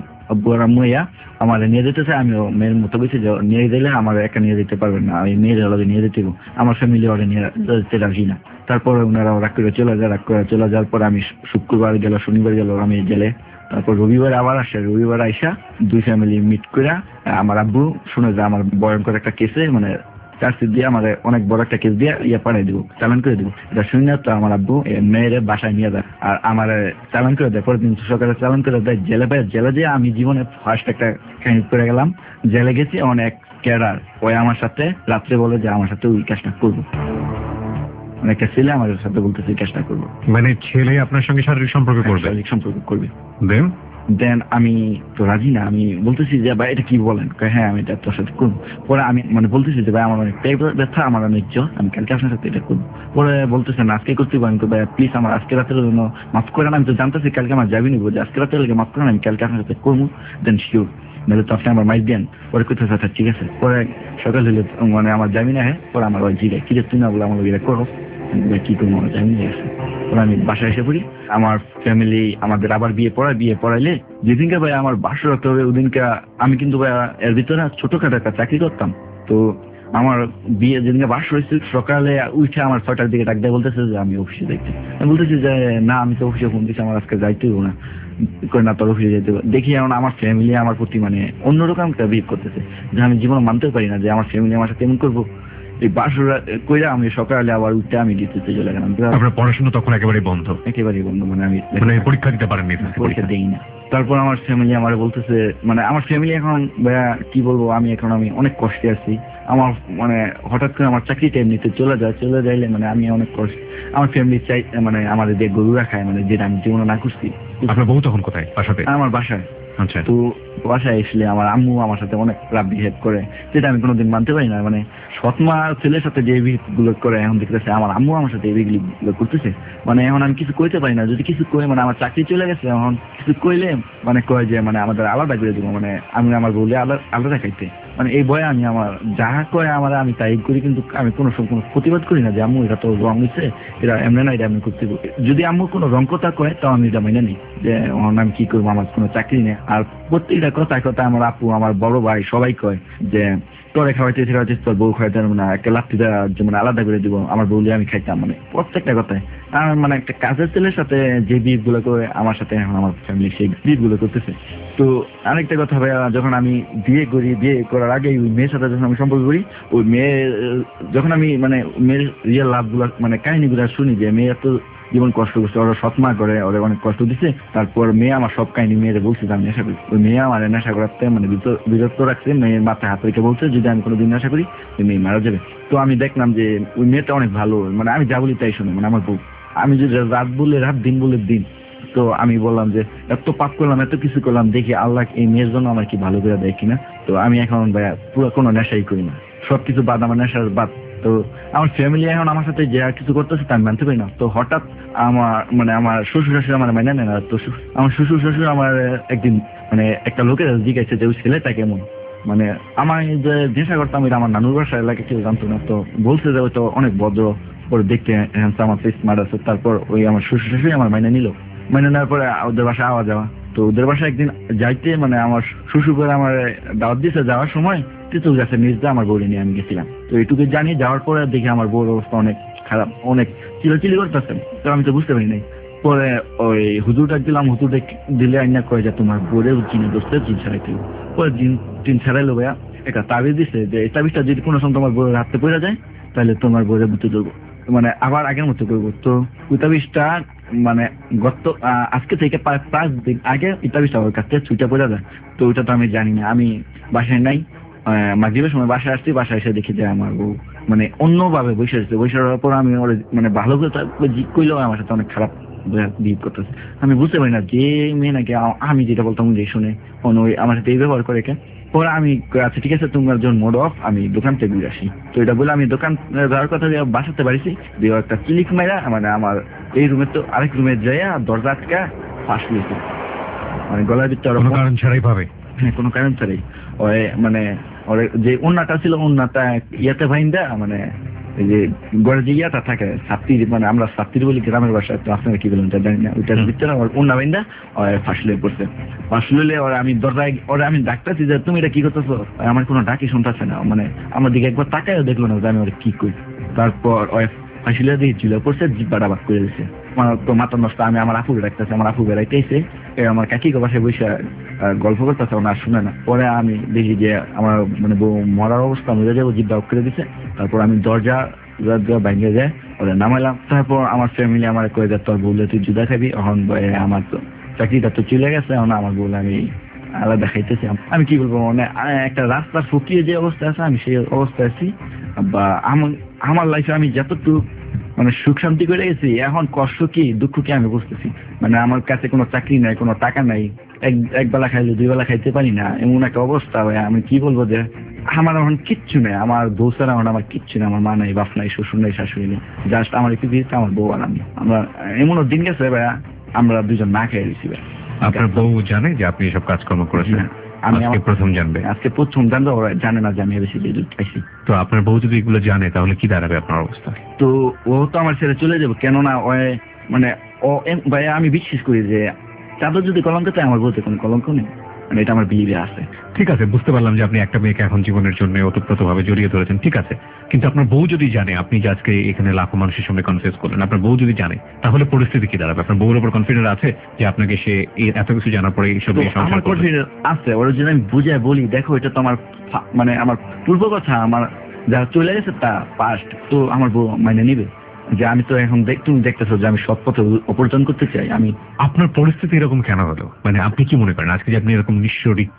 ইয়া আমার নিয়ে যেতেছে। আমিও মেয়ের মতো গেছি যে নিয়ে দিলে আমার একা নিয়ে যেতে পারবেন না, আমি মেয়ের লগে নিয়ে যেতে, আমার ফ্যামিলি ওরা নিয়ে যেতে রাজি না। তারপরে ওনারা রাগ করে চলে যাওয়ার পর আমি শুক্রবার গেল, শনিবার গেল আমি জেলে। তারপর রবিবার আবার আসে। রবিবার আইসা 2 ফ্যামিলি মিট করে আমার আব্বু শুনে যে আমার ভয়ঙ্কর একটা কেসে মানে চার্জশিট দিয়ে আমার অনেক বড় একটা কেস দিয়ে পাঠিয়ে দিব, চালান করে দিব। এটা শুনে তো আমার আব্বু মেয়েরে বাসায় নিয়ে যায় আর আমার চালান করে দেয়। পরের দিন সকালে চালান করে দেয় জেলে দিয়ে আমি জীবনে ফার্স্ট একটা কাহিনী করে গেলাম। জেলে গেছি অনেক ক্যাডার, ওই আমার সাথে রাত্রে বলে যে আমার সাথে ওই কাজটা করবো। একটা ছেলে আমার সাথে বলতেছে কাজটা করবো, মানে ছেলে আপনার সঙ্গে শারীরিক সম্পর্ক করবে। দেন আমি তো রাজি না। আমি বলতেছি যে ভাই এটা কি বলেন। হ্যাঁ আমি এটা তোর সাথে করবো। পরে আমি মানে বলতেছি যে ভাই আমার অনেক পেট ব্যথা, আমার অনেক জ্বর, আমি কালকে আপনার সাথে এটা করবো। পরে বলতেছে না আজকে করতে পারেন তো ভাই, প্লিজ আমার আজকে রাতের জন্য মাফ করেন। আমি তো জানতেছি কালকে আমার যাবি নিবো, যে আজকে রাতের মাফ করেন, আমি কালকে আপনার সাথে করবো। দেন শিওর, নাহলে তো আপনি আমার মাইক দেন। পরে কোথাও আচ্ছা ঠিক আছে। পরে সকাল হলে মানে আমার যাবি না। হ্যাঁ পরে আমার ওই জিগায় কি যে তুই না বলে আমার এটা করো, কি করবো আমার যাবি না। আমি বাসায় এসে পড়ি। আমার ফ্যামিলি আমাদের আবার বিয়ে পড়াইলে যেদিনকে ভাই আমার বাসা রাখতে হবে ওদিনকে আমি কিন্তু ভাই এর ভিতরে ছোটখাটো একটা চাকরি করতাম। তো আমার বিয়ে যেদিনকে বাস হয়েছে সকালে উঠে আমার 6টার দিকে ডাক দেয়, বলতেছে যে আমি অফিসে যাইতে। আমি বলতেছি যে না আমি তো অফিসে ফোন দিচ্ছি, আমার আজকে যাইতে হবো না। করে না তোর অফিসে যেতে হবে। দেখি এখন আমার ফ্যামিলি আমার প্রতি মানে অন্যরকম একটা বিহেভ করতেছে, যে আমি জীবনে মানতে পারি না যে আমার ফ্যামিলি আমার সাথে এমন করবো। এই বাসুরা কইরা আমি সকালে আবার উঠতে আমি ডিউটিতে চলে গেলাম। আপনার পড়াশোনা তখন একেবারেই বন্ধ? একেবারেই বন্ধ, মানে আমি পরীক্ষা দিতে পারেননি? পরীক্ষা দেই না। তারপর আমার ফ্যামিলি আমার বলতেছে, মানে আমার ফ্যামিলি এখন কি বলবো, আমি অনেক কষ্টে আছি। আমার মানে হঠাৎ করে আমার চাকরিটা এমনিতে চলে যাইলে মানে আমি অনেক কষ্ট। আমার ফ্যামিলি চাই মানে আমার যে গরু রাখায়, মানে যেটা আমি জীবনে না করছি। আপনার বউ তখন কোথায়? বাসাতে? আমার বাসায়। আচ্ছা। তো বাসায় আসলে আমার আম্মু আমার সাথে অনেক খারাপ বিহেভ করে, যেটা আমি কোনোদিন মানতে পারি না। মানে সৎমা ছেলের সাথে যে বিহেভ গুলো করে, এখন দেখতেছে আমার আম্মু আমার সাথে এই বিহেভ করতেছে। মানে এখন আমি কিছু কইতে পারি না। যদি কিছু কই মানে আমার চাকরি চলে গেছে, এখন কিছু কইলে মানে কয় যে মানে আমাদের আলাদা করে দিব, মানে আমি আমার বলে আলাদা খাইতে। মানে এই ভয়ে আমি আমার যাহা কয় আমার আমি তাই করি, কিন্তু আমি কোনো প্রতিবাদ করি না যে আম্মু এটা তো রং হয়েছে, এটা এমনি না, এটা আমি করতে পারি। যদি আম্মু কোনো রং কথা কয় তাও আমি এটা মেনে নিই যে আমি কি করবো, আমার কোনো চাকরি নেই। আর প্রত্যেকটা কথা আমার আপু, আমার বড় ভাই সবাই কয় যে তোরে খাওয়াইতে তোর বউ খাওয়াইতে না, একটা লাত্তি দেওয়া মানে আলাদা করে দিব, আমার বউ আমি খাইতাম, মানে প্রত্যেকটা কথায়। আর মানে একটা কাজের ছেলের সাথে যে বিপ গুলো করে আমার সাথে এখন আমার ফ্যামিলি সেই বিপ গুলো করতেছে। তো আরেকটা কথা ভাইয়া, যখন আমি বিয়ে করি, বিয়ে করার আগে ওই মেয়ের সাথে যখন আমি সম্পর্ক করি, ওই মেয়ে যখন আমি মানে মেয়ের রিয়েল লাভ গুলা মানে কাহিনী গুলা শুনি যে মেয়ে এত জীবন কষ্ট করছে, ওরা সৎমা করে, ওরা অনেক কষ্ট দিচ্ছে, তারপর মেয়ে আমার সব কাহিনী মেয়েরে বলছে যে আমি নেশা করি। ওই মেয়ে আমার নেশা করাতে মানে বিরক্ত রাখছে, মেয়ের মাথায় হাত রেখে বলছে যদি আমি কোনোদিন নেশা করি ওই মেয়ে মারা যাবে। তো আমি দেখলাম যে ওই মেয়েটা অনেক ভালো, মানে আমি যা বলি তাই শুনে, মানে আমার বউ, আমি যদি রাত বললে রাত, দিন বলে দিন। তো আমি বললাম যে এত পাপ করলাম, এত কিছু করলাম, দেখি আল্লাহ এই মেয়ের জন্য আমার কি ভালো করে দেয় কিনা। তো আমি এখন ভাইয়া পুরো কোনো নেশাই করি না, সবকিছু বাদ, আমার নেশার বাদ। তো আমার ফ্যামিলি এখন আমার সাথে যে কিছু করতেছে তা আমি মানতে পারি না। তো হঠাৎ আমার শ্বশুর শাশুড়ি আমার মাইনে নেয় না। তো আমার শ্বশুর আমার একদিন মানে একটা লোকের জিজ্ঞাসা যে ওই ছেলেটা কেমন, মানে আমার যে নেশা করতাম এটা আমার নানুর বাসা এলাকায় কেউ জানতো না। তো বলছে যে ওই তো অনেক ভদ্র, পরে দেখতে আমার ফেস স্মার্ট আছে। তারপর ওই আমার শ্বশুর শাশুড়ি আমার মাইনে নিল, মাইনে নেওয়ার পরে ওদের বাসায় আওয়া যাওয়া। তো ওদের বাসায় একদিন যাইতে মানে আমার শ্বশুর করে আমার দাওয়াত দিয়েছে, যাওয়ার সময় তেঁতুল গাছের নিচ দিয়ে আমার বউরে নিয়ে আমি গেছিলাম। তো এইটুকু জানি, যাওয়ার পরে দেখি আমার বউর অবস্থা অনেক খারাপ, অনেক চিলাচিলি করতেছে। তো আমি তো বুঝতে পারি নাই। পরে ওই হুজুরটা দিলাম, হুজুরটা দিলে আইনা কয়ে যে তোমার বউরে চিনি দোষতে জিন ছাড়াইতে। পরে জিন ছাড়াইলো ভাইয়া, একটা তাবিজ দিছে যে এই তাবিজটা যদি কোনো সময় তোমার বউয়ের হাতে পড়ে যায় তাহলে তোমার বউরে বুঝতে ধরবো, মানে আবার আগের মতো করবো। তো ওই তাবিজটা মানে আজকে থেকে 5 দিন আগে ওই তাবিজটা ওর কাছে ছুটে পড়ে যায়। তো ওইটা তো আমি জানি না, আমি বাসায় নাই, মাগরিবের সময় বাসায় আসছি, বাসায় এসে দেখি যে আমার বউ মানে অন্যভাবে বসে আসছে। বসে হওয়ার পর আমি ওর মানে ভালো করে জিজ্ঞ করলেও আমার সাথে অনেক খারাপ বিহেভ করতেছে। আমি বুঝতে পারি না যে মেয়ে নাকি আমি যেটা বলতাম যে শুনে ওই আমার সাথে এই ব্যবহার করে কেন। পরে আমি আচ্ছা ঠিক আছে তোমার জন্য মোড অফ, আমি দোকান থেকে ঘুরে আসি। তো এটা বলে আমি দোকান যাওয়ার কথা বাসাতে পারিছি দিয়ে একটা ক্লিক মাইরা মানে আমার এই রুমে তো আরেক রুমে যাইয়া দরজা আটকা ফাঁস হয়েছে, মানে গলার ভিতরে কোনো কারণ ছাড়াই ভাবে। হ্যাঁ, কোনো কারণ ছাড়াই। ওই মানে ওর যে ওন্নাটা ছিল, ওন্নাটা ইয়াতে ভাইন্দা মানে এই যে গড়ে যে ইয়াটা থাকে ছাত্রীর, মানে আমরা ছাত্রীর বলি গ্রামের ভাষায়, তো আপনারা কি বলেন জানি না, ওইটার ভিতরে ওন্না ভাইন্দা ফাঁসলে পড়ছে। ফাঁসলে ওরা আমি দরজায় ওরা আমি ডাকতেছি যে তুমি এটা কি করতেছো, আমার কোনো ডাকি শুনতেছে না, মানে আমার দিকে একবার তাকায়ও দেখলো না যে আমি ওরা কি করি। তারপর ফাঁসিলে দিয়ে ঝুলে পড়ছে, জিব্বাটা বাক করে দিচ্ছে। আমার তো মাথা নষ্ট। আমি আমার আপুকে ডাকতেছি, আমার আপু বেড়াইতেছে, আমার কাকি বাসায় বসে গল্প করতেছে, ওনার শুনে না। পরে আমি দেখি যে আমার মানে বউ মরার অবস্থা মরে যাবো, জিব্বা করে দিচ্ছে। তারপর আমি দরজা ভেঙে যায় ওরা নামাইলাম। তারপর আমার ফ্যামিলি আমার কয়ে যায় তোর বললে তুই জুদা খাবি, এখন আমার তো চাকরিটা তো চলে গেছে, এখন আমার বলে আমি আলাদা খাইতেছি। আমি কি বলবো, মানে একটা রাস্তার ফুকিয়ে যে অবস্থা আছে আমি সেই অবস্থায় আছি। বা আমার লাইফে আমি যতটুকু মানে সুখ শান্তি করে গেছি, এখন কষ্ট কি দুঃখ কি আমি বুঝতেছি। মানে আমার কাছে কোনো চাকরি নাই, কোনো টাকা নাই, এক বেলা খাইলে 2 বেলা খাইতে পারি না, এমন একটা অবস্থা। আমি কি বলবো যে আমার এখন কিচ্ছু নেই, আমার বউ ছাড়া এখন আমার কিচ্ছু নেই, আমার মা নাই, বাপ নাই, শ্বশুর নাই, শাশুড়ি নেই, জাস্ট আমার একটু দিয়েছে আমার বউ আর আমি। আমরা এমনও দিন গেছে ভাইয়া আমরা দুজন না খেয়ে দিচ্ছি। আপনার বউ জানে যে আপনি এসব কাজকর্ম করেছেন? আমি প্রথম জানবে, আজকে প্রথম জানবে, ওরা জানে না যে আমি বেশি দুধ খাইছি। তো আপনার বউ যদি এগুলো জানে তাহলে কি দাঁড়াবে আপনার অবস্থা? তো ও তো আমার ছেড়ে চলে যাবে, কেননা মানে ভাইয়া আমি বিশ্বাস করি যে চাদর যদি কলঙ্ক থাকে আমার বউতে কোনো কলঙ্ক নেই, মানে এটা আমার বিলিভে আছে। ঠিক আছে, বুঝতে পারলাম যে আপনি একটা মেয়েকে এখন জীবনের জন্য ওতপ্রোত ভাবে জড়িয়ে ধরেছেন, ঠিক আছে। কিন্তু আপনার বউ যদি জানে আপনি যে আজকে এখানে লাখো মানুষের সামনে কনফেস করলেন, আপনার বউ যদি জানে তাহলে পরিস্থিতি কি দাঁড়াবে? আপনার বউর উপর কনফিডেন্স আছে যে আপনাকে সে এত কিছু জানার পরে এইসব আমার কনফিডেন্স আছে, ওর জন্য আমি বুঝাই বলি দেখো এটা তো আমার মানে আমার পূর্ব কথা, আমার যা চলে গেছে তা পাস্ট। তো আমার বউ মাইনে নিবে যে আমি তো এখন তুমি দেখতেছো যে আমি সৎ পথে উপার্জন করতে চাই। আমি আপনার পরিস্থিতি এরকম কেন হলো? মানে আপনি কি মনে করেন আজকে যে আপনি এরকম নিঃস্ব রিক্ত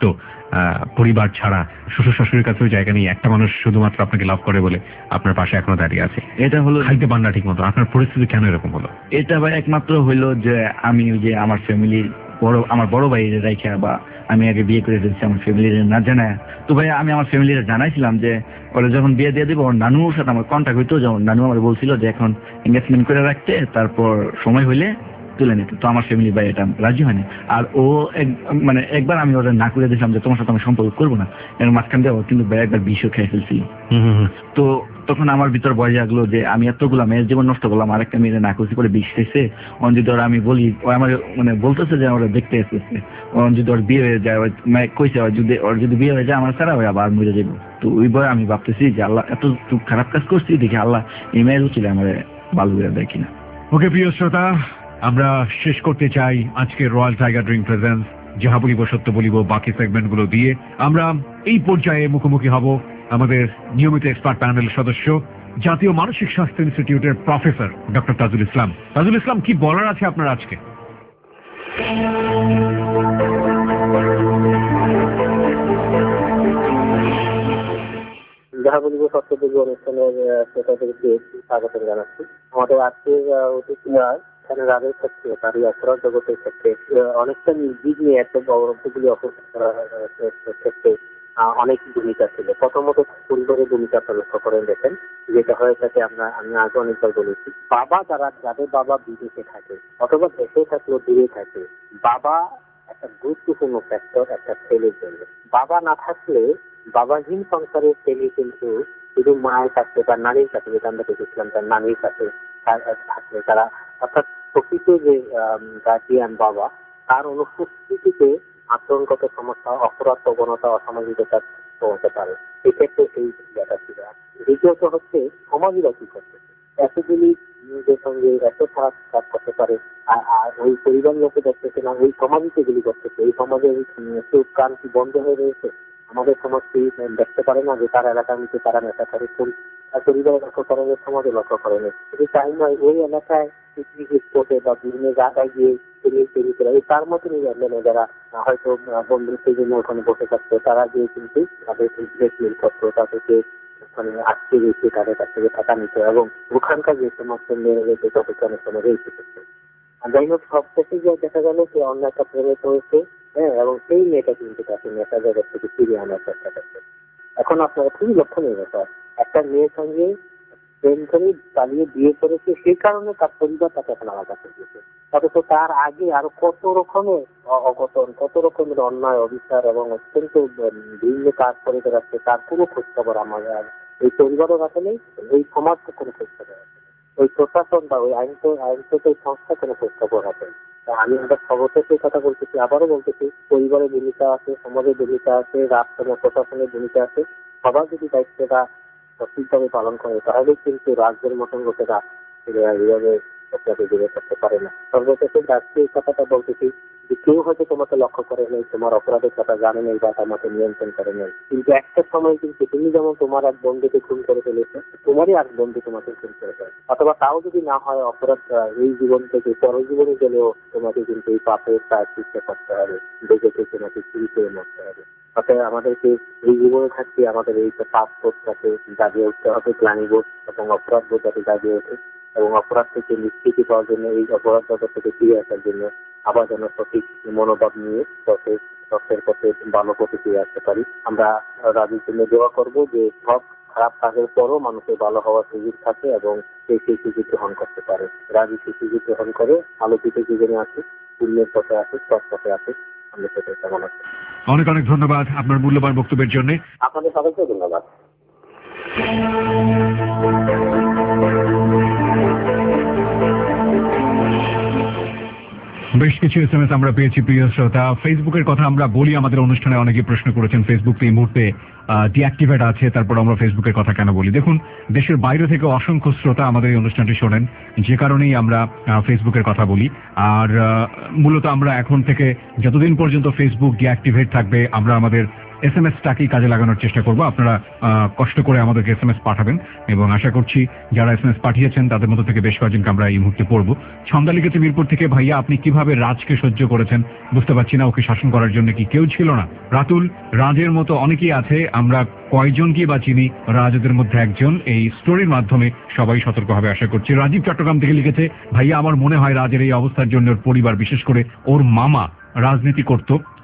পরিবার ছাড়া শ্বশুর শাশুড়ির কাছেও জায়গা নেই, একটা মানুষ শুধুমাত্র আপনাকে লাভ করে বলে আপনার পাশে এখনো দাঁড়িয়ে আছে, এটা হলো খাইতে পান না ঠিক মতো, আপনার পরিস্থিতি কেন এরকম হলো? এটা ভাই একমাত্র হইলো যে আমি ওই যে আমার ফ্যামিলির আমার বড় ভাইয়ের রাইখা বা আমি আগে বিয়ে করে ফেলছি আমার ফ্যামিলির না জানায়। তো ভাই আমি আমার ফ্যামিলির জানাইছিলাম যে ওরা যখন বিয়ে দিয়ে দিব ওর নানুর সাথে আমার কন্ট্যাক্ট হইতো, যেমন নানু আমার বলছিল যে এখন এঙ্গেজমেন্ট করে রাখতে, তারপর সময় হইলে তুলে নিতে। তো আমার ফ্যামিলি ভাই এটা রাজি হয়নি। আর ও মানে একবার আমি ওরা না করে দিয়েছিলাম যে তোমার সাথে আমি সম্পর্ক করবো না, এর মাঝখান দিয়ে ও কিন্তু ভাই একবার বিষও খেয়ে ফেলছিল। তো তখন আমার ভিতর ভয় জাগলো যে আমি এতগুলা মেয়ের জীবন নষ্ট করলাম, আরেকটা মেয়ের না খুশি করে বিষ খেয়েছে, যদি ওরা আমি বলি ও আমার মানে বলতেছে যে ওরা দেখতে এসেছে, যদি ওর বিয়ে হয়ে যায় কইছে ওর যদি বিয়ে হয়ে যায় আমার ছাড়া ওই আবার মরে যাবো। তো ওই ভয় আমি ভাবতেছি যে আল্লাহ এত খারাপ কাজ করছি, দেখি আল্লাহ এই মেয়ের উচিত আমার ভালো করে দেয় কিনা। ওকে প্রিয় শ্রোতা, আমরা শেষ করতে চাই আজকে রয়্যাল টাইগার ড্রিঙ্ক প্রেজেন্স যাহা বলিব সত্য বলিব বাকি সেগমেন্ট গুলো দিয়ে। আমরা এই পর্যায়ে মুখোমুখি হব আমাদের নিয়মিত এক্সপার্ট প্যানেল সদস্য, জাতীয় মানসিক স্বাস্থ্য ইনস্টিটিউটের প্রফেসর ডক্টর তাজুল ইসলাম। তাজুল ইসলাম, কি বলার আছে আপনার আজকে? যাহা বলিব সত্য বলিব অনুষ্ঠানের শ্রোতাদেরকে স্বাগত জানাচ্ছি। আমাদের আজকের অতিথিরা এখানে রাজের ক্ষেত্রে তার এই অপরাধ জগতের ক্ষেত্রে অনেকটা নির্দিক নিয়ে একটা গল্পগুলি অপরাধ করার ক্ষেত্রে অনেক ভূমিকা ছিল। প্রথমত পরিবারের ভূমিকা আপনারা লক্ষ্য করেন দেখেন, যেটা হয়ে থাকে আমি আগে অনেকবার বলেছি, বাবা যাদের বাবা বিদেশে থাকে অথবা দেশে থাকলেও দূরে থাকে, বাবা একটা গুরুত্বপূর্ণ ফ্যাক্টর একটা ছেলের জন্য। বাবা না থাকলে বাবাহীন সংসারের ছেলে কিন্তু শুধু মায়ের কাছে বা নারীর কাছে, যেটা আমরা দেখেছিলাম তার নারীর কাছে থাকলে তারা, অর্থাৎ প্রকৃত যে গার্জিয়ান বাবা, তার অনুপস্থিতিতে আচরণগত সমস্যা, অপরাধ প্রবণতা, অসামাজিকতা হতে পারে। এক্ষেত্রে এই জায়গা ছিল। দ্বিতীয়ত হচ্ছে সমাজীরা কি করতে, এতগুলি নিজের সঙ্গে এত খারাপ কাজ করতে পারে, আর ওই পরিবার লোকে দেখতেছে না, ওই সমাজই সেগুলি করতেছে। এই সমাজের চোখ কান কি বন্ধ হয়ে রয়েছে? আমাদের সমাজ কি দেখতে পারে না যে তার এলাকার মধ্যে তারা নেশা করে? পরিবারে লক্ষ্য করেন, সমাজে লক্ষ্য করেন। যদি তাই নয়, ওই এলাকায় পিকনিক স্পটে বা বিভিন্ন জায়গায় গিয়ে তার মতো যারা হয়তো বন্ধুত্বের জন্য ওখানে বসে থাকতো, তারা গিয়ে কিন্তু তাদের ট্রিটমেন্ট করতো, তাদেরকে মানে আটকে রেখে তাদের কাছ থেকে টাকা নিত এবং ওখানকার যে সমস্ত মেয়ে রয়েছে তাদেরকে অনেক সময় রেখে দিত। যাই হোক, সব থেকে যে দেখা গেল যে অন্য একটা প্রেমিত হয়েছে, হ্যাঁ, এবং সেই মেয়েটা কিন্তু তাকে নেশা জায়গা থেকে ফিরিয়ে আনার চেষ্টা করছে। এখন আপনারা খুবই লক্ষণীয় ব্যাপার, একটা মেয়ের সঙ্গে প্রেম করে চালিয়ে বিয়ে করেছে, সেই কারণে তার পরিবার তাকে এখন আলাদা করে দিয়েছে। অথচ তার আগে আরো কত রকমের অঘটন, কত রকমের অন্যায় অবিচার এবং অত্যন্ত বিভিন্ন কাজ করে বেড়াচ্ছে, তার কোনো খোঁজ খবর আমাদের এই পরিবারের কাছে নেই, এই সমাজকে কোনো খোঁজ খবর আছে, ওই প্রশাসন বা ওই আইন সংস্থা কোনো খোঁজ খবর আছে। আমি আমরা সর্বশেষ এই কথা বলতেছি, আবারও বলতেছি, পরিবারের ভূমিকা আছে, সমাজের ভূমিকা আছে, রাষ্ট্র প্রশাসনের ভূমিকা আছে। সবার যদি দায়িত্বটা সঠিকভাবে পালন করে তাহলে কিন্তু রাজ্যের মতন লোকেরা এইভাবে দূরে করতে পারে না। সর্বশেষে রাজ্যে এই কথাটা বলতেছি যে কেউ হয়তো তোমাকে লক্ষ্য করে নেই, তোমার অপরাধের কথা জানে নেই বা তোমাকে নিয়ন্ত্রণ করে নেই, কিন্তু একটা সময় কিন্তু তুমি যেমন তোমার এক বন্ধুকে খুন করে ফেলেছো, তোমারই এক বন্ধু তোমাকে খুন করে ফেলে, অথবা তাও যদি না হয় অপরাধ এই জীবন থেকে পরের জীবনে গেলেও তোমাকে কিন্তু এই পাপের প্রায়শ্চিত্ত করতে হবে, দেখে তোমাকে চুরি করে মরতে হবে। অতএব আমাদেরকে এই জীবনে থাকতে আমাদের এই পাপ বোধটাকে জাগিয়ে উঠতে হবে, গ্লানিবোধ এবং অপরাধ বোধ যাতে জাগিয়ে ওঠে, এবং অপরাধ থেকে নিষ্কৃতি পাওয়ার জন্য, এই অপরাধ জগৎ থেকে ফিরে আসার জন্য আবার যেন সঠিক মনোভাব নিয়ে সত্যের পথে ভালো পথে ফিরে আসতে পারি। আমরা রাজুর জন্য দোয়া করবো যে সব খারাপ কাজের পরও মানুষের ভালো হওয়ার সুযোগ থাকে এবং সেই সুযোগ গ্রহণ করতে পারে। রাজু সেই সুযোগ গ্রহণ করে আলোকিত জীবনে আসে, পুণ্যের পথে আসে, সৎ পথে আসে। আমরা সেটাই কামনা করি। অনেক অনেক ধন্যবাদ আপনার মূল্যবান বক্তব্যের জন্য। আপনাদের সবাইকে ধন্যবাদ। বেশ কিছু SMS আমরা পেয়েছি প্রিয় শ্রোতা। ফেসবুকের কথা আমরা বলি, আমাদের অনুষ্ঠানে অনেকে প্রশ্ন করেছেন ফেসবুক এই মুহূর্তে ডিঅ্যাক্টিভেট আছে, তারপর আমরা ফেসবুকের কথা কেন বলি। দেখুন, দেশের বাইরে থেকে অসংখ্য শ্রোতা আমাদের এই অনুষ্ঠানটি শোনেন, যে কারণেই আমরা ফেসবুকের কথা বলি। আর মূলত আমরা এখন থেকে যতদিন পর্যন্ত ফেসবুক ডিঅ্যাক্টিভেট থাকবে আমরা আমাদের SMS-টাকেই কাজে লাগানোর চেষ্টা করব। আপনারা কষ্ট করে আমাদেরকে SMS পাঠাবেন এবং আশা করছি যারা SMS পাঠিয়েছেন তাদের মধ্যে থেকে বেশ কয়েকজনকে আমরা এই মুহূর্তে পড়ব। ছন্দা লিখেছে মিরপুর থেকে, ভাইয়া আপনি কিভাবে রাজকে সহ্য করেছেন বুঝতে পারছি না, ওকে শাসন করার জন্য কি কেউ ছিল না? রাতুল, রাজের মতো অনেকেই আছে, আমরা কয়জনকে বা চিনি, রাজদের মধ্যে একজন। এই স্টোরির মাধ্যমে সবাই সতর্ক হবে আশা করছি। রাজীব চট্টগ্রাম থেকে লিখেছে, ভাইয়া আমার মনে হয় রাজের এই অবস্থার জন্য ওর পরিবার, বিশেষ করে ওর মামা রাজনীতি করত,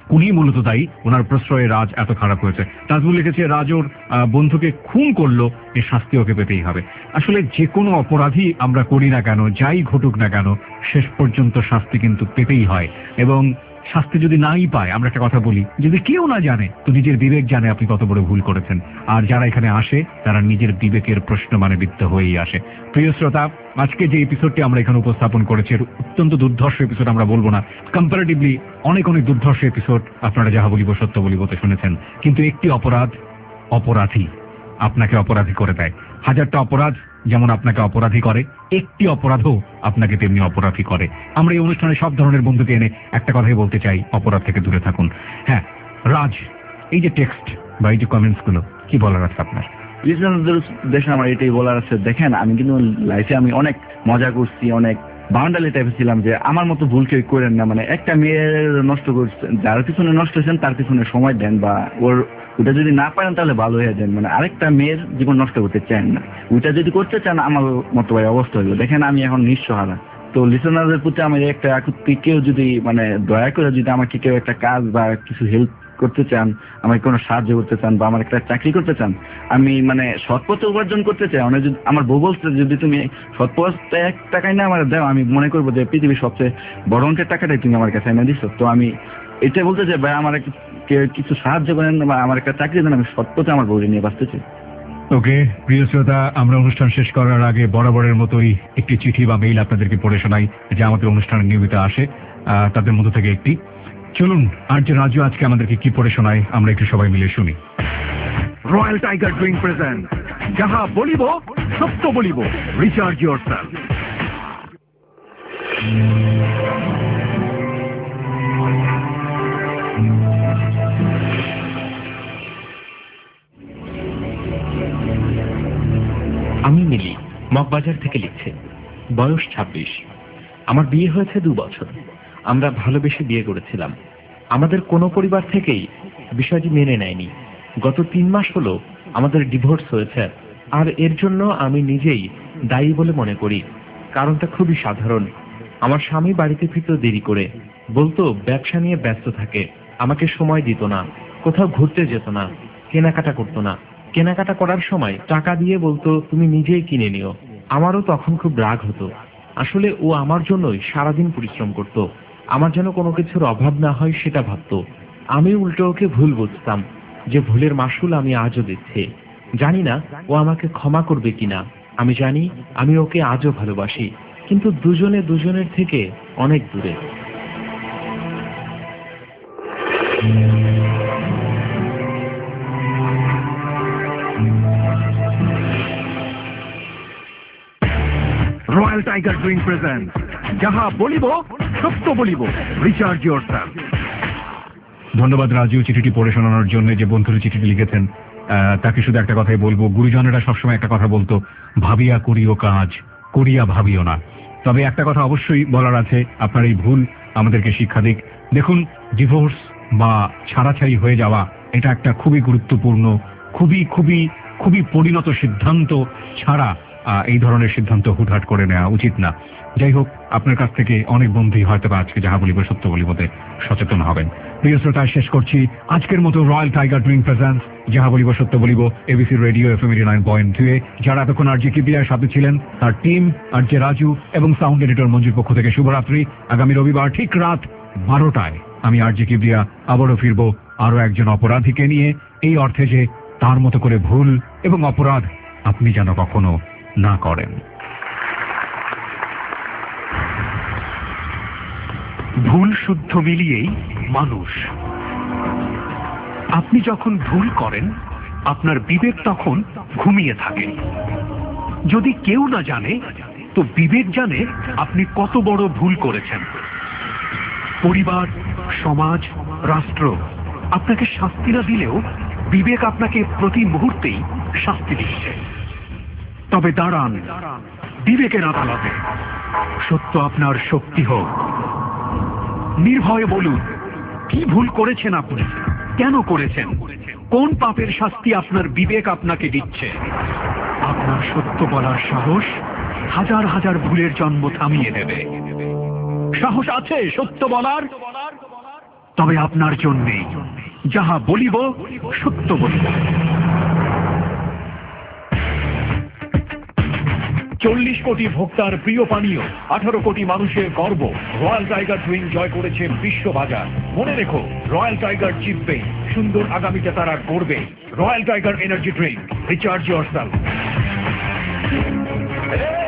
উনি মূলত দায়ী, ওনার প্রশ্রয়ে রাজ এত খারাপ হয়েছে। তাজবুল লিখেছে রাজ ওর বন্ধুকে খুন করলো, এর শাস্তি ওকে পেতেই হবে। আসলে যে কোনো অপরাধী আমরা করি না কেন, যাই ঘটুক না কেন, শেষ পর্যন্ত শাস্তি কিন্তু পেতেই হয়। এবং শাস্তি যদি নাই পায়, আমরা একটা কথা বলি, যদি কেউ না জানে তো নিজের বিবেক জানে আপনি কত বড় ভুল করেছেন। আর যারা এখানে আসে তারা নিজের বিবেকের প্রশ্ন মানে বিদ্ধ হয়েই আসে। প্রিয় শ্রোতা, আজকে যে এপিসোডটি আমরা এখানে উপস্থাপন করেছি অত্যন্ত দুর্ধর্ষ এপিসোড আমরা বলবো না, কম্পারেটিভলি অনেক অনেক দুর্ধর্ষ এপিসোড আপনারা যাহা বলিব সত্য বলিবতে শুনেছেন। কিন্তু একটি অপরাধী আপনাকে অপরাধী করে দেয়। হাজারটা অপরাধ যেমন আপনাকে অপরাধী করে, একটি অপরাধও আপনাকে তেমনি অপরাধী করে। আমরা এই অনুষ্ঠানে সব ধরনের বন্ধুকে এনে একটা কথাই বলতে চাই, অপরাধ থেকে দূরে থাকুন। হ্যাঁ রাজ, এই যে টেক্সট বা এই যে কমেন্টস গুলো, কি বলার আছে আপনার? দেশে আমার এটাই বলার আছে, দেখেন আমি কিন্তু লাইফে আমি অনেক মজা করছি, অনেক বাউন্ডারি টাইপের ছিলাম যে আমার মতো ভুল কেউ করেন না। মানে একটা মেয়ের নষ্ট করছেন, যার পিছনে নষ্ট হয়েছেন তার পিছনে সময় দেন, বা ওটা যদি না পারেন তাহলে ভালো হয়ে যান। মানে আরেকটা মেয়ের জীবন নষ্ট করতে চান না, ওইটা যদি করতে চান আমার মতো ভাই অবস্থা হইলো। দেখেন আমি এখন নিঃস্বহারা, তো লিসনারদের প্রতি আমি একটা আকুতি, কেউ যদি মানে দয়া করে যদি আমাকে কেউ একটা কাজ বা কিছু হেল্প করতে চান, আমাকে কোনো সাহায্য করতে চান, বা আমার একটা চাকরি করতে চান, আমি মানে সৎ পথে উপার্জন করতে চাই। মানে যদি আমার বউ বলতে যদি তুমি সৎ পথে 1 টাকাই না আমার দাও, আমি মনে করবো যে পৃথিবীর সবচেয়ে বড় অঙ্কের টাকাটাই তুমি আমার কাছে এনে দিচ্ছ। তো আমি এটা বলতে চাই ভাই, আমার কিছু সাহায্য করেন বা আমার একটা চাকরি দেন, আমি সৎ পথে আমার বউকে নিয়ে বাঁচতে চাই। ওকে প্রিয় শ্রোতা, আমরা অনুষ্ঠান শেষ করার আগে বরাবরের মতোই একটি চিঠি বা মেইল আপনাদেরকে পড়ে শোনাই, যা আমাদের অনুষ্ঠানে নিয়মিত আসে। তাদের মধ্য থেকে একটি, চলুন আর যে রাজু আজকে আমাদেরকে কি পড়ে শোনায় আমরা একটু সবাই মিলে শুনি। রয়্যাল টাইগার ড্রিঙ্ক প্রেজেন্ট যাহা বলিব সত্য বলিব, রিচার্জ ইয়োরসেলফ। আমি মিলি, মগবাজার থেকে লিখছে। বয়স 26। আমার বিয়ে হয়েছে 2 বছর। আমরা ভালোবেসে বিয়ে করেছিলাম। আমাদের কোনো পরিবার থেকেই বিষয়টি মেনে নেয়নি। গত 3 মাস হলো আমাদের ডিভোর্স হয়েছে, আর এর জন্য আমি নিজেই দায়ী বলে মনে করি। কারণটা খুবই সাধারণ। আমার স্বামী বাড়িতে ফিরতে দেরি করে, বলতো ব্যবসা নিয়ে ব্যস্ত থাকে, আমাকে সময় দিত না, কোথাও ঘুরতে যেত না, কেনাকাটা করতো না। কেনাকাটা করার সময় টাকা দিয়ে বলতো তুমি নিজেই কিনে নিও। আমারও তখন খুব রাগ হতো। আসলে ও আমার জন্যই সারাদিন পরিশ্রম করত, আমার যেন কোনো কিছুর অভাব না হয় সেটা ভাবতো। আমি উল্টো ওকে ভুল বুঝতাম, যে ভুলের মাসুল আমি আজও দিচ্ছি। জানি না ও আমাকে ক্ষমা করবে কিনা। আমি জানি আমি ওকে আজও ভালোবাসি, কিন্তু দুজনে দুজনের থেকে অনেক দূরে। রয়্যাল টাইগার ড্রিঙ্ক প্রেজেন্ট যাহা বলিব সত্য বলিব, রিচার্জ ইয়োরসেলফ। ধন্যবাদ রাজু চিঠিটি পড়ে শোনানোর জন্য। যে বন্ধুরা চিঠিটি লিখেছেন তাকে শুধু একটা কথাই বলবো, গুরুজনেরা সবসময় একটা কথা বলতো, ভাবিয়া করিও কাজ, করিয়া ভাবিও না। তবে একটা কথা অবশ্যই বলার আছে, আপনার এই ভুল আমাদেরকে শিক্ষা দিক। দেখুন, ডিভোর্স বা ছাড়াছাড়ি হয়ে যাওয়া এটা একটা খুবই গুরুত্বপূর্ণ, খুবই খুবই খুবই পরিণত সিদ্ধান্ত। ছাড়া এই ধরনের সিদ্ধান্ত হুটহাট করে নেওয়া উচিত না। যাই হোক, আপনার কাছ থেকে অনেক বন্ধুই হয়তো আজকে যাহা বলিব সত্য বলিবতে সচেতন হবেন। প্রিয় শ্রোতা, শেষ করছি আজকের মতো রয়্যাল টাইগার ড্রিঙ্ক প্রেজেন্টস যাহা বলিব সত্য বলিব এবিসি রেডিও FM 89.2 যারা এতক্ষণ আরজে কিবরিয়ার সাথে ছিলেন, তার টিম, আরজে রাজু এবং সাউন্ড এডিটর মঞ্জুর পক্ষ থেকে শুভরাত্রি। আগামী রবিবার ঠিক রাত 12টায় আমি আরজে কিবরিয়া আবারও ফিরব আরো একজন অপরাধীকে নিয়ে, এই অর্থে যে তার মতো করে ভুল এবং অপরাধ আপনি যেন কখনো না করেন। ভুল শুদ্ধ মিলিয়েই মানুষ। আপনি যখন ভুল করেন আপনার বিবেক তখন ঘুমিয়ে থাকে। যদি কেউ না জানে তো বিবেক জানে আপনি কত বড় ভুল করেছেন। পরিবার, সমাজ, রাষ্ট্র আপনাকে শাস্তি না দিলেও বিবেক আপনাকে প্রতি মুহূর্তেই শাস্তি দিচ্ছে। তবে দাঁড়ান বিবেকের আদালতে, সত্য আপনার শক্তি হোক। নির্ভয়ে বলুন, কি ভুল করেছেন আপনি, কেন করেছেন, কোন পাপের শাস্তি আপনার বিবেক আপনাকে দিচ্ছে। আপনার সত্য বলার সাহস হাজার হাজার ভুলের জন্ম থামিয়ে দেবে। সাহস আছে সত্য বলার? তবে আপনার জন্যেই। যাহা বলিব সত্য বলিব। 40 কোটি ভোক্তার প্রিয় পানীয়, 18 কোটি মানুষের গর্ব, রয়্যাল টাইগার ড্রিঙ্ক জয় করেছে বিশ্ববাজার। মনে রেখো, রয়্যাল টাইগার জিতবে, সুন্দর আগামীতে তারা গড়বে। Royal tiger energy drink, recharge yourself.